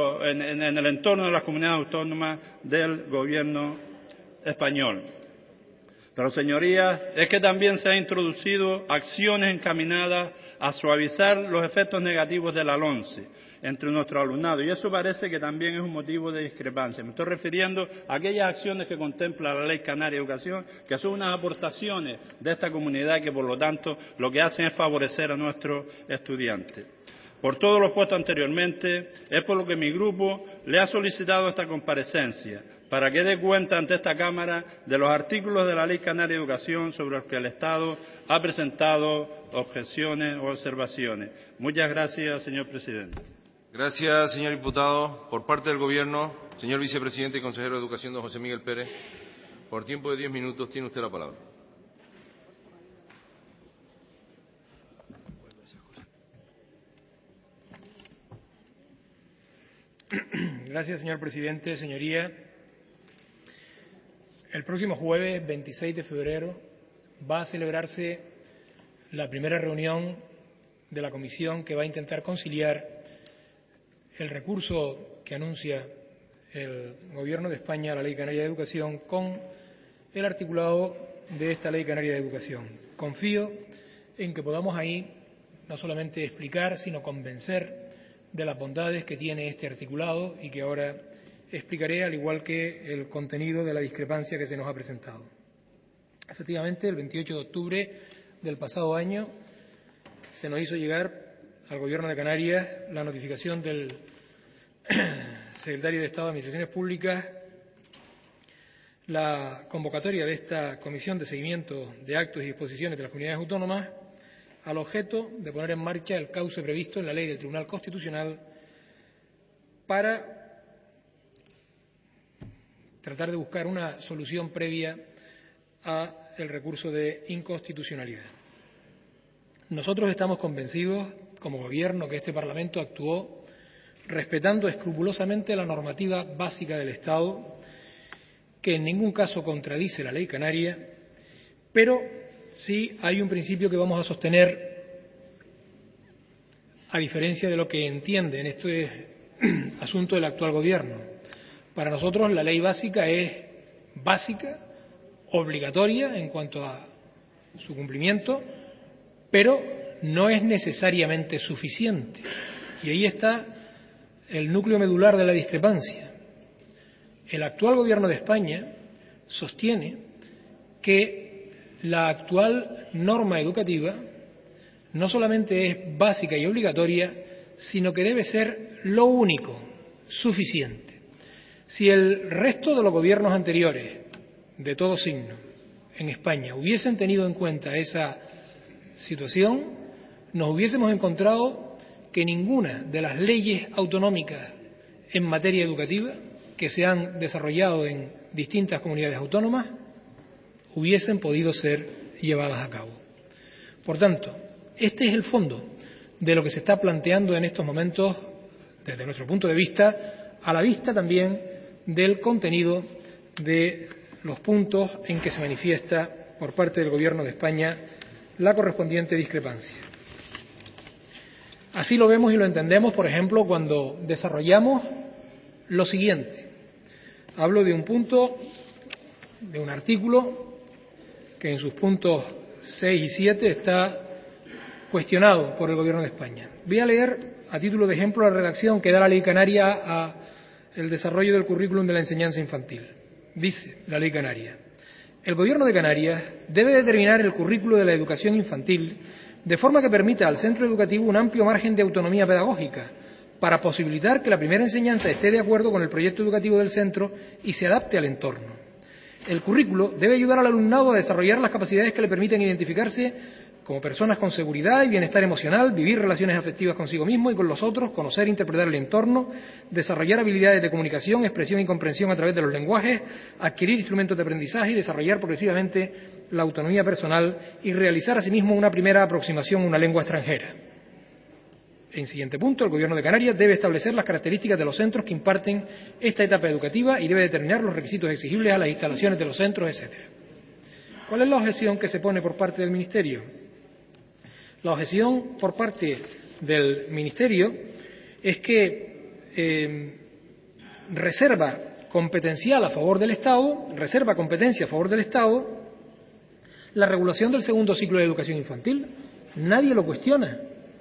el entorno de las comunidades autónomas del Gobierno español. Pero, señorías, es que también se han introducido acciones encaminadas a suavizar los efectos negativos de la LOMCE entre nuestro alumnado, y eso parece que también es un motivo de discrepancia. Me estoy refiriendo a aquellas acciones que contempla la Ley Canaria de Educación, que son unas aportaciones de esta comunidad que, por lo tanto, lo que hacen es favorecer a nuestros estudiantes. Por todo lo expuesto anteriormente, es por lo que mi grupo le ha solicitado esta comparecencia, para que dé cuenta ante esta Cámara de los artículos de la Ley Canaria de Educación sobre los que el Estado ha presentado objeciones o observaciones. Muchas gracias, señor presidente. Gracias, señor diputado. Por parte del Gobierno, señor vicepresidente y consejero de Educación, don José Miguel Pérez, por tiempo de 10 minutos tiene usted la palabra. Gracias, señor presidente. Señoría, el próximo jueves 26 de febrero va a celebrarse la primera reunión de la comisión que va a intentar conciliar el recurso que anuncia el Gobierno de España a la Ley Canaria de Educación con el articulado de esta Ley Canaria de Educación. Confío en que podamos ahí no solamente explicar, sino convencer de las bondades que tiene este articulado y que ahora explicaré, al igual que el contenido de la discrepancia que se nos ha presentado. Efectivamente, el 28 de octubre del pasado año se nos hizo llegar al Gobierno de Canarias la notificación del secretario de Estado de Administraciones Públicas, la convocatoria de esta Comisión de Seguimiento de Actos y Disposiciones de las Comunidades Autónomas, al objeto de poner en marcha el cauce previsto en la ley del Tribunal Constitucional para tratar de buscar una solución previa a el recurso de inconstitucionalidad. Nosotros estamos convencidos, como Gobierno, que este Parlamento actuó respetando escrupulosamente la normativa básica del Estado, que en ningún caso contradice la ley canaria, pero sí hay un principio que vamos a sostener, a diferencia de lo que entiende en este asunto del actual Gobierno. Para nosotros la ley básica es básica, obligatoria en cuanto a su cumplimiento, pero no es necesariamente suficiente. Y ahí está el núcleo medular de la discrepancia. El actual Gobierno de España sostiene que la actual norma educativa no solamente es básica y obligatoria, sino que debe ser lo único, suficiente. Si el resto de los gobiernos anteriores, de todo signo, en España, hubiesen tenido en cuenta esa situación, nos hubiésemos encontrado que ninguna de las leyes autonómicas en materia educativa que se han desarrollado en distintas comunidades autónomas hubiesen podido ser llevadas a cabo. Por tanto, este es el fondo de lo que se está planteando en estos momentos, desde nuestro punto de vista, a la vista también del contenido de los puntos en que se manifiesta por parte del Gobierno de España la correspondiente discrepancia. Así lo vemos y lo entendemos, por ejemplo, cuando desarrollamos lo siguiente. Hablo de un punto, de un artículo, que en sus puntos 6 y 7 está cuestionado por el Gobierno de España. Voy a leer, a título de ejemplo, la redacción que da la Ley Canaria a el desarrollo del currículum de la enseñanza infantil. Dice la Ley Canaria: el Gobierno de Canarias debe determinar el currículo de la educación infantil de forma que permita al centro educativo un amplio margen de autonomía pedagógica para posibilitar que la primera enseñanza esté de acuerdo con el proyecto educativo del centro y se adapte al entorno. El currículo debe ayudar al alumnado a desarrollar las capacidades que le permiten identificarse como personas con seguridad y bienestar emocional, vivir relaciones afectivas consigo mismo y con los otros, conocer e interpretar el entorno, desarrollar habilidades de comunicación, expresión y comprensión a través de los lenguajes, adquirir instrumentos de aprendizaje y desarrollar progresivamente la autonomía personal y realizar asimismo una primera aproximación a una lengua extranjera. En siguiente punto, el Gobierno de Canarias debe establecer las características de los centros que imparten esta etapa educativa y debe determinar los requisitos exigibles a las instalaciones de los centros, etc. ¿Cuál es la objeción que se pone por parte del Ministerio? La objeción por parte del Ministerio es que reserva competencia a favor del Estado la regulación del segundo ciclo de educación infantil. Nadie lo cuestiona,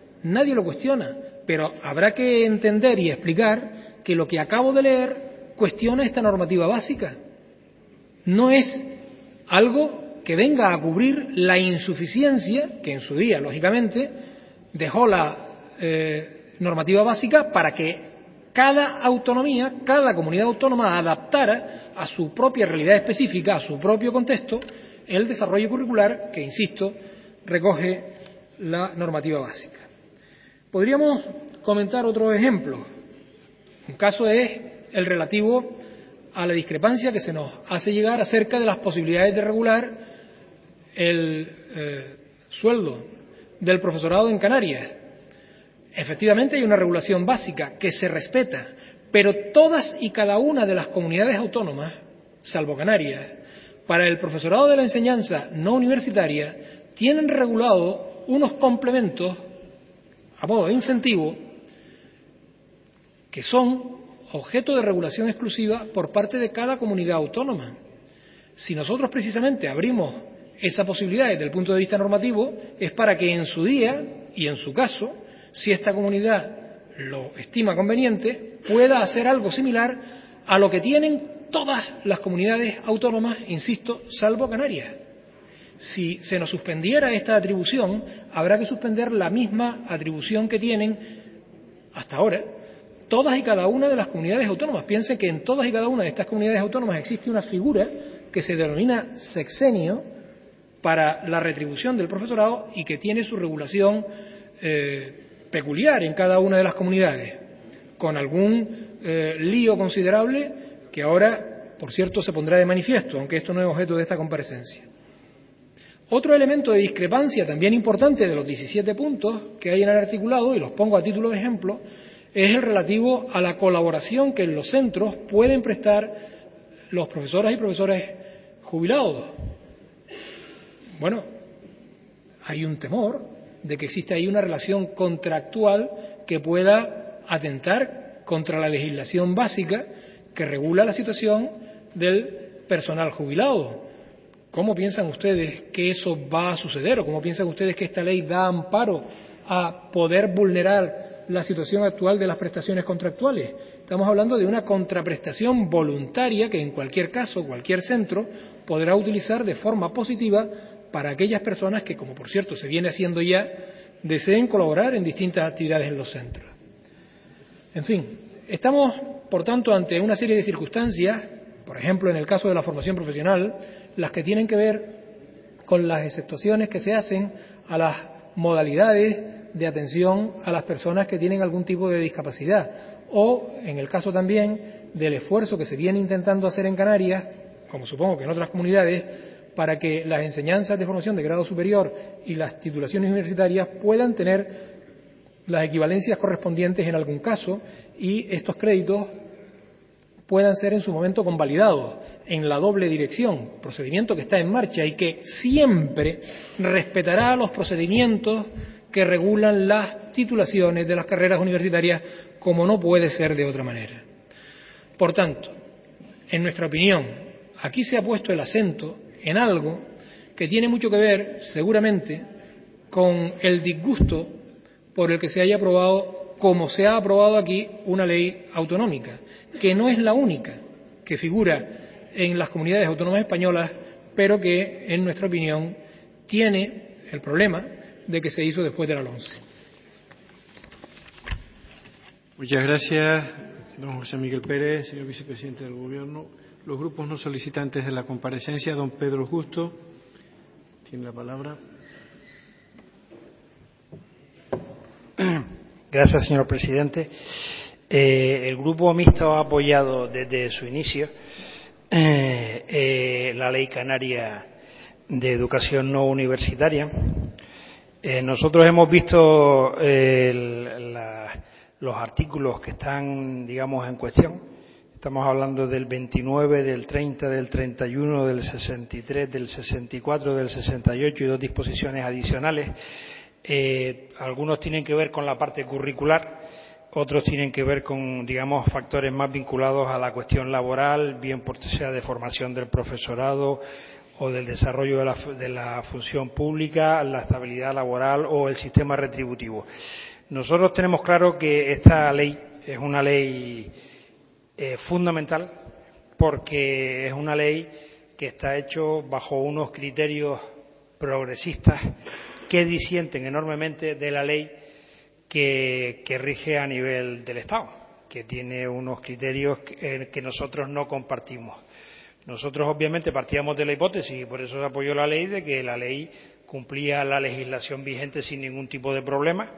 pero habrá que entender y explicar que lo que acabo de leer cuestiona esta normativa básica. No es algo que venga a cubrir la insuficiencia que en su día, lógicamente, dejó la normativa básica para que cada autonomía, cada comunidad autónoma adaptara a su propia realidad específica, a su propio contexto, el desarrollo curricular que, insisto, recoge la normativa básica. Podríamos comentar otro ejemplo. Un caso es el relativo a la discrepancia que se nos hace llegar acerca de las posibilidades de regular el sueldo del profesorado en Canarias. Efectivamente hay una regulación básica que se respeta, pero todas y cada una de las comunidades autónomas, salvo Canarias, para el profesorado de la enseñanza no universitaria, tienen regulado unos complementos a modo de incentivo que son objeto de regulación exclusiva por parte de cada comunidad autónoma. Si nosotros precisamente abrimos esa posibilidad desde el punto de vista normativo, es para que en su día y en su caso, si esta comunidad lo estima conveniente, pueda hacer algo similar a lo que tienen todas las comunidades autónomas, insisto, salvo Canarias. Si se nos suspendiera esta atribución, habrá que suspender la misma atribución que tienen hasta ahora todas y cada una de las comunidades autónomas. Piense que en todas y cada una de estas comunidades autónomas existe una figura que se denomina sexenio para la retribución del profesorado y que tiene su regulación peculiar en cada una de las comunidades, con algún lío considerable que ahora, por cierto, se pondrá de manifiesto, aunque esto no es objeto de esta comparecencia. Otro elemento de discrepancia también importante de los 17 puntos que hay en el articulado, y los pongo a título de ejemplo, es el relativo a la colaboración que en los centros pueden prestar los profesoras y profesores jubilados. Bueno, hay un temor de que existe ahí una relación contractual que pueda atentar contra la legislación básica que regula la situación del personal jubilado. ¿Cómo piensan ustedes que eso va a suceder? ¿O cómo piensan ustedes que esta ley da amparo a poder vulnerar la situación actual de las prestaciones contractuales? Estamos hablando de una contraprestación voluntaria que en cualquier caso, cualquier centro podrá utilizar de forma positiva para aquellas personas que, como por cierto se viene haciendo ya, deseen colaborar en distintas actividades en los centros. En fin, estamos, por tanto, ante una serie de circunstancias, por ejemplo, en el caso de la formación profesional, las que tienen que ver con las exceptuaciones que se hacen a las modalidades de atención a las personas que tienen algún tipo de discapacidad, o en el caso también del esfuerzo que se viene intentando hacer en Canarias, como supongo que en otras comunidades, para que las enseñanzas de formación de grado superior y las titulaciones universitarias puedan tener las equivalencias correspondientes en algún caso y estos créditos puedan ser en su momento convalidados en la doble dirección, procedimiento que está en marcha y que siempre respetará los procedimientos que regulan las titulaciones de las carreras universitarias, como no puede ser de otra manera. Por tanto, en nuestra opinión, aquí se ha puesto el acento en algo que tiene mucho que ver, seguramente, con el disgusto por el que se haya aprobado, como se ha aprobado aquí, una ley autonómica, que no es la única que figura en las comunidades autónomas españolas, pero que, en nuestra opinión, tiene el problema de que se hizo después de la LOMCE. Muchas gracias, don José Miguel Pérez, señor vicepresidente del Gobierno. Los grupos no solicitantes de la comparecencia, don Pedro Justo, tiene la palabra. Gracias, señor presidente. El Grupo Mixto ha apoyado desde su inicio la Ley Canaria de Educación No Universitaria. Nosotros hemos visto los artículos que están, digamos, en cuestión. Estamos hablando del 29, del 30, del 31, del 63, del 64, del 68 y dos disposiciones adicionales. Algunos tienen que ver con la parte curricular, otros tienen que ver con, digamos, factores más vinculados a la cuestión laboral, bien por sea de formación del profesorado o del desarrollo de la función pública, la estabilidad laboral o el sistema retributivo. Nosotros tenemos claro que esta ley es una ley fundamental porque es una ley que está hecha bajo unos criterios progresistas que disienten enormemente de la ley que rige a nivel del Estado, que tiene unos criterios que nosotros no compartimos. Nosotros obviamente partíamos de la hipótesis, y por eso se apoyó la ley, de que la ley cumplía la legislación vigente sin ningún tipo de problema.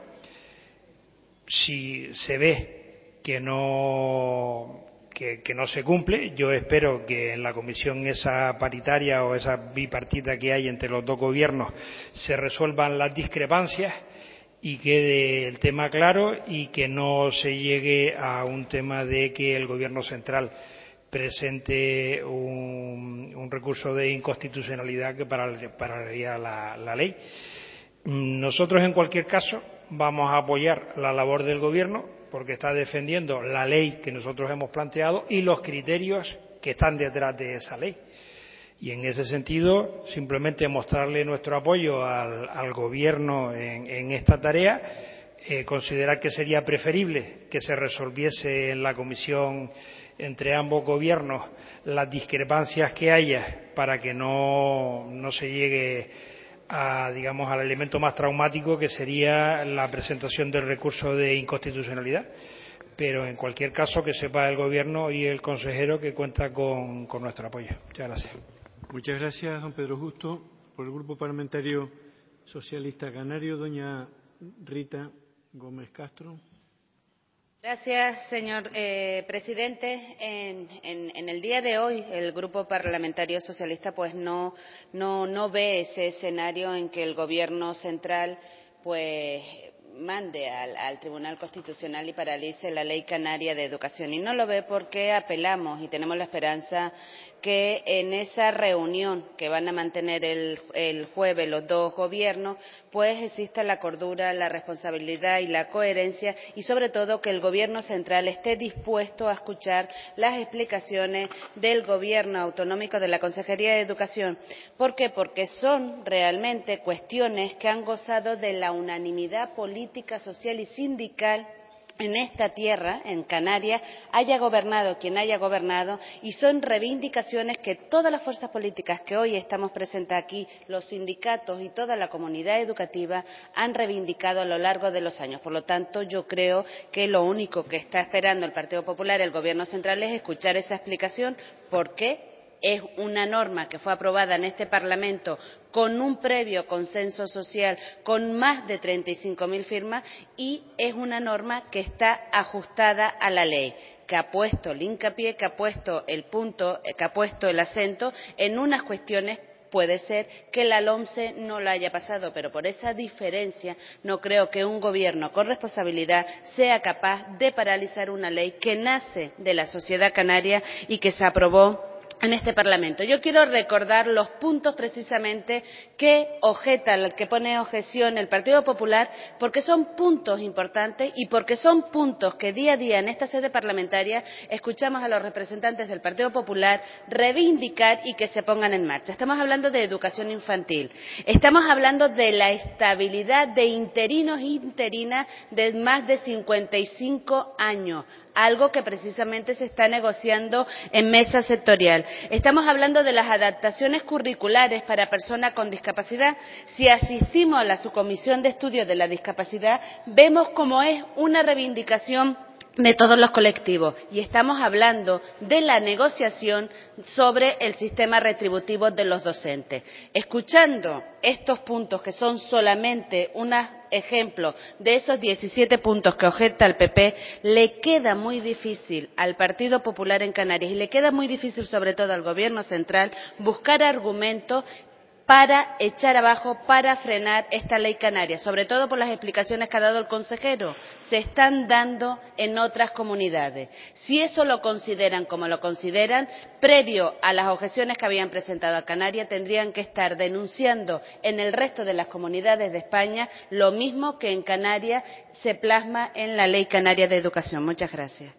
Si se ve que no se cumple, yo espero que en la comisión esa paritaria o esa bipartita que hay entre los dos gobiernos se resuelvan las discrepancias y quede el tema claro y que no se llegue a un tema de que el gobierno central presente un recurso de inconstitucionalidad que paralizaría la ley. Nosotros, en cualquier caso, vamos a apoyar la labor del gobierno porque está defendiendo la ley que nosotros hemos planteado y los criterios que están detrás de esa ley. Y en ese sentido, simplemente mostrarle nuestro apoyo al Gobierno en esta tarea, considerar que sería preferible que se resolviese en la comisión entre ambos gobiernos las discrepancias que haya para que no se llegue digamos, al elemento más traumático que sería la presentación del recurso de inconstitucionalidad. Pero en cualquier caso que sepa el Gobierno y el consejero que cuenta con nuestro apoyo. Muchas gracias. Muchas gracias, don Pedro Justo. Por el Grupo Parlamentario Socialista Canario, doña Rita Gómez Castro. Gracias, señor presidente. En el día de hoy, el Grupo Parlamentario Socialista pues no ve ese escenario en que el Gobierno central pues mande al Tribunal Constitucional y paralice la Ley Canaria de Educación. Y no lo ve porque apelamos y tenemos la esperanza que en esa reunión que van a mantener el jueves los dos gobiernos, pues exista la cordura, la responsabilidad y la coherencia, y sobre todo que el Gobierno central esté dispuesto a escuchar las explicaciones del Gobierno autonómico de la Consejería de Educación. ¿Por qué? Porque son realmente cuestiones que han gozado de la unanimidad política, social y sindical en esta tierra, en Canarias, haya gobernado quien haya gobernado, y son reivindicaciones que todas las fuerzas políticas que hoy estamos presentes aquí, los sindicatos y toda la comunidad educativa, han reivindicado a lo largo de los años. Por lo tanto, yo creo que lo único que está esperando el Partido Popular, el Gobierno central, es escuchar esa explicación, porque es una norma que fue aprobada en este Parlamento con un previo consenso social, con más de 35.000 firmas, y es una norma que está ajustada a la ley, que ha puesto el hincapié, que ha puesto el punto, que ha puesto el acento en unas cuestiones. Puede ser que la LOMCE no lo haya pasado, pero por esa diferencia no creo que un gobierno con responsabilidad sea capaz de paralizar una ley que nace de la sociedad canaria y que se aprobó en este Parlamento. Yo quiero recordar los puntos precisamente que pone objeción el Partido Popular, porque son puntos importantes y porque son puntos que día a día en esta sede parlamentaria escuchamos a los representantes del Partido Popular reivindicar y que se pongan en marcha. Estamos hablando de educación infantil, estamos hablando de la estabilidad de interinos e interinas de más de 55 años, algo que precisamente se está negociando en mesa sectorial. Estamos hablando de las adaptaciones curriculares para personas con discapacidad. Si asistimos a la subcomisión de estudios de la discapacidad, vemos cómo es una reivindicación de todos los colectivos, y estamos hablando de la negociación sobre el sistema retributivo de los docentes. Escuchando estos puntos, que son solamente unos ejemplos de esos 17 puntos que objeta el PP, le queda muy difícil al Partido Popular en Canarias, y le queda muy difícil sobre todo al Gobierno central, buscar argumentos para echar abajo, para frenar esta ley canaria, sobre todo por las explicaciones que ha dado el consejero. Se están dando en otras comunidades. Si eso lo consideran como lo consideran, previo a las objeciones que habían presentado a Canarias, tendrían que estar denunciando en el resto de las comunidades de España lo mismo que en Canarias se plasma en la Ley Canaria de Educación. Muchas gracias.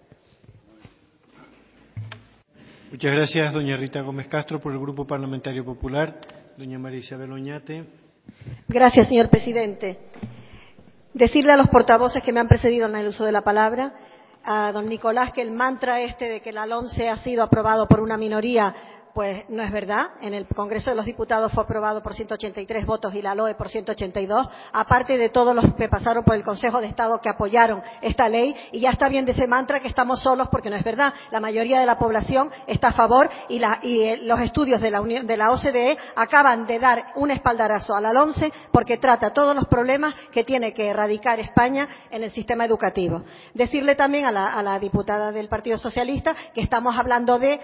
Muchas gracias, doña Rita Gómez Castro, por el Grupo Parlamentario Popular. Doña María Isabel Oñate. Gracias, señor presidente. Decirle a los portavoces que me han precedido en el uso de la palabra, a don Nicolás, que el mantra de que la LOMCE ha sido aprobado por una minoría, pues no es verdad. En el Congreso de los Diputados fue aprobado por 183 votos y la LOE por 182, aparte de todos los que pasaron por el Consejo de Estado que apoyaron esta ley. Y ya está bien de ese mantra que estamos solos, porque no es verdad. La mayoría de la población está a favor, y los estudios de la OCDE acaban de dar un espaldarazo a la LOMCE, porque trata todos los problemas que tiene que erradicar España en el sistema educativo. Decirle también a la diputada del Partido Socialista que estamos hablando de,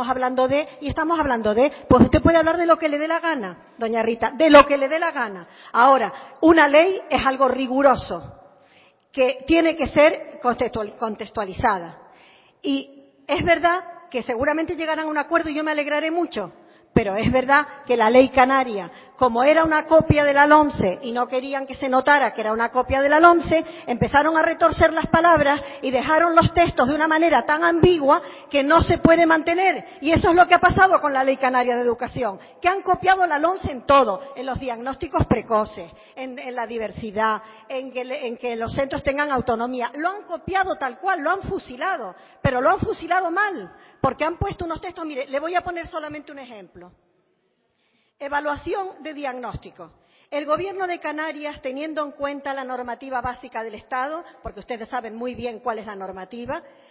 pues usted puede hablar de lo que le dé la gana, doña Rita, de lo que le dé la gana. Ahora, una ley es algo riguroso, que tiene que ser contextualizada. Y es verdad que seguramente llegarán a un acuerdo, y yo me alegraré mucho, pero es verdad que la ley canaria, como era una copia de la LOMCE y no querían que se notara que era una copia de la LOMCE, empezaron a retorcer las palabras y dejaron los textos de una manera tan ambigua que no se puede mantener. Y eso es lo que ha pasado con la Ley Canaria de Educación, que han copiado la LOMCE en todo, en los diagnósticos precoces, en la diversidad, en que los centros tengan autonomía. Lo han copiado tal cual, lo han fusilado, pero lo han fusilado mal, porque han puesto unos textos. Mire, le voy a poner solamente un ejemplo. Evaluación de diagnóstico. El Gobierno de Canarias, teniendo en cuenta la normativa básica del Estado, porque ustedes saben muy bien cuál es la normativa,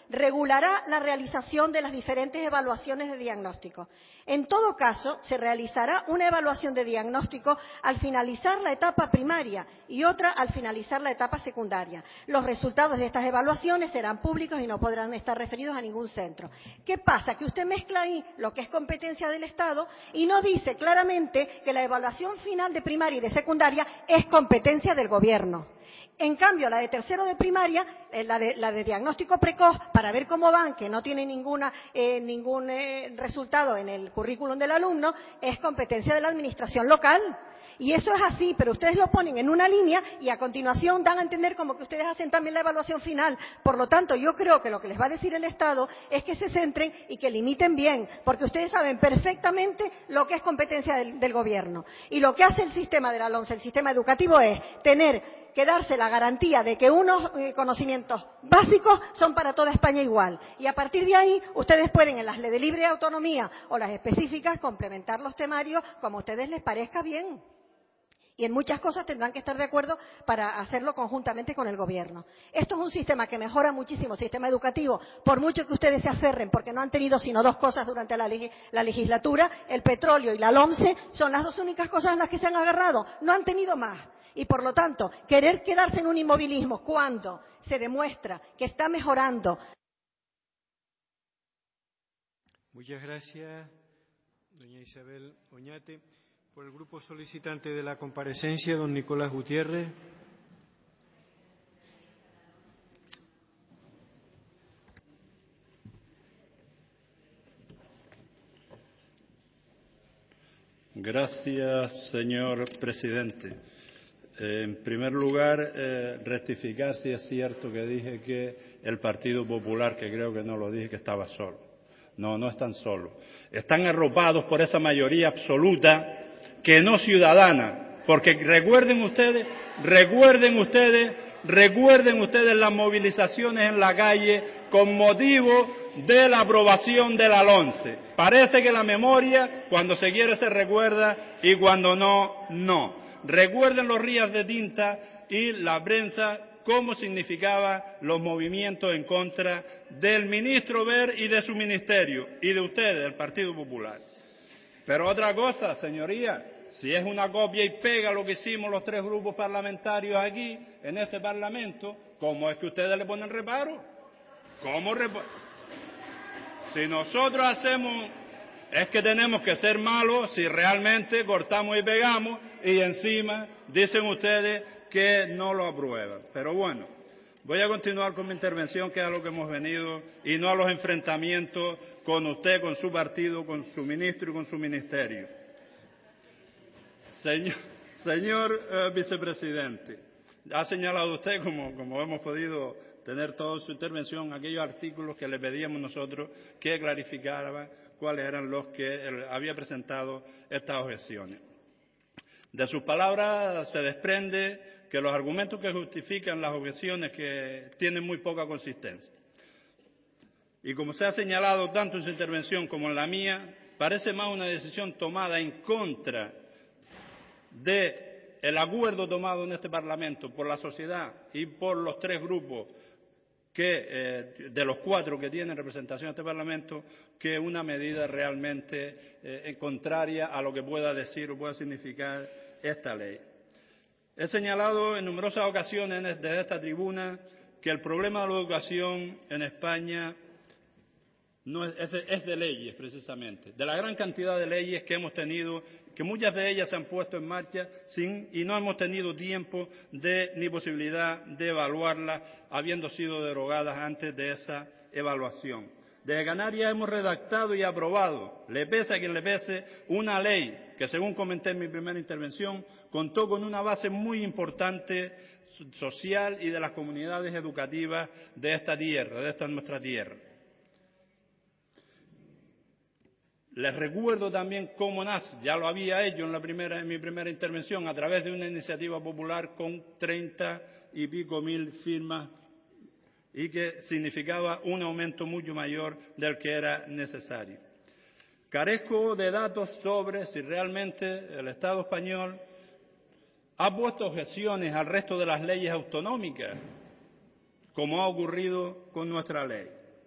regulará la realización de las diferentes evaluaciones de diagnóstico. En todo caso, se realizará una evaluación de diagnóstico al finalizar la etapa primaria y otra al finalizar la etapa secundaria. Los resultados de estas evaluaciones serán públicos y no podrán estar referidos a ningún centro. ¿Qué pasa? Que usted mezcla ahí lo que es competencia del Estado y no dice claramente que la evaluación final de primaria y de secundaria es competencia del Gobierno. En cambio, la de tercero de primaria, la de diagnóstico precoz, para ver cómo van, que no tiene ningún resultado en el currículum del alumno, es competencia de la administración local. Y eso es así, pero ustedes lo ponen en una línea y a continuación dan a entender como que ustedes hacen también la evaluación final. Por lo tanto, yo creo que lo que les va a decir el Estado es que se centren y que limiten bien, porque ustedes saben perfectamente lo que es competencia del Gobierno. Y lo que hace el sistema de la LOMCE, el sistema educativo, es que darse la garantía de que unos conocimientos básicos son para toda España igual. Y a partir de ahí, ustedes pueden, en las de libre autonomía o las específicas, complementar los temarios como a ustedes les parezca bien. Y en muchas cosas tendrán que estar de acuerdo para hacerlo conjuntamente con el Gobierno. Esto es un sistema que mejora muchísimo el sistema educativo, por mucho que ustedes se aferren, porque no han tenido sino dos cosas durante la legislatura, el petróleo y la LOMCE, son las dos únicas cosas en las que se han agarrado, no han tenido más. Y, por lo tanto, querer quedarse en un inmovilismo cuando se demuestra que está mejorando. Muchas gracias, doña Isabel Oñate. Por el grupo solicitante de la comparecencia, don Nicolás Gutiérrez. Gracias, señor presidente. En primer lugar, rectificar si es cierto que dije que el Partido Popular, que creo que no lo dije, que estaba solo. No, no están solos. Están arropados por esa mayoría absoluta que no ciudadana, porque recuerden ustedes las movilizaciones en la calle con motivo de la aprobación de la LOMCE. Parece que la memoria, cuando se quiere, se recuerda y cuando no, no. Recuerden los ríos de tinta y la prensa cómo significaban los movimientos en contra del ministro Wert y de su ministerio y de ustedes, del Partido Popular. Pero otra cosa, señorías, si es una copia y pega lo que hicimos los tres grupos parlamentarios aquí, en este Parlamento, ¿cómo es que ustedes le ponen reparo? ¿Cómo reparo? Si nosotros hacemos, es que tenemos que ser malos si realmente cortamos y pegamos y encima dicen ustedes que no lo aprueban. Pero bueno, voy a continuar con mi intervención, que es a lo que hemos venido, y no a los enfrentamientos con usted, con su partido, con su ministro y con su ministerio. Señor vicepresidente, ha señalado usted, como hemos podido tener toda su intervención, aquellos artículos que le pedíamos nosotros que clarificaran cuáles eran los que había presentado estas objeciones. De sus palabras se desprende que los argumentos que justifican las objeciones que tienen muy poca consistencia. Y como se ha señalado tanto en su intervención como en la mía, parece más una decisión tomada en contra del acuerdo tomado en este Parlamento por la sociedad y por los tres grupos de los cuatro que tienen representación en este Parlamento, que una medida realmente contraria a lo que pueda decir o pueda significar esta ley. He señalado en numerosas ocasiones desde esta tribuna que el problema de la educación en España es de leyes, precisamente, de la gran cantidad de leyes que hemos tenido, que muchas de ellas se han puesto en marcha y no hemos tenido tiempo ni posibilidad de evaluarlas, habiendo sido derogadas antes de esa evaluación. Desde Canarias hemos redactado y aprobado, le pese a quien le pese, una ley que, según comenté en mi primera intervención, contó con una base muy importante social y de las comunidades educativas de esta tierra, de esta nuestra tierra. Les recuerdo también cómo nace, ya lo había hecho en mi primera intervención, a través de una iniciativa popular con 30 y pico mil firmas y que significaba un aumento mucho mayor del que era necesario. Carezco de datos sobre si realmente el Estado español ha puesto objeciones al resto de las leyes autonómicas, como ha ocurrido con nuestra ley.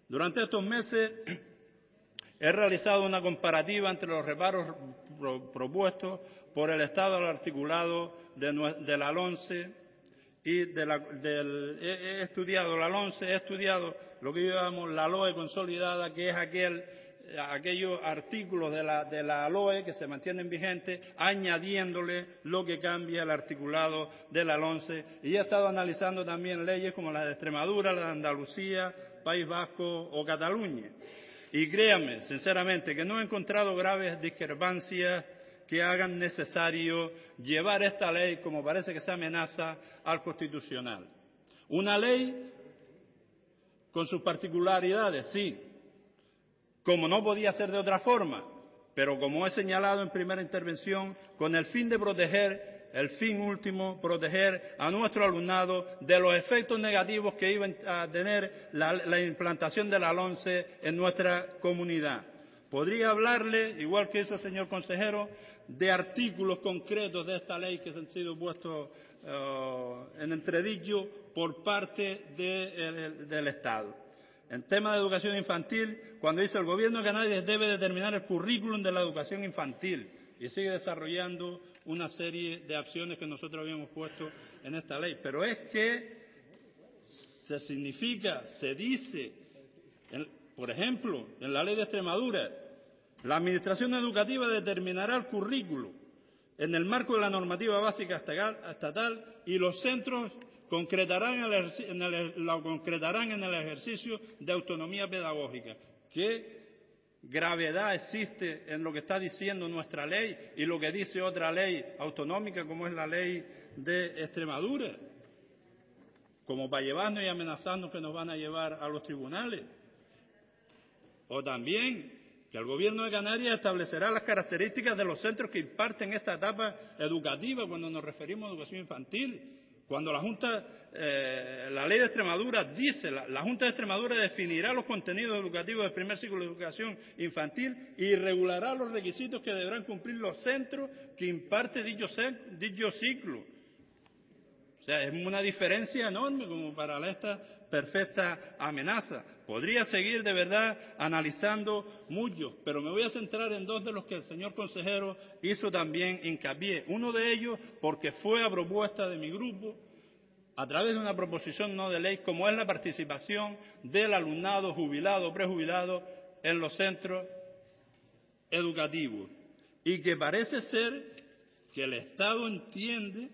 Durante estos meses he realizado una comparativa entre los reparos propuestos por el Estado al articulado de la LONCE y he estudiado la LONCE, he estudiado lo que yo llamo la LOE consolidada, que es aquellos artículos de la LOE que se mantienen vigentes, añadiéndole lo que cambia el articulado de la LONCE. Y he estado analizando también leyes como la de Extremadura, la de Andalucía, País Vasco o Cataluña. Y créanme, sinceramente, que no he encontrado graves discrepancias que hagan necesario llevar esta ley, como parece que se amenaza, al Constitucional. Una ley con sus particularidades, sí, como no podía ser de otra forma, pero como he señalado en primera intervención, con el fin de proteger, el fin último, proteger a nuestro alumnado de los efectos negativos que iba a tener la implantación de la LONCE en nuestra comunidad. Podría hablarle, igual que hizo el señor consejero, de artículos concretos de esta ley que han sido puestos en entredicho por parte del Estado. En tema de educación infantil, cuando dice el Gobierno de Canarias debe determinar el currículum de la educación infantil y sigue desarrollando una serie de acciones que nosotros habíamos puesto en esta ley. Pero es que se dice, por ejemplo, en la ley de Extremadura, la Administración Educativa determinará el currículo en el marco de la normativa básica estatal y los centros lo concretarán en el ejercicio de autonomía pedagógica. ¿Qué gravedad existe en lo que está diciendo nuestra ley y lo que dice otra ley autonómica como es la ley de Extremadura? Como para llevarnos y amenazarnos que nos van a llevar a los tribunales. O también que el Gobierno de Canarias establecerá las características de los centros que imparten esta etapa educativa cuando nos referimos a educación infantil. Cuando la ley de Extremadura dice, la Junta de Extremadura definirá los contenidos educativos del primer ciclo de educación infantil y regulará los requisitos que deberán cumplir los centros que imparten dicho ciclo. O sea, es una diferencia enorme como para esta perfecta amenaza. Podría seguir de verdad analizando muchos, pero me voy a centrar en dos de los que el señor consejero hizo también hincapié. Uno de ellos porque fue a propuesta de mi grupo, a través de una proposición no de ley, como es la participación del alumnado jubilado o prejubilado en los centros educativos. Y que parece ser que el Estado entiende.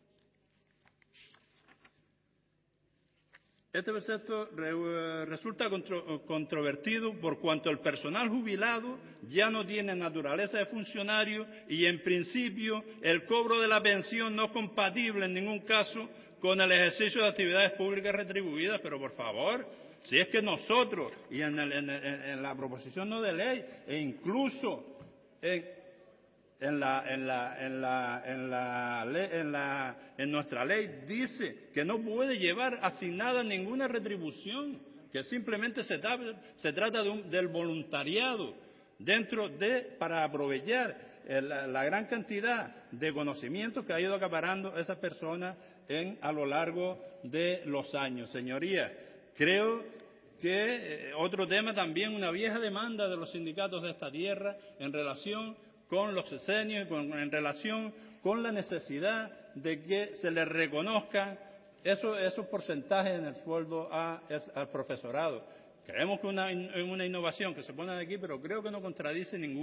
Este precepto resulta controvertido por cuanto el personal jubilado ya no tiene naturaleza de funcionario y, en principio, el cobro de la pensión no es compatible en ningún caso con el ejercicio de actividades públicas retribuidas. Pero, por favor, si es que nosotros, y en la proposición no de ley, e incluso en nuestra ley dice que no puede llevar asignada ninguna retribución, que simplemente se trata del voluntariado para aprovechar la gran cantidad de conocimientos que ha ido acaparando esa persona a lo largo de los años. Señorías, creo que otro tema también, una vieja demanda de los sindicatos de esta tierra en relación con los sexenios y en relación con la necesidad de que se les reconozcan esos porcentajes en el sueldo al profesorado. Creemos que es una innovación que se pone aquí, pero creo que no contradice en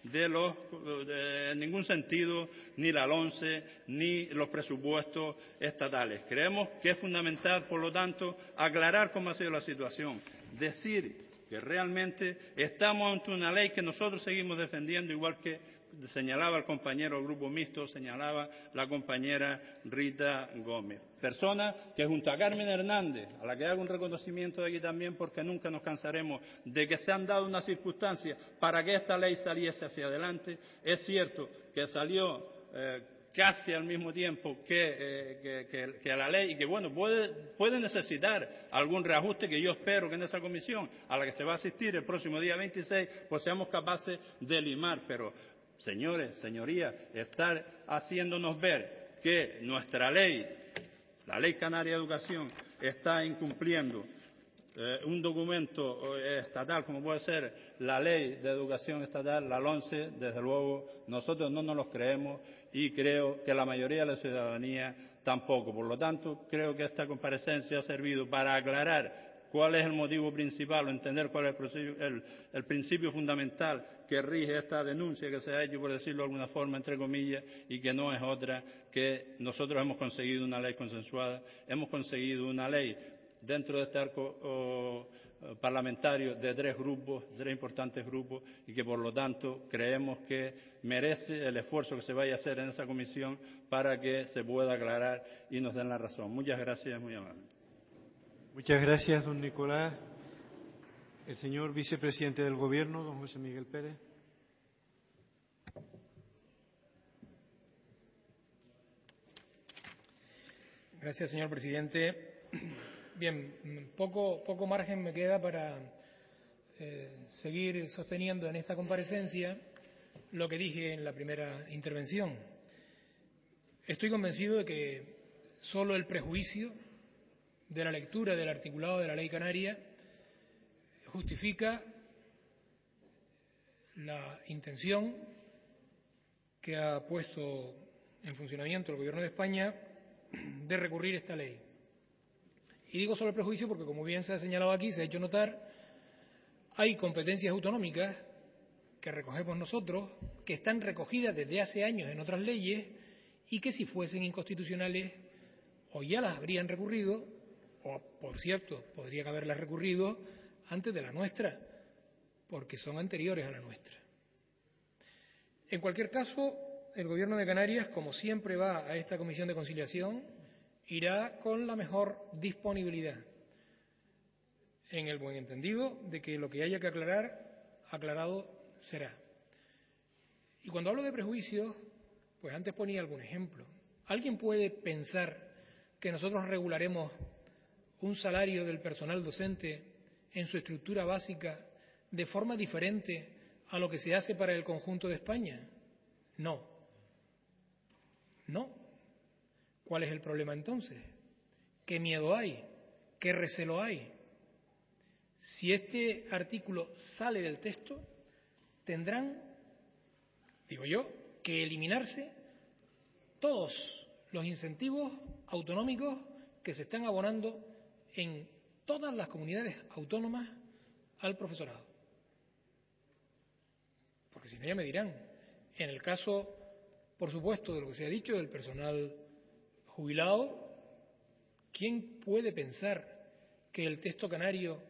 ningún sentido ni la LONCE ni los presupuestos estatales. Creemos que es fundamental, por lo tanto, aclarar cómo ha sido la situación, decir que realmente estamos ante una ley que nosotros seguimos defendiendo, igual que señalaba el compañero del Grupo Mixto, señalaba la compañera Rita Gómez. Persona que junto a Carmen Hernández, a la que hago un reconocimiento de aquí también, porque nunca nos cansaremos de que se han dado unas circunstancias para que esta ley saliese hacia adelante. Es cierto que salió casi al mismo tiempo que la ley y que, bueno, puede necesitar algún reajuste que yo espero que en esa comisión a la que se va a asistir el próximo día 26 pues seamos capaces de limar. Pero, señores, señorías, estar haciéndonos ver que nuestra ley, la Ley Canaria de Educación, está incumpliendo un documento estatal como puede ser la Ley de Educación Estatal, la LOMCE, desde luego nosotros no nos los creemos y creo que la mayoría de la ciudadanía tampoco. Por lo tanto, creo que esta comparecencia ha servido para aclarar cuál es el motivo principal o entender cuál es el principio fundamental que rige esta denuncia que se ha hecho, por decirlo de alguna forma, entre comillas, y que no es otra que nosotros hemos conseguido una ley consensuada, hemos conseguido una ley dentro de este arco parlamentario de 3 grupos, 3 importantes grupos, y que por lo tanto creemos que merece el esfuerzo que se vaya a hacer en esa comisión para que se pueda aclarar y nos den la razón. Muchas gracias, muy amable. Muchas gracias, don Nicolás. El señor vicepresidente del Gobierno, don José Miguel Pérez. Gracias, señor presidente. Bien, poco margen me queda para seguir sosteniendo en esta comparecencia lo que dije en la primera intervención. Estoy convencido de que solo el prejuicio de la lectura del articulado de la Ley Canaria justifica la intención que ha puesto en funcionamiento el Gobierno de España de recurrir esta ley. Y digo solo el prejuicio porque, como bien se ha señalado aquí, se ha hecho notar, hay competencias autonómicas que recogemos nosotros, que están recogidas desde hace años en otras leyes y que si fuesen inconstitucionales o ya las habrían recurrido, o por cierto, podrían haberlas recurrido antes de la nuestra, porque son anteriores a la nuestra. En cualquier caso, el Gobierno de Canarias, como siempre va a esta comisión de conciliación, irá con la mejor disponibilidad, en el buen entendido de que lo que haya que aclarar, aclarado será. Y cuando hablo de prejuicios, pues antes ponía algún ejemplo. ¿Alguien puede pensar que nosotros regularemos un salario del personal docente en su estructura básica de forma diferente a lo que se hace para el conjunto de España? No. No. ¿Cuál es el problema entonces? ¿Qué miedo hay? ¿Qué recelo hay? Si este artículo sale del texto, tendrán, digo yo, que eliminarse todos los incentivos autonómicos que se están abonando en todas las comunidades autónomas al profesorado. Porque si no, ya me dirán, en el caso, por supuesto, de lo que se ha dicho del personal jubilado, ¿quién puede pensar que el texto canario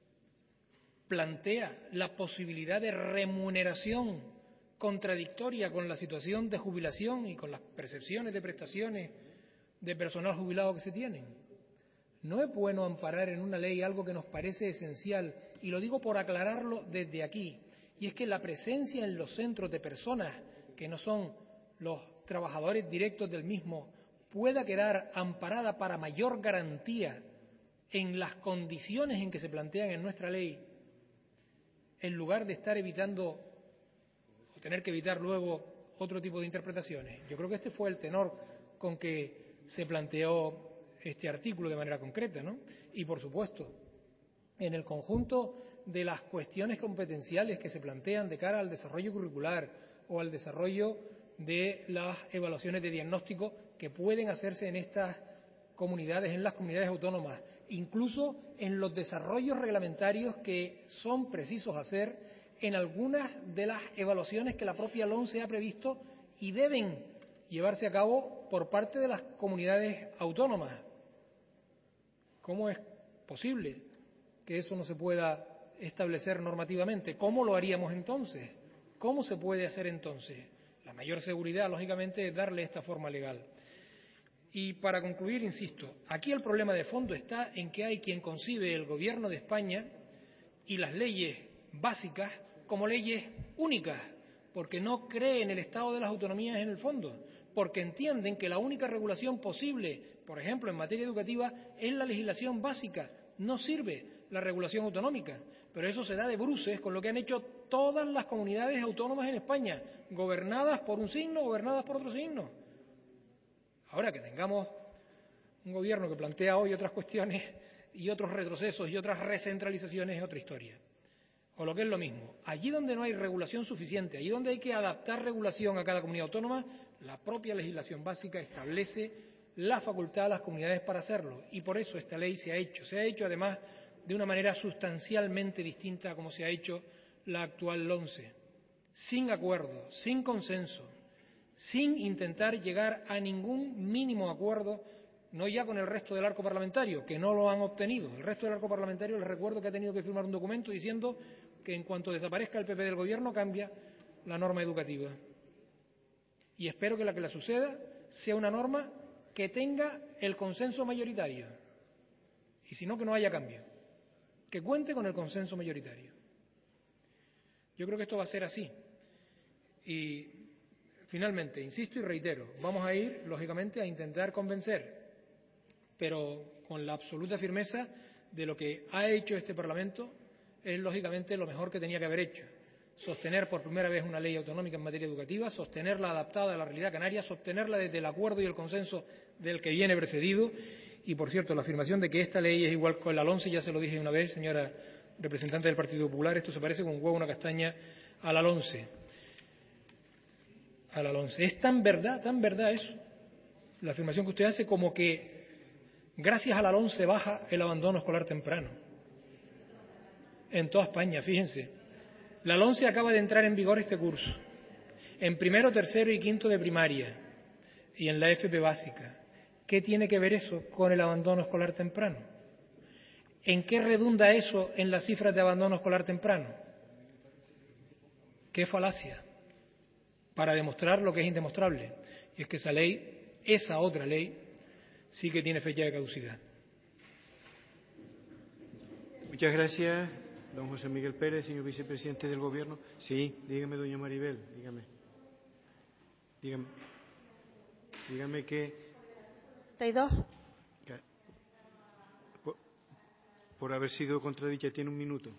plantea la posibilidad de remuneración contradictoria con la situación de jubilación y con las percepciones de prestaciones de personal jubilado que se tienen? No es bueno amparar en una ley algo que nos parece esencial, y lo digo por aclararlo desde aquí, y es que la presencia en los centros de personas que no son los trabajadores directos del mismo pueda quedar amparada para mayor garantía en las condiciones en que se plantean en nuestra ley, en lugar de estar evitando o tener que evitar luego otro tipo de interpretaciones. Yo creo que este fue el tenor con que se planteó este artículo de manera concreta, ¿no? Y, por supuesto, en el conjunto de las cuestiones competenciales que se plantean de cara al desarrollo curricular o al desarrollo de las evaluaciones de diagnóstico que pueden hacerse en estas comunidades, en las comunidades autónomas, incluso en los desarrollos reglamentarios que son precisos hacer en algunas de las evaluaciones que la propia LOMCE ha previsto y deben llevarse a cabo por parte de las comunidades autónomas. ¿Cómo es posible que eso no se pueda establecer normativamente? ¿Cómo lo haríamos entonces? ¿Cómo se puede hacer entonces? La mayor seguridad, lógicamente, es darle esta forma legal. Y para concluir, insisto, aquí el problema de fondo está en que hay quien concibe el Gobierno de España y las leyes básicas como leyes únicas, porque no cree en el Estado de las autonomías en el fondo, porque entienden que la única regulación posible, por ejemplo, en materia educativa, es la legislación básica. No sirve la regulación autonómica, pero eso se da de bruces con lo que han hecho todas las comunidades autónomas en España, gobernadas por un signo, gobernadas por otro signo. Ahora que tengamos un gobierno que plantea hoy otras cuestiones y otros retrocesos y otras recentralizaciones es otra historia. O lo que es lo mismo, allí donde no hay regulación suficiente, allí donde hay que adaptar regulación a cada comunidad autónoma, la propia legislación básica establece la facultad a las comunidades para hacerlo. Y por eso esta ley se ha hecho además de una manera sustancialmente distinta a como se ha hecho la actual LOMCE, sin acuerdo, sin consenso, sin intentar llegar a ningún mínimo acuerdo, no ya con el resto del arco parlamentario, que no lo han obtenido. El resto del arco parlamentario, les recuerdo que ha tenido que firmar un documento diciendo que en cuanto desaparezca el PP del Gobierno cambia la norma educativa. Y espero que la que la suceda sea una norma que tenga el consenso mayoritario. Y si no, que no haya cambio. Que cuente con el consenso mayoritario. Yo creo que esto va a ser así. Y finalmente, insisto y reitero, vamos a ir, lógicamente, a intentar convencer, pero con la absoluta firmeza de lo que ha hecho este Parlamento es, lógicamente, lo mejor que tenía que haber hecho. Sostener por primera vez una ley autonómica en materia educativa, sostenerla adaptada a la realidad canaria, sostenerla desde el acuerdo y el consenso del que viene precedido. Y, por cierto, la afirmación de que esta ley es igual con la LOMCE, ya se lo dije una vez, señora representante del Partido Popular, esto se parece con un huevo a una castaña a la LOMCE. A la LOMCE. Es tan verdad eso, la afirmación que usted hace, como que gracias a la LOMCE baja el abandono escolar temprano. En toda España, fíjense. La LOMCE acaba de entrar en vigor este curso, en primero, tercero y quinto de primaria y en la FP básica. ¿Qué tiene que ver eso con el abandono escolar temprano? ¿En qué redunda eso en las cifras de abandono escolar temprano? ¡Qué falacia! Para demostrar lo que es indemostrable. Y es que esa ley, esa otra ley, sí que tiene fecha de caducidad. Muchas gracias, don José Miguel Pérez, señor vicepresidente del Gobierno. Sí, dígame, doña Maribel, dígame que... 32. Por haber sido contradicha, tiene un minuto.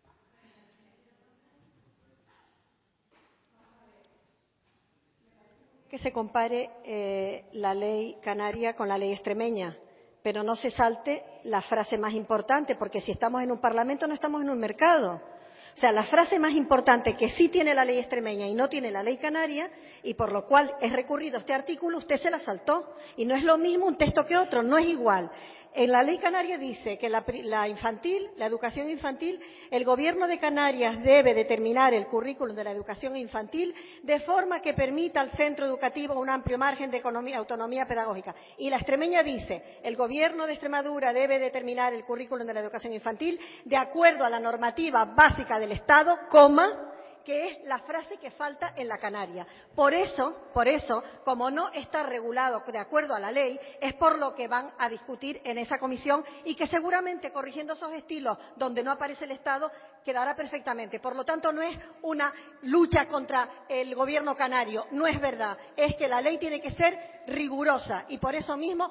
Que se compare la ley canaria con la ley extremeña, pero no se salte la frase más importante, porque si estamos en un parlamento no estamos en un mercado. O sea, la frase más importante que sí tiene la ley extremeña y no tiene la ley canaria, y por lo cual es recurrido este artículo, usted se la saltó. Y no es lo mismo un texto que otro, no es igual. En la ley canaria dice que la educación infantil, el Gobierno de Canarias debe determinar el currículum de la educación infantil de forma que permita al centro educativo un amplio margen de autonomía pedagógica. Y la extremeña dice, el Gobierno de Extremadura debe determinar el currículum de la educación infantil de acuerdo a la normativa básica del Estado, que es la frase que falta en la canaria. Por eso, como no está regulado de acuerdo a la ley, es por lo que van a discutir en esa comisión y que seguramente, corrigiendo esos estilos donde no aparece el Estado, quedará perfectamente. Por lo tanto, no es una lucha contra el Gobierno canario, no es verdad. Es que la ley tiene que ser rigurosa y por eso mismo...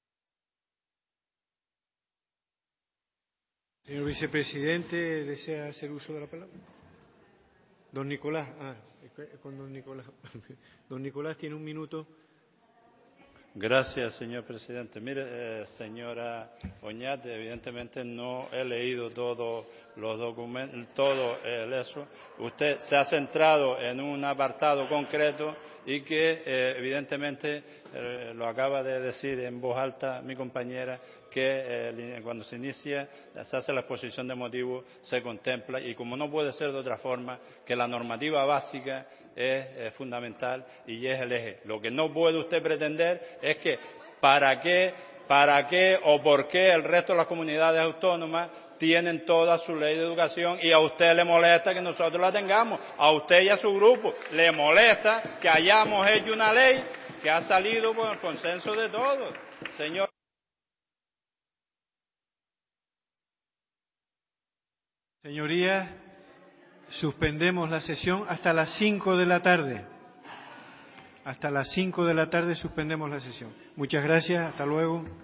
Señor vicepresidente, ¿desea hacer uso de la palabra? Don Nicolás, con don Nicolás. Don Nicolás tiene un minuto. Gracias, señor presidente. Mire, señora Oñate, evidentemente no he leído todos los documentos, eso. Usted se ha centrado en un apartado concreto y que evidentemente lo acaba de decir en voz alta mi compañera, que cuando se inicia, se hace la exposición de motivos, se contempla, y como no puede ser de otra forma, que la normativa básica es fundamental y es el eje. Lo que no puede usted pretender es que para qué o por qué el resto de las comunidades autónomas tienen toda su ley de educación y a usted le molesta que nosotros la tengamos. A usted y a su grupo le molesta que hayamos hecho una ley que ha salido por el consenso de todos. Señor. Señorías, suspendemos la sesión hasta las 5 de la tarde. Hasta las 5 de la tarde suspendemos la sesión. Muchas gracias, hasta luego.